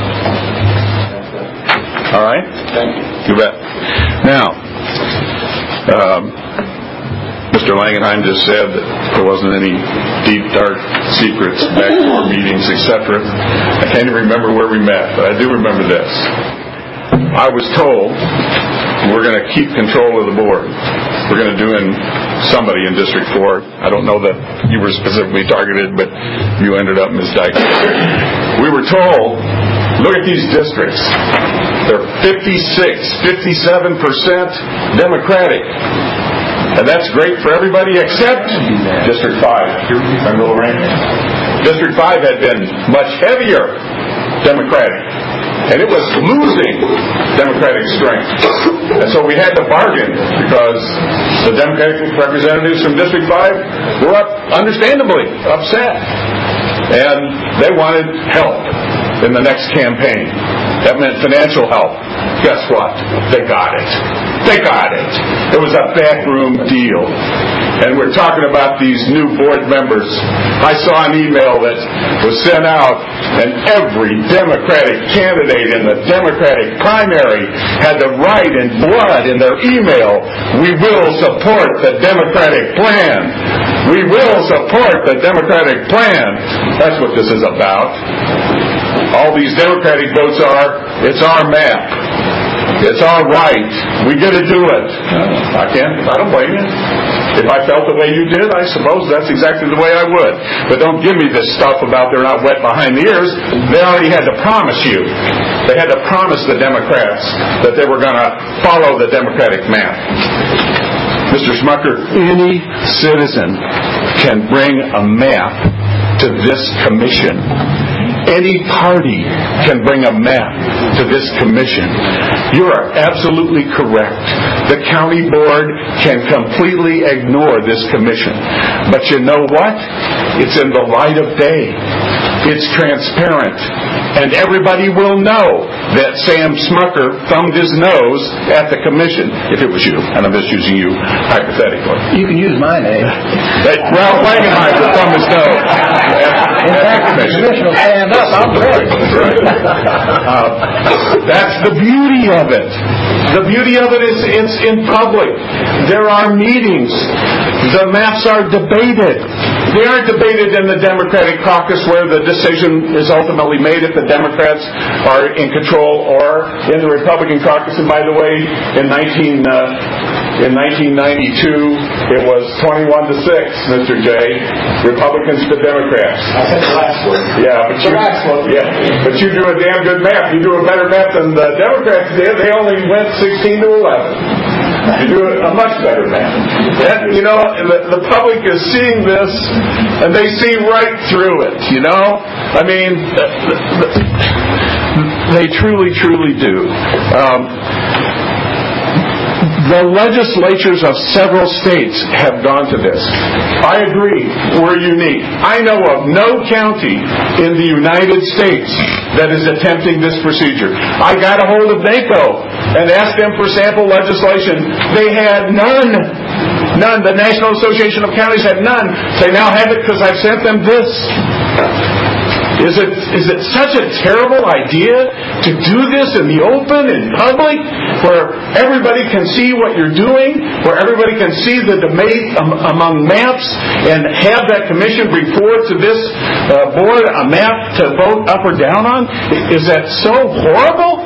All right? Thank You you. bet. Now, um, Mister Langenheim just said that there wasn't any deep, dark secrets, backdoor meetings, et cetera. I can't even remember where we met, but I do remember this. I was told we're going to keep control of the board. We're going to do in somebody in District four. I don't know that you were specifically targeted, but you ended up, Miz Dyke. We were told, look at these districts. They're fifty-six, fifty-seven percent Democratic. And that's great for everybody except District five. Remember Lorraine? District five had been much heavier Democratic, and it was losing Democratic strength. And so we had to bargain because the Democratic representatives from District five were up, understandably upset. And they wanted help in the next campaign. That meant financial help. Guess what? They got it. They got it. It was a backroom deal. And we're talking about these new board members. I saw an email that was sent out, and every Democratic candidate in the Democratic primary had to write in blood in their email, "We will support the Democratic plan. We will support the Democratic plan." That's what this is about. All these Democratic votes are, it's our map. It's our right. We get to do it. I can't, I don't blame you. If I felt the way you did, I suppose that's exactly the way I would. But don't give me this stuff about they're not wet behind the ears. They already had to promise you. They had to promise the Democrats that they were going to follow the Democratic map. Mister Smucker, any citizen can bring a map to this commission. Any party can bring a map to this commission. You are absolutely correct. The county board can completely ignore this commission. But you know what? It's in the light of day. It's transparent. And everybody will know that Sam Smucker thumbed his nose at the commission, if it was you. And I'm just using you hypothetically. You can use my name. That Ralph Langenheimer thumbed his nose at, in at fact, the commission. The commission will stand up. I'm ready. Uh, that's the beauty of it. The beauty of it is it's in public. There are meetings. The maps are debated. They aren't debated in the Democratic caucus where the decision is ultimately made if the Democrats are in control, or in the Republican caucus. And by the way, in nineteen uh, in nineteen ninety-two, it was twenty-one to six, Mister J. Republicans to Democrats. I said the last one. Yeah, but you, the last one. Yeah, but you do a damn good map. You do a better map than the Democrats did. They only went sixteen to eleven. You do a much better map. And, you know, the, the public is seeing this, and they see right through it, you know? I mean, they truly, truly do. Um, The legislatures of several states have gone to this. I agree, we're unique. I know of no county in the United States that is attempting this procedure. I got a hold of NACO and asked them for sample legislation. They had none. None. The National Association of Counties had none. They now have it because I've sent them this. Is it is it such a terrible idea to do this in the open, in public, where everybody can see what you're doing, where everybody can see the debate um, among maps, and have that commission bring forward to this uh, board a map to vote up or down on? Is that so horrible?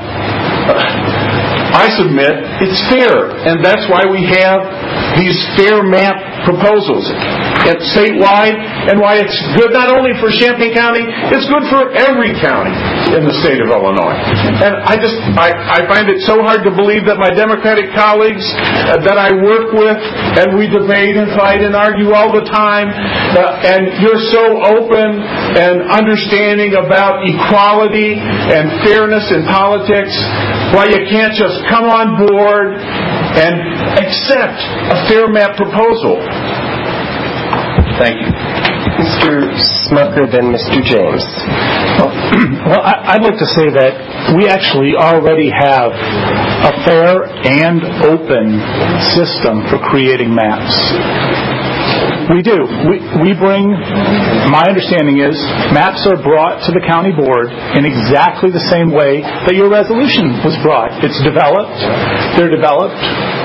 I submit it's fair, and that's why we have these fair map proposals at statewide, and why it's good not only for Champaign County, it's good for every county in the state of Illinois. And I just, I, I find it so hard to believe that my Democratic colleagues uh, that I work with, and we debate and fight and argue all the time, uh, and you're so open and understanding about equality and fairness in politics, why you can't just come on board and accept a fair map proposal. Thank you. Mister Smucker, then Mister James. Well, I'd like to say that we actually already have a fair and open system for creating maps. We do. We, we bring, my understanding is, maps are brought to the county board in exactly the same way that your resolution was brought. It's developed. They're developed.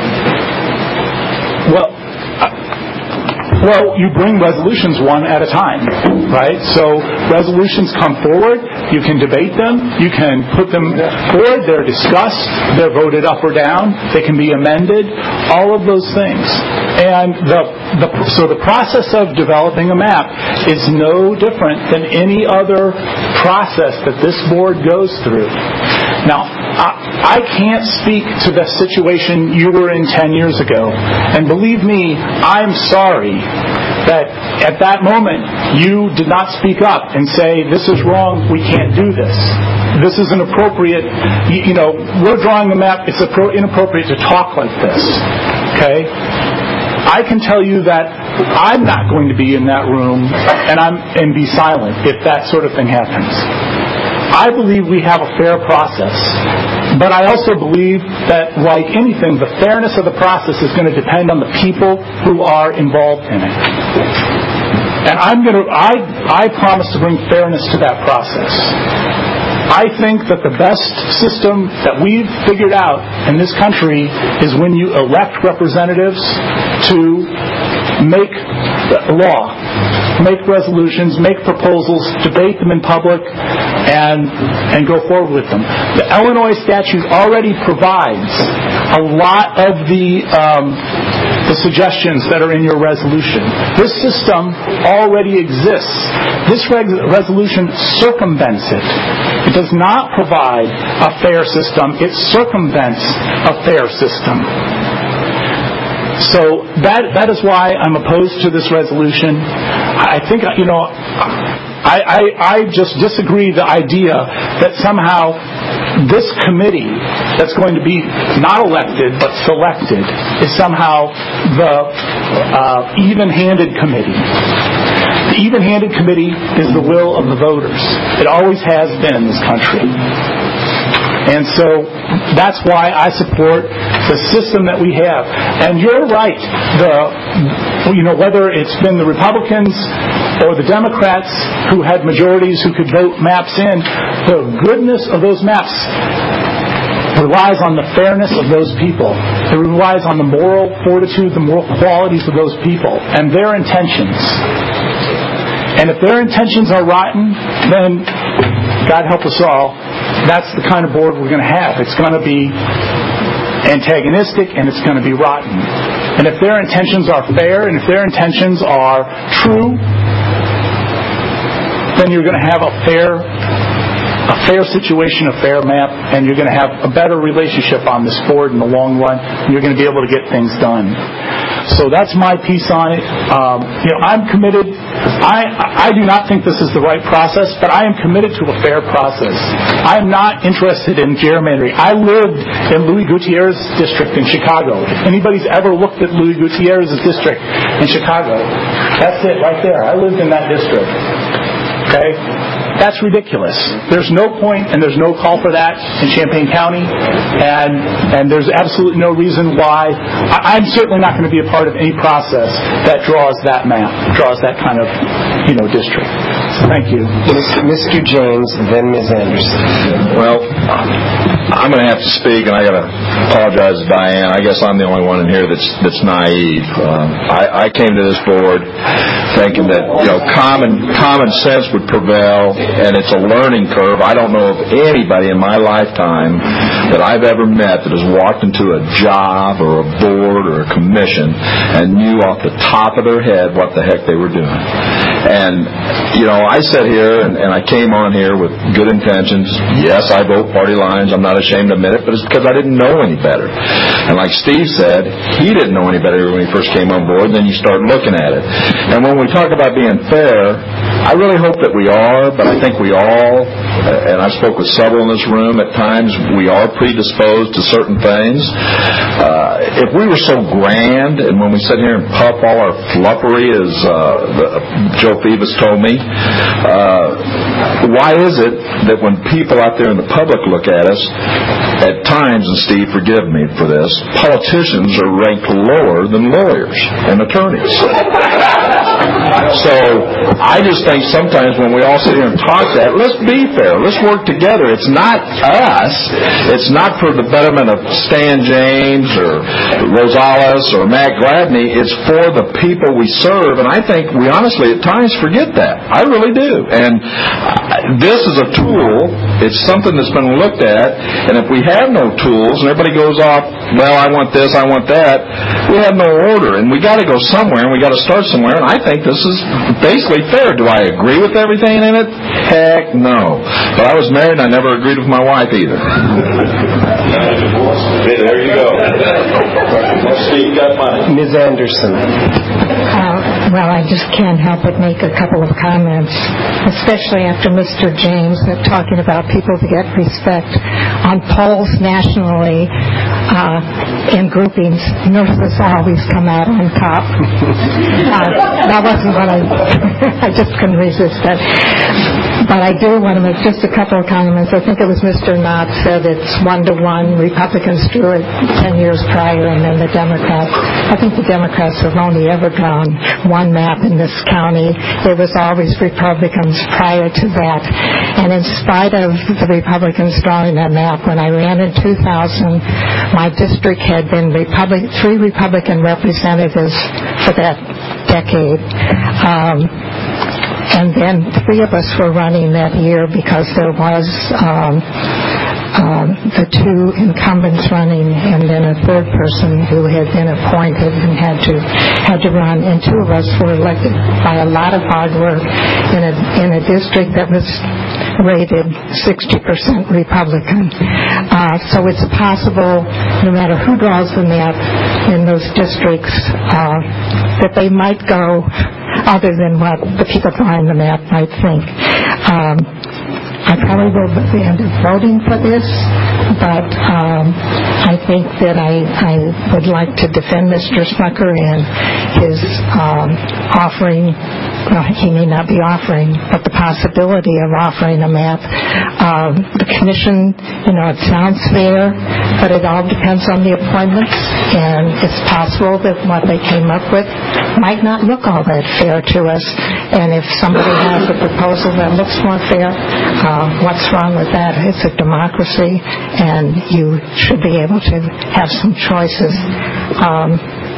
Well, Well, you bring resolutions one at a time, right? So resolutions come forward, you can debate them, you can put them forward, they're discussed, they're voted up or down, they can be amended, all of those things. And the, the so the process of developing a map is no different than any other process that this board goes through. Now, I, I can't speak to the situation you were in ten years ago. And believe me, I'm sorry that at that moment you did not speak up and say, this is wrong, we can't do this. This is inappropriate. You, you know, we're drawing the map. It's inappropriate to talk like this. Okay? I can tell you that I'm not going to be in that room and I'm and be silent if that sort of thing happens. I believe we have a fair process, but I also believe that, like anything, the fairness of the process is going to depend on the people who are involved in it. And I'm going to I I promise to bring fairness to that process. I think that the best system that we've figured out in this country is when you elect representatives to make law, make resolutions, make proposals, debate them in public, and and go forward with them. The Illinois statute already provides a lot of the um, the suggestions that are in your resolution. This system already exists. This reg- resolution circumvents it. It does not provide a fair system. It circumvents a fair system. So that that is why I'm opposed to this resolution. I think, you know, I, I, I just disagree the idea that somehow this committee that's going to be not elected but selected is somehow the uh, even-handed committee. The even-handed committee is the will of the voters. It always has been in this country. And so that's why I support the system that we have. And you're right. The, you know, whether it's been the Republicans or the Democrats who had majorities who could vote maps in, the goodness of those maps relies on the fairness of those people. It relies on the moral fortitude, the moral qualities of those people, and their intentions. And if their intentions are rotten, then God help us all, that's the kind of board we're going to have. It's going to be antagonistic and it's going to be rotten. And if their intentions are fair and if their intentions are true, then you're going to have a fair a fair situation, a fair map, and you're going to have a better relationship on this board in the long run, and you're going to be able to get things done. So that's my piece on it. Um, you know, I'm committed. I I do not think this is the right process, but I am committed to a fair process. I am not interested in gerrymandering. I lived in Louis Gutierrez's district in Chicago. If anybody's ever looked at Louis Gutierrez's district in Chicago, that's it right there. I lived in that district. Okay? That's ridiculous. There's no point and there's no call for that in Champaign County, and and there's absolutely no reason why. I, I'm certainly not going to be a part of any process that draws that map, draws that kind of, you know, district. So thank you. Mister James, then Miz Anderson. Well, I'm going to have to speak, and I got to apologize to Diane. I guess I'm the only one in here that's that's naive. Uh, I, I came to this board thinking that, you know, common common sense would prevail. And it's a learning curve. I don't know of anybody in my lifetime that I've ever met that has walked into a job or a board or a commission and knew off the top of their head what the heck they were doing. And, you know, I sat here and, and I came on here with good intentions. Yes, I vote party lines. I'm not ashamed to admit it, but it's because I didn't know any better. And like Steve said, he didn't know any better when he first came on board. Then you start looking at it. And when we talk about being fair, I really hope that we are, but I think we all, and I spoke with several in this room, at times we are predisposed to certain things. Uh, if we were so grand, and when we sit here and puff all our fluffery, as uh, the, Joe Phoebus told me, uh, why is it that when people out there in the public look at us, at times, and Steve, forgive me for this, politicians are ranked lower than lawyers and attorneys. So I just think sometimes when we all sit here and talk that, let's be fair. Let's work together. It's not us. It's not for the betterment of Stan James or Rosales or Matt Gladney. It's for the people we serve. And I think we honestly at times forget that. I really do. And this is a tool. It's something that's been looked at. And if we have no tools and everybody goes off well, I want this, I want that. We have no order, and we got to go somewhere, and we got to start somewhere, and I think this is basically fair. Do I agree with everything in it? Heck no. But I was married, and I never agreed with my wife either. There you go. Miz Anderson. Uh, well, I just can't help but make a couple of comments, especially after Mister James uh, talking about people to get respect. On polls nationally, uh, in groupings, nurses always come out on top. uh, that wasn't what I, I just couldn't resist that. But I do want to make just a couple of comments. I think it was Mister Knott said it's one-to-one. Republicans drew it ten years prior, and then the Democrats. I think the Democrats have only ever drawn one map in this county. It was always Republicans prior to that. And in spite of the Republicans drawing that map, when I ran in two thousand, my district had been Republic, three Republican representatives for that decade. Um, And then three of us were running that year because there was um, um, the two incumbents running, and then a third person who had been appointed and had to had to run. And two of us were elected by a lot of hard work in a in a district that was rated sixty percent Republican. Uh, so it's possible, no matter who draws the map in those districts, uh, that they might go other than what the people drawing the map might think. Um, I probably will end up voting for this, but um, I think that I, I would like to defend Mister Smucker and his um, offering. Well, he may not be offering, but the possibility of offering a map. Um, the commission, you know, it sounds fair, but it all depends on the appointments, and it's possible that what they came up with might not look all that fair to us. And if somebody has a proposal that looks more fair, uh, what's wrong with that? It's a democracy, and you should be able to have some choices. Um,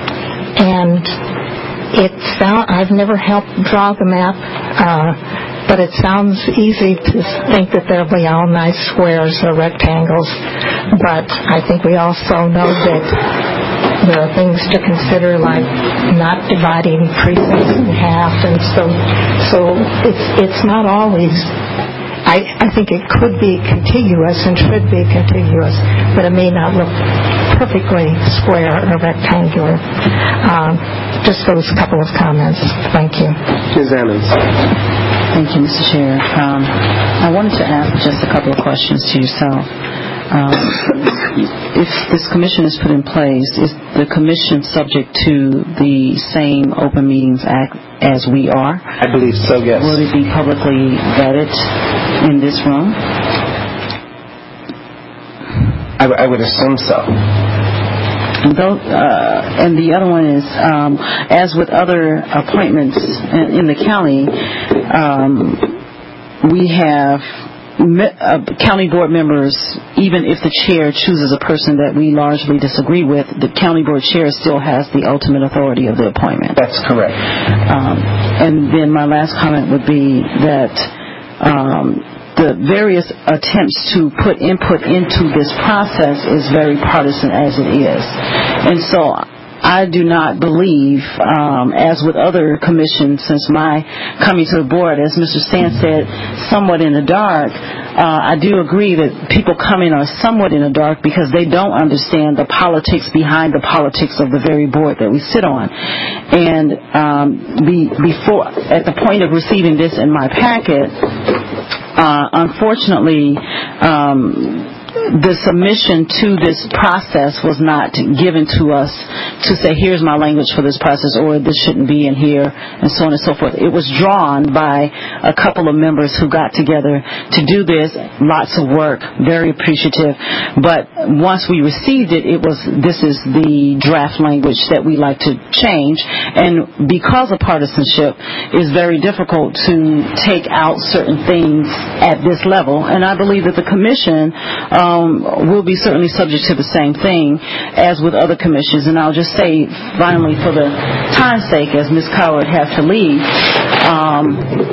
and It sound, I've never helped draw the map, uh, but it sounds easy to think that they'll be all nice squares or rectangles. But I think we also know that there are things to consider, like not dividing precincts in half, and so so it's it's not always. I, I think it could be contiguous and should be contiguous, but it may not look perfectly square or rectangular. Um, just those couple of comments. Thank you. Miz Ammons. Thank you, Mister Chair. Um, I wanted to ask just a couple of questions to yourself. Um, if this commission is put in place, is the commission subject to the same Open Meetings Act as we are? I believe so, yes. Will it be publicly vetted in this room? I, I would assume so. Though, uh, and the other one is, um, as with other appointments in, in the county, um, we have Uh, county board members, even if the chair chooses a person that we largely disagree with, the county board chair still has the ultimate authority of the appointment. That's correct. Um, and then my last comment would be that um, the various attempts to put input into this process is very partisan as it is. And so I do not believe, um, as with other commissions, since my coming to the board, as Mister Stan said, somewhat in the dark, uh, I do agree that people come in are somewhat in the dark because they don't understand the politics behind the politics of the very board that we sit on. And um, be, before, at the point of receiving this in my packet, uh, unfortunately, um, the submission to this process was not given to us to say, here's my language for this process, or this shouldn't be in here, and so on and so forth. It was drawn by a couple of members who got together to do this. Lots of work, very appreciative. But once we received it, it was, this is the draft language that we like to change. And because of partisanship, it's very difficult to take out certain things at this level. And I believe that the commission Um, will be certainly subject to the same thing as with other commissions. And I'll just say, finally, for the time's sake, as Miz Coward has to leave, um,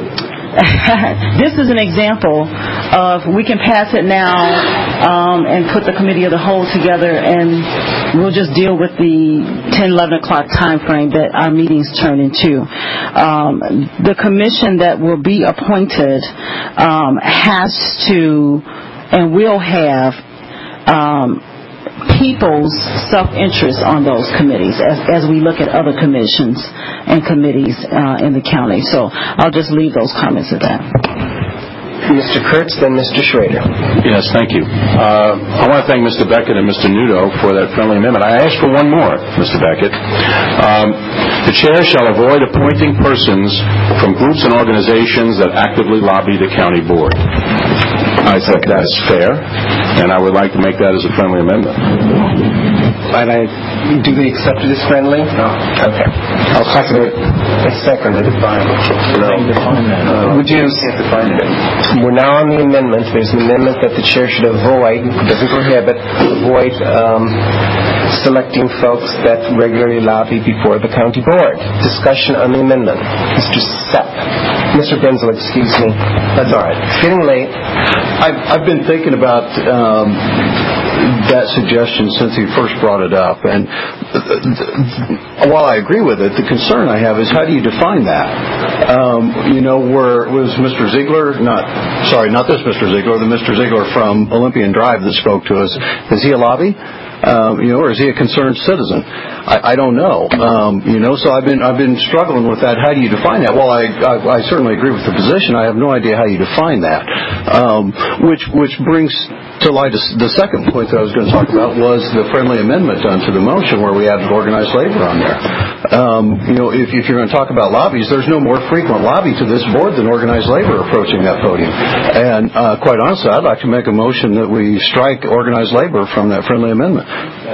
this is an example of we can pass it now um, and put the committee of the whole together, and we'll just deal with the ten, eleven o'clock time frame that our meetings turn into. Um, the commission that will be appointed um, has to and will have um, people's self-interest on those committees as, as we look at other commissions and committees uh, in the county. So I'll just leave those comments at that. Mister Kurtz, then Mister Schrader. Yes, thank you. Uh, I want to thank Mister Beckett and Mister Nudo for that friendly amendment. I ask for one more, Mister Beckett. Um, the chair shall avoid appointing persons from groups and organizations that actively lobby the county board. I think that's fair, and I would like to make that as a friendly amendment. And I, do they accept it as friendly? No. Okay. I'll second it. I second it. No. Would you? We're now on the amendment. There's an amendment that the chair should avoid, doesn't prohibit, avoid um, selecting folks that regularly lobby before the county board. Discussion on the amendment. Mister Sepp. Mister Benzel, excuse me. That's all right. It's getting late. I've, I've been thinking about um, that suggestion since he first brought it up, and uh, while I agree with it, the concern I have is how do you define that? Um, you know, where was Mister Ziegler? Not sorry, not this Mister Ziegler, the Mister Ziegler from Olympian Drive that spoke to us. Is he a lobby? Um, you know, or is he a concerned citizen? I, I don't know. Um, you know, so I've been I've been struggling with that. How do you define that? Well, I, I I certainly agree with the position. I have no idea how you define that. Um, which which brings to light the second point that I was going to talk about was the friendly amendment done to the motion where we added organized labor on there. Um, you know, if, if you're going to talk about lobbies, there's no more frequent lobby to this board than organized labor approaching that podium. And uh, quite honestly, I'd like to make a motion that we strike organized labor from that friendly amendment.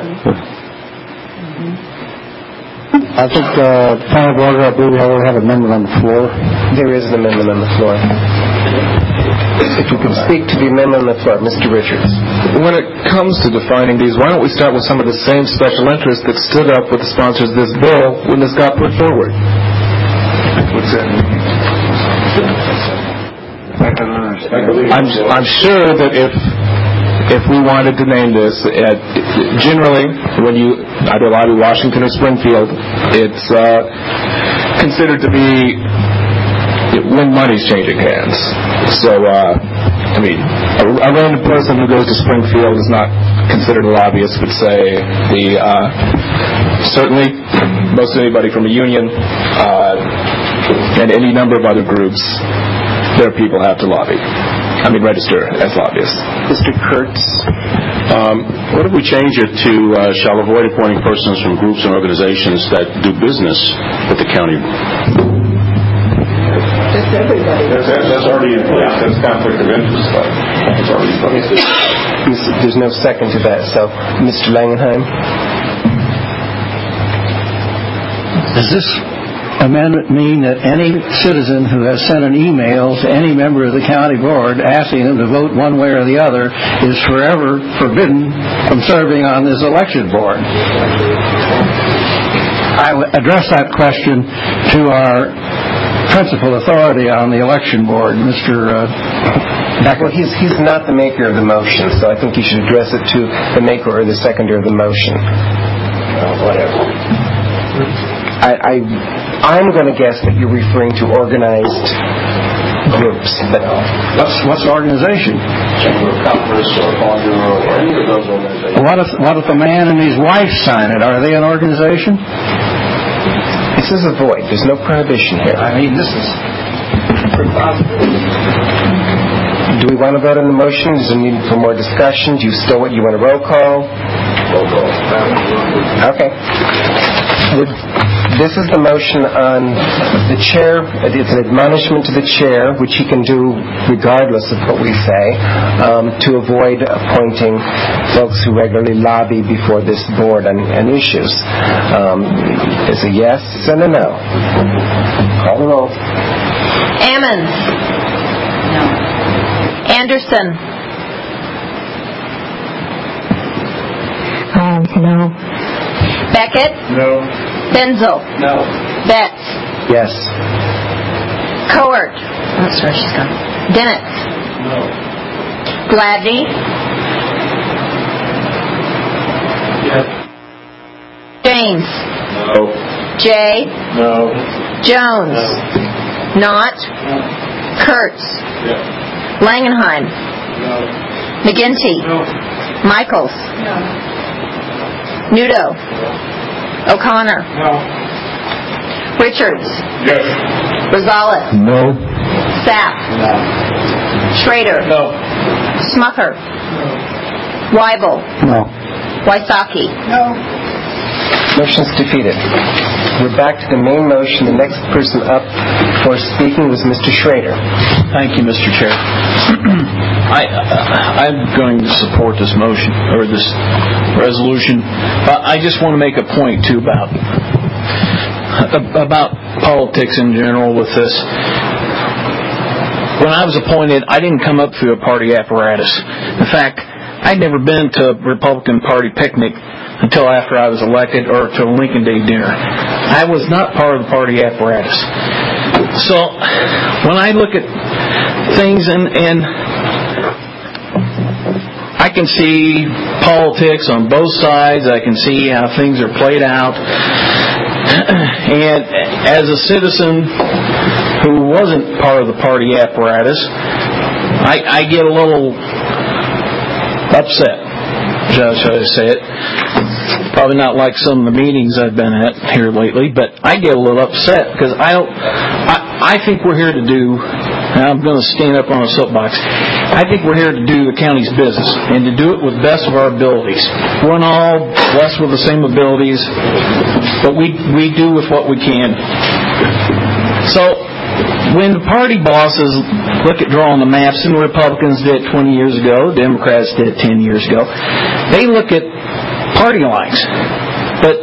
I think the uh, point of order, I believe we already have an amendment on the floor. There is an amendment on the floor. If you could speak to the amendment on the floor, Mister Richards. When it comes to defining these, why don't we start with some of the same special interests that stood up with the sponsors of this bill when this got put forward? What's that mean? I'm, I'm sure that if if we wanted to name this, uh, generally when you either lobby Washington or Springfield, it's uh, considered to be when money's changing hands. So, uh, I mean, a, a random person who goes to Springfield is not considered a lobbyist, but say the uh, certainly most anybody from a union uh, and any number of other groups, their people have to lobby. I mean, register as lobbyists. Mister Kurtz. Um, what if we change it to uh, shall avoid appointing persons from groups and organizations that do business with the county? That's everybody. That's, that's already in place. That's conflict of interest. That's already in place. There's no second to that. So, Mister Langenheim. Does this amendment mean that any citizen who has sent an email to any member of the county board asking them to vote one way or the other is forever forbidden from serving on this election board? I would address that question to our principal authority on the election board, Mister Uh, well, he's, he's not the maker of the motion, so I think you should address it to the maker or the seconder of the motion. Uh, whatever. I, I, I'm going to guess that you're referring to organized groups. But what's, what's organization? Chamber of Commerce or Farm Bureau or any of those organizations. What if, what if a man and his wife sign it? Are they an organization? This is a void. There's no prohibition here. I mean, this is... Do we want to vote on the motion? Is there need for more discussion? Do you still want, you want a roll call? Roll call. Okay. This is the motion on the chair. It's an admonishment to the chair, which he can do regardless of what we say, um, to avoid appointing folks who regularly lobby before this board on, on issues. Um, is a yes and a no. Call the roll. Ammons. No. Anderson. Um, no. Beckett. No. Benzel. No. Betts. Yes. Cowart. Oh, sorry, she's gone. Dennett. No. Gladney. Yes. James. No. Jay. No. Jones. No. Knott. No. Kurtz. Yes. Langenheim. No. McGinty. No. Michaels. No. Nudo. O'Connor. No. Richards. Yes. Rosales. No. Sapp. No. Schrader. No. Smucker. No. Weibel. No. Wysocki. No. Motion's defeated. We're back to the main motion. The next person up for speaking was Mister Schrader. Thank you, Mister Chair. I, uh, I'm going to support this motion, or this resolution. But I just want to make a point, too, about, about politics in general with this. When I was appointed, I didn't come up through a party apparatus. In fact, I'd never been to a Republican Party picnic until after I was elected, or to a Lincoln Day dinner. I was not part of the party apparatus. So when I look at things, and, and I can see politics on both sides, I can see how things are played out, and as a citizen who wasn't part of the party apparatus, I, I get a little upset, shall I say it. Probably not like some of the meetings I've been at here lately, but I get a little upset because I don't. I, I think we're here to do. And I'm going to stand up on a soapbox. I think we're here to do the county's business and to do it with the best of our abilities. We're not all blessed with the same abilities, but we we do with what we can. So when the party bosses look at drawing the maps, and the Republicans did it twenty years ago, the Democrats did it ten years ago, they look at party lines, but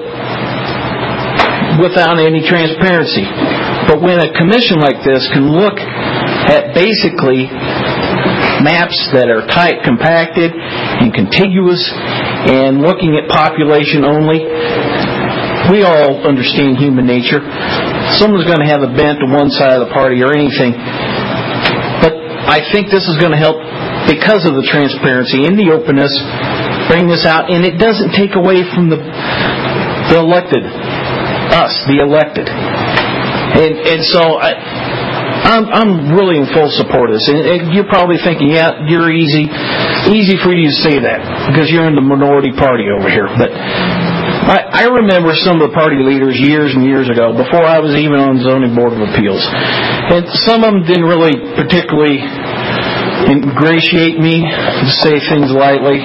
without any transparency. But when a commission like this can look at basically maps that are tight, compacted, and contiguous, and looking at population only, we all understand human nature. Someone's going to have a bent to one side of the party or anything. But I think this is going to help because of the transparency and the openness, bring this out, and it doesn't take away from the the elected, us, the elected. And and so I, I'm I'm really in full support of this. And, and you're probably thinking, yeah, you're easy, easy for you to say that because you're in the minority party over here. But I, I remember some of the party leaders years and years ago, before I was even on the Zoning Board of Appeals, and some of them didn't really particularly ingratiate me, to say things lightly,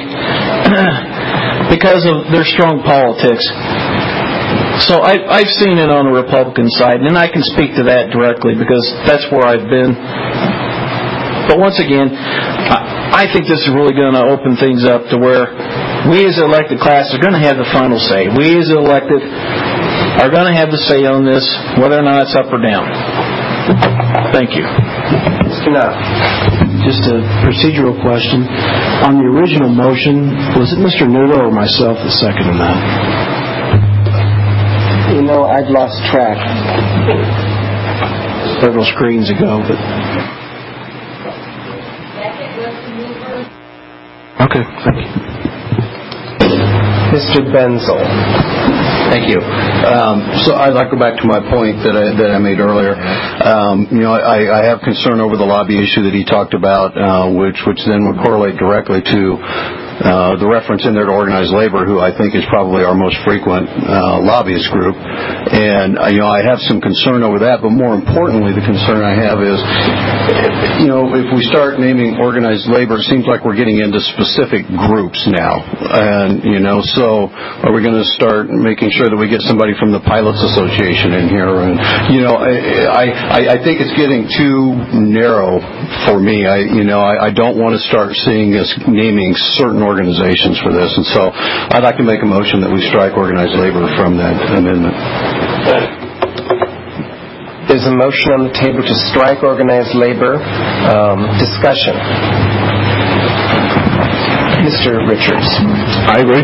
because of their strong politics. So I, I've seen it on the Republican side, and I can speak to that directly because that's where I've been. But once again, I, I think this is really going to open things up to where we as elected class are going to have the final say. We as elected are going to have the say on this, whether or not it's up or down. Thank you. Mister Knott. Just a procedural question. On the original motion, was it Mister Nudo or myself that seconded that? You know, I've lost track. Several screens ago, but... Okay, thank you. Mister Benzel. Thank you. Um, so I'd like to go back to my point that I, that I made earlier. Um, you know, I, I have concern over the lobby issue that he talked about, uh, which which then would correlate directly to uh, the reference in there to organized labor, who I think is probably our most frequent uh, lobbyist group. And uh, you know, I have some concern over that. But more importantly, the concern I have is, you know, if we start naming organized labor, it seems like we're getting into specific groups now. And you know, so are we going to start making sure that we get somebody from the Pilots Association in here? And you know, I I, I think it's getting too narrow for me. I you know I, I don't want to start seeing us naming certain organizations for this, and so I'd like to make a motion that we strike organized labor from that amendment. There's a motion on the table to strike organized labor. Um, discussion. Mister Richards. I agree.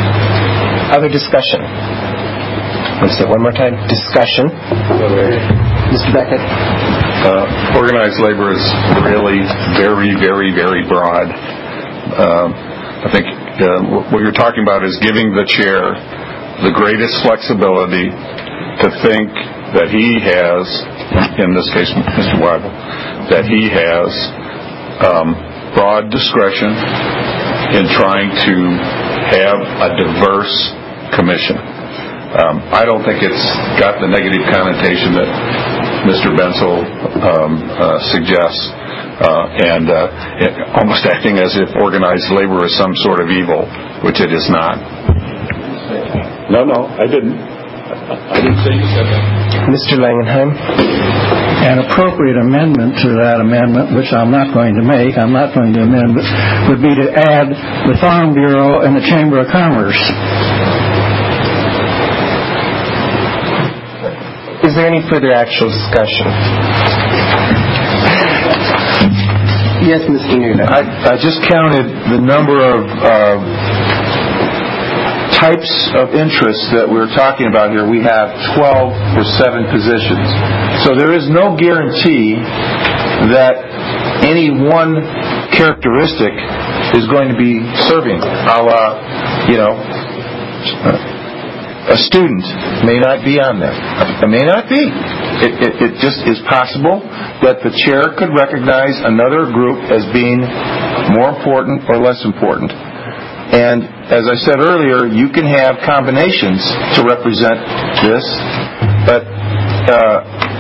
Other discussion. Let's say it one more time. Discussion. Mister Beckett? Uh, organized labor is really very, very, very broad. Uh, I think uh, what you're talking about is giving the chair the greatest flexibility to think that he has, in this case Mister Weibel, that he has um, broad discretion in trying to have a diverse commission. Um, I don't think it's got the negative connotation that Mister Bensel um, uh, suggests, uh, and uh, it, almost acting as if organized labor is some sort of evil, which it is not. No, no, I didn't. I didn't say you said that. Mister Langenheim? An appropriate amendment to that amendment, which I'm not going to make, I'm not going to amend, would be to add the Farm Bureau and the Chamber of Commerce. Is there any further actual discussion? Yes, Mister Newton. I, I just counted the number of uh, types of interests that we're talking about here. We have twelve for seven positions. So there is no guarantee that any one characteristic is going to be serving. A la, you know, a student may not be on there. It may not be. It, it, it just is possible that the chair could recognize another group as being more important or less important. And as I said earlier, you can have combinations to represent this, but uh,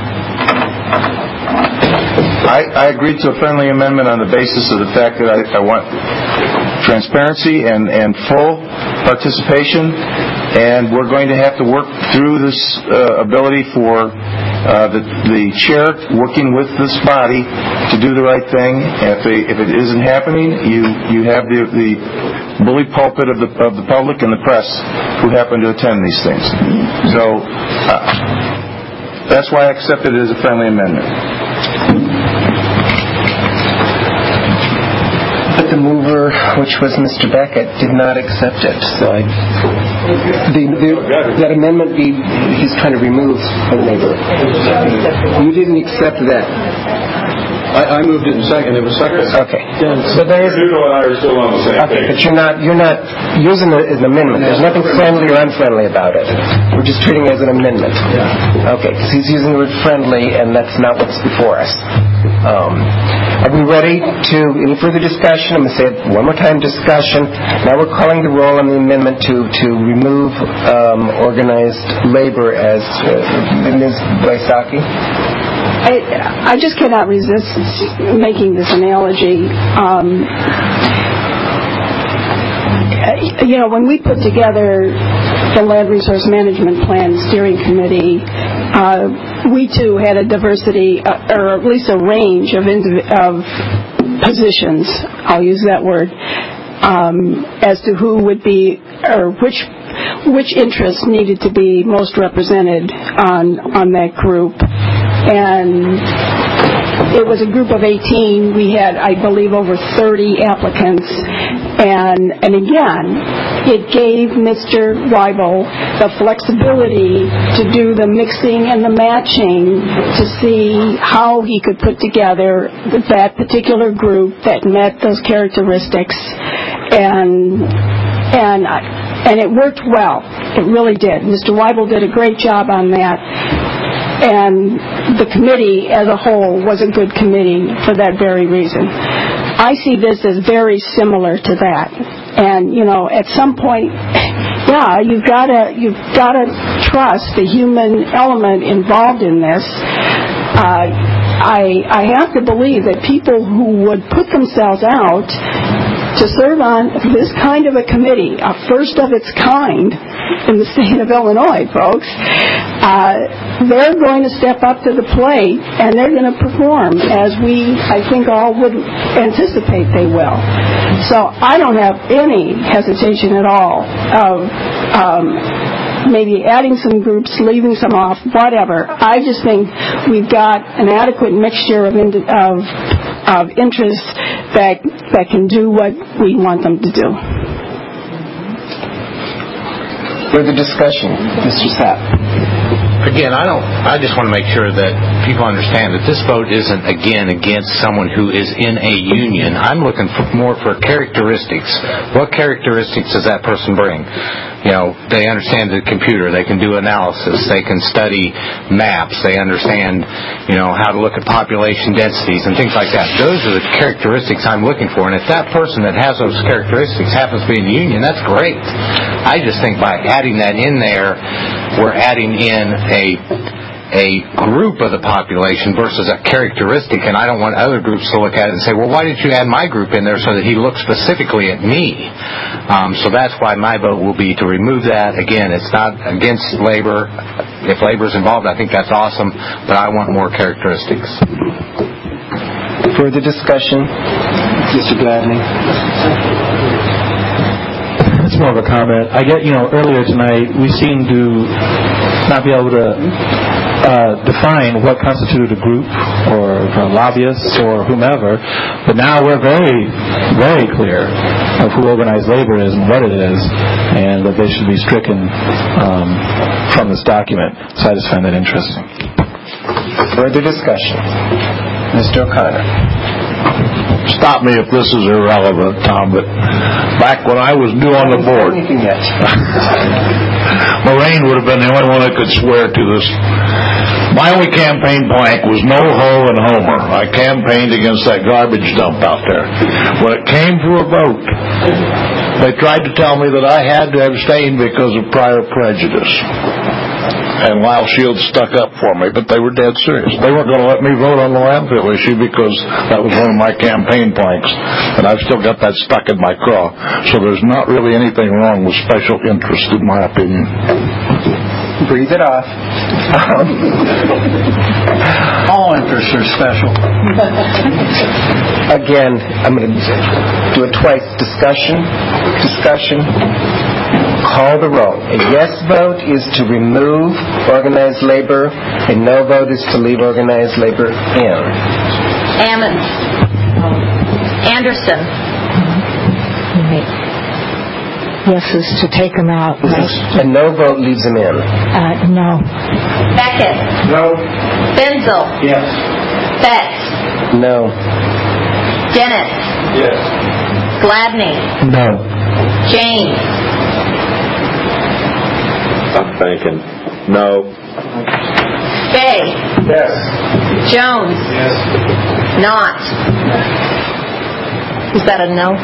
I, I agreed to a friendly amendment on the basis of the fact that I, I want transparency and, and full participation, and we're going to have to work through this uh, ability for uh, the, the chair working with this body to do the right thing. And if, they, if it isn't happening, you, you have the, the bully pulpit of the, of the public and the press who happen to attend these things. So uh, that's why I accepted it as a friendly amendment. But the mover, which was Mister Beckett, did not accept it. So I, the, the, that amendment be, he's trying to remove a neighbor. You didn't accept that. I, I moved it in second. It was second. Okay. So there is. Newton and I are still on the same Okay, page. but you're not you're not using it as an amendment. There's nothing friendly or unfriendly about it. We're just treating it as an amendment. Okay, because he's using the word friendly, and that's not what's before us. Um, are we ready to any further discussion? I'm going to say it one more time. Discussion. Now we're calling the roll on the amendment to to remove um, organized labor as uh, Miz Wysocki. I, I just cannot resist making this analogy. Um, you know, when we put together the Land Resource Management Plan Steering Committee, uh, we too had a diversity, uh, or at least a range of, indiv- of positions, I'll use that word, um, as to who would be, or which which interests needed to be most represented on on that group. And it was a group of eighteen. We had, I believe, over thirty applicants. And, and again, it gave Mister Weibel the flexibility to do the mixing and the matching to see how he could put together that particular group that met those characteristics. And, and, and it worked well. It really did. Mister Weibel did a great job on that. And the committee as a whole was a good committee for that very reason. I see this as very similar to that. And, you know, at some point, yeah, you've got to you've got to trust the human element involved in this. Uh, I I have to believe that people who would put themselves out to serve on this kind of a committee, a first of its kind in the state of Illinois, folks, uh, they're going to step up to the plate and they're going to perform as we, I think, all would anticipate they will. So I don't have any hesitation at all of um, maybe adding some groups, leaving some off, whatever. I just think we've got an adequate mixture of ind- of, of interests that that can do what we want them to do. Further discussion, Mister Sapp. I again, I don't. I just want to make sure that people understand that this vote isn't again against someone who is in a union. I'm looking for more for characteristics. What characteristics does that person bring? You know, they understand the computer. They can do analysis. They can study maps. They understand, you know, how to look at population densities and things like that. Those are the characteristics I'm looking for. And if that person that has those characteristics happens to be in the union, that's great. I just think by adding that in there, we're adding in a a group of the population versus a characteristic, and I don't want other groups to look at it and say, well, why did you add my group in there so that he looks specifically at me? Um, so that's why my vote will be to remove that. Again, it's not against labor. If labor's involved, I think that's awesome, but I want more characteristics. Further discussion? Mister Gladney? It's more of a comment. I get, you know, earlier tonight we seem to not be able to uh, define what constituted a group or uh, lobbyists or whomever, but now we're very, very clear of who organized labor is and what it is, and that they should be stricken um, from this document. So I just find that interesting. Further discussion? Mister O'Connor. Stop me if this is irrelevant, Tom, but back when I was new on the board, Moraine would have been the only one that could swear to this. My only campaign plank was no Ho and Homer. I campaigned against that garbage dump out there. When it came to a vote, they tried to tell me that I had to abstain because of prior prejudice. And Lyle Shields stuck up for me, but they were dead serious. They weren't going to let me vote on the landfill issue because that was one of my campaign planks, and I've still got that stuck in my craw. So there's not really anything wrong with special interest, in my opinion. Breathe it off. All interests are special. Again, I'm going to do it twice. Discussion. Discussion. Call the roll. A yes vote is to remove organized labor. A no vote is to leave organized labor in. Ammons. Anderson. Yes is to take them out. A no vote leaves them in. Uh, no. Beckett. No. Benzel. Yes. Betts. No. Dennis. Yes. Gladney. No. James. I'm thinking no. Bay. Yes. Jones. Yes. Not. Is that a no?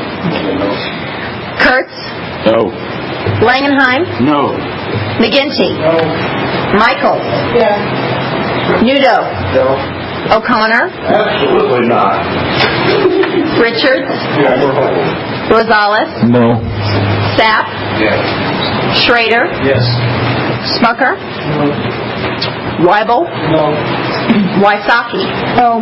Kurtz. No. Langenheim. No. McGinty. No. Michaels. Yes. Nudo. No. O'Connor. Absolutely not. Richards. Yes. Rosales. No. Sapp. Yes. Schrader. Yes. Smucker. No. Weibel. No. Wysocki. No.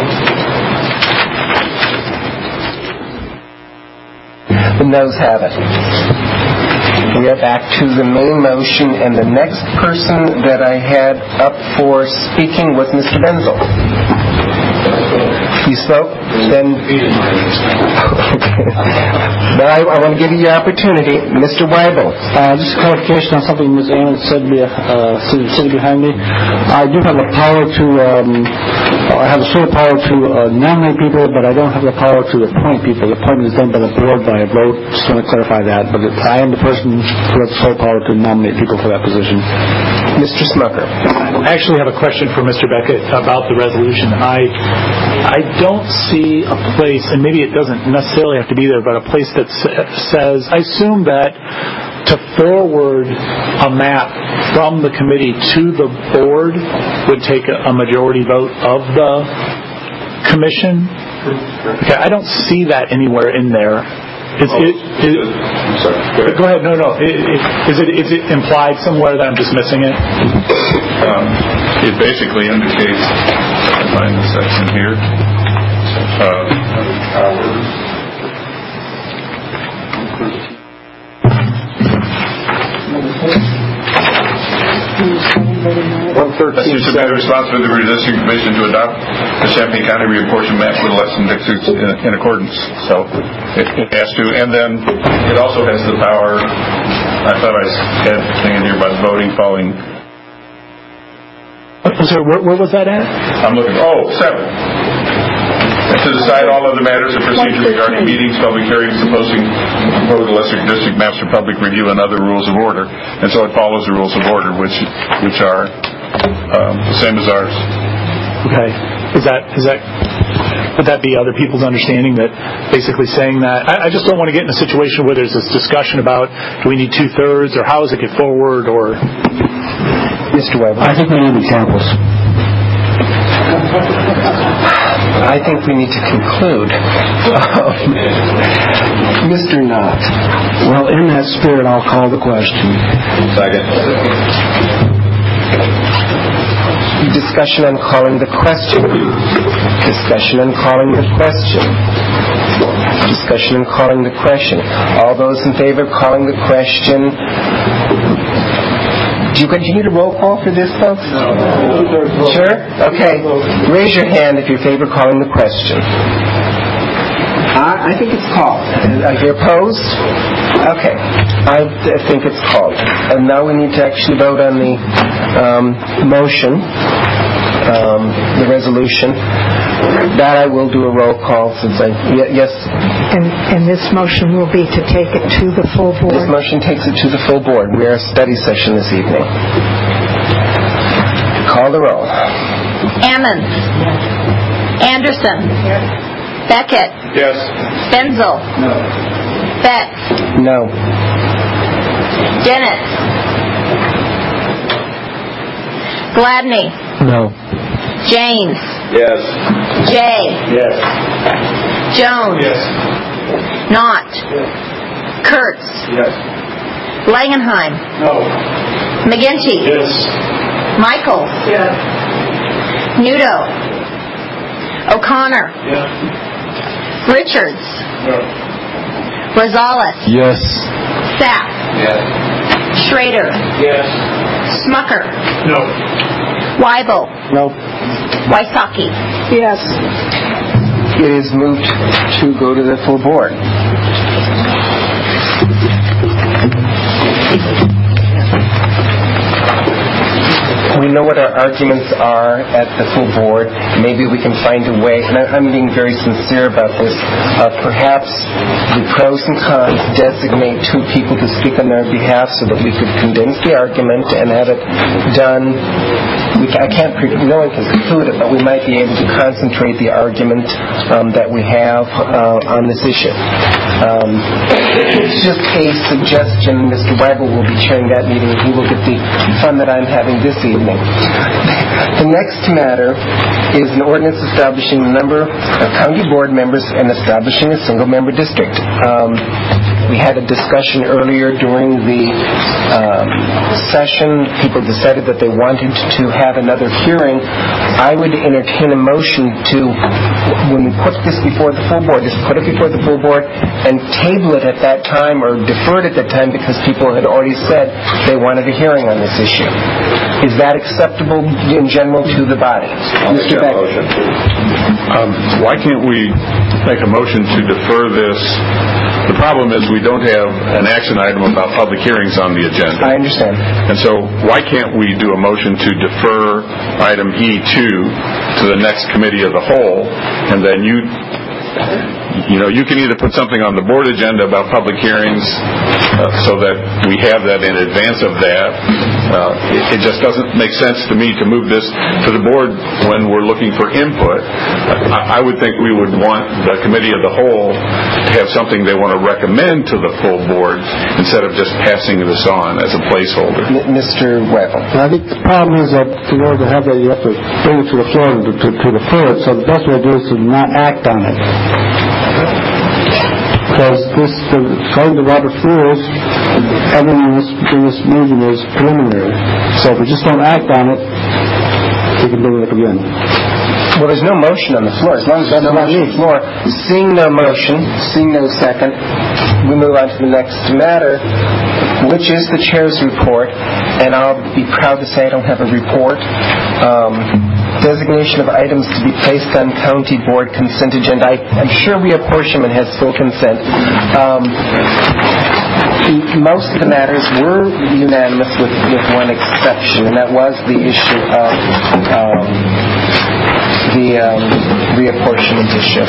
The noes have it. We are back to the main motion, and the next person that I had up for speaking was Mister Benzel. You spoke? Then... Now I, I want to give you your opportunity. Mister Weibel. Uh, just a clarification on something Miz Ammons said be, uh, sitting behind me. I do have the power to, um, I have the sole power to uh, nominate people, but I don't have the power to appoint people. The appointment is done by the board by a vote. Just want to clarify that. But I am the person who has the sole power to nominate people for that position. Mister Smucker. I actually have a question for Mister Beckett about the resolution. I I don't see a place, and maybe it doesn't necessarily have to be there, but a place that says, I assume that to forward a map from the committee to the board would take a, a majority vote of the commission. Okay, I don't see that anywhere in there. Is it, is, I'm sorry. Go ahead. Go ahead. No, no. Is it is it implied somewhere that I'm just missing it? Um, it basically indicates, I find the section here, uh, one thirteen. That's the responsibility of the redistricting commission to adopt the Champaign County reapportionment map with less than districts in, in accordance. So it, it has to, and then it also has the power. I thought I had a thing in here about voting following So where, where was that at? I'm looking, oh, seven. To decide all other matters of procedure regarding meetings, public hearings, the posting of proposed electric district maps for public review, and other rules of order. And so it follows the rules of order, which which are um, the same as ours. Okay. Is that is that would that be other people's understanding that basically saying that? I, I just don't want to get in a situation where there's this discussion about do we need two thirds or how does it get forward or. Mister Weber. I think we need examples. I think we need to conclude. Um, Mister Knott. Well, in that spirit, I'll call the question. Second. Discussion on calling the question. Discussion on calling the question. Discussion on calling the question. All those in favor of calling the question. Do you continue to roll call for this, folks? No. Sure? Okay. Raise your hand if you're in favor of calling the question. I, I think it's called. Are you opposed? Okay. I think it's called. And now we need to actually vote on the um, motion, um, the resolution. That I will do a roll call since I... Y- yes? And, and this motion will be to take it to the full board? This motion takes it to the full board. We are a study session this evening. Call the roll. Ammons. Anderson. Beckett. Yes. Benzel. No. Betts. No. Dennett. Gladney. No. James. Yes. Jay. Yes. Jones. Yes. Knott. Kurtz. Yes. Langenheim. No. McGinty. Yes. Michael. Yes. Nudo. O'Connor. Yes. Richards. No. Rosales. Yes. Sapp. Yes. Schrader. Yes. Smucker. No. Weibel. No. Wysocki. Yes. It is moved to go to the full board. We know what our arguments are at the full board. Maybe we can find a way, and I'm being very sincere about this, uh, perhaps the pros and cons designate two people to speak on their behalf so that we could condense the argument and have it done. We, I can't, no one can conclude it, but we might be able to concentrate the argument um, that we have uh, on this issue. Um, it's just a suggestion. Mister Weibel will be chairing that meeting, and he will get the fun that I'm having this evening. The next matter is an ordinance establishing the number of county board members and establishing a single-member district. Um, we had a discussion earlier during the um, session. People decided that they wanted to have another hearing. I would entertain a motion to, when we put this before the full board, just put it before the full board and table it at that time or defer it at that time because people had already said they wanted a hearing on this issue. Is that acceptable in general to the body? Mister Beck. Um, why can't we make a motion to defer this? The problem is we don't have an action item about public hearings on the agenda. I understand. And so why can't we do a motion to defer item E two to the next committee of the whole, and then you you know, you can either put something on the board agenda about public hearings uh, so that we have that in advance of that. Uh, it, it just doesn't make sense to me to move this to the board when we're looking for input. I, I would think we would want the committee of the whole to have something they want to recommend to the full board instead of just passing this on as a placeholder. M- Mister Weibel. I think the problem is that in order to have that, you have to bring it to the floor to, to, to defer it. So the best way to do it is to not act on it. Because this, the, according to Robert's rules, everything in this, in this meeting is preliminary. So if we just don't act on it, we can bring it up again. Well, there's no motion on the floor. As long as there's no motion on the floor, seeing no motion, seeing no second, we move on to the next matter, which is the chair's report. And I'll be proud to say I don't have a report. Um, designation of items to be placed on county board consent agenda. I, I'm sure reapportionment has full consent. Um, most of the matters were unanimous with, with one exception, and that was the issue of um, the um, reapportionment issue.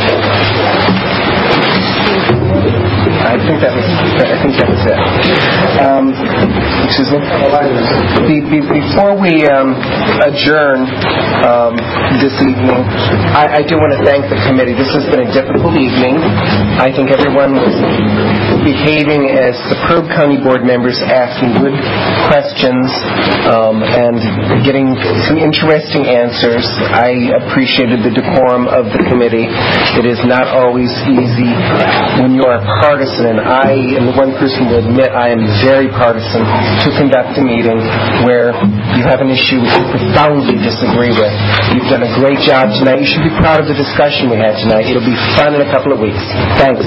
I think that was. I think that was it. Um, excuse me. Be, be, before we um, adjourn um, this evening, I, I do want to thank the committee. This has been a difficult evening. I think everyone was behaving as superb county board members, asking good questions um, and getting some interesting answers. I appreciated the decorum of the committee. It is not always easy when you are partisan. And I am the one person who admit I am very partisan to conduct a meeting where you have an issue which you profoundly disagree with. You've done a great job tonight. You should be proud of the discussion we had tonight. It'll be fun in a couple of weeks. Thanks.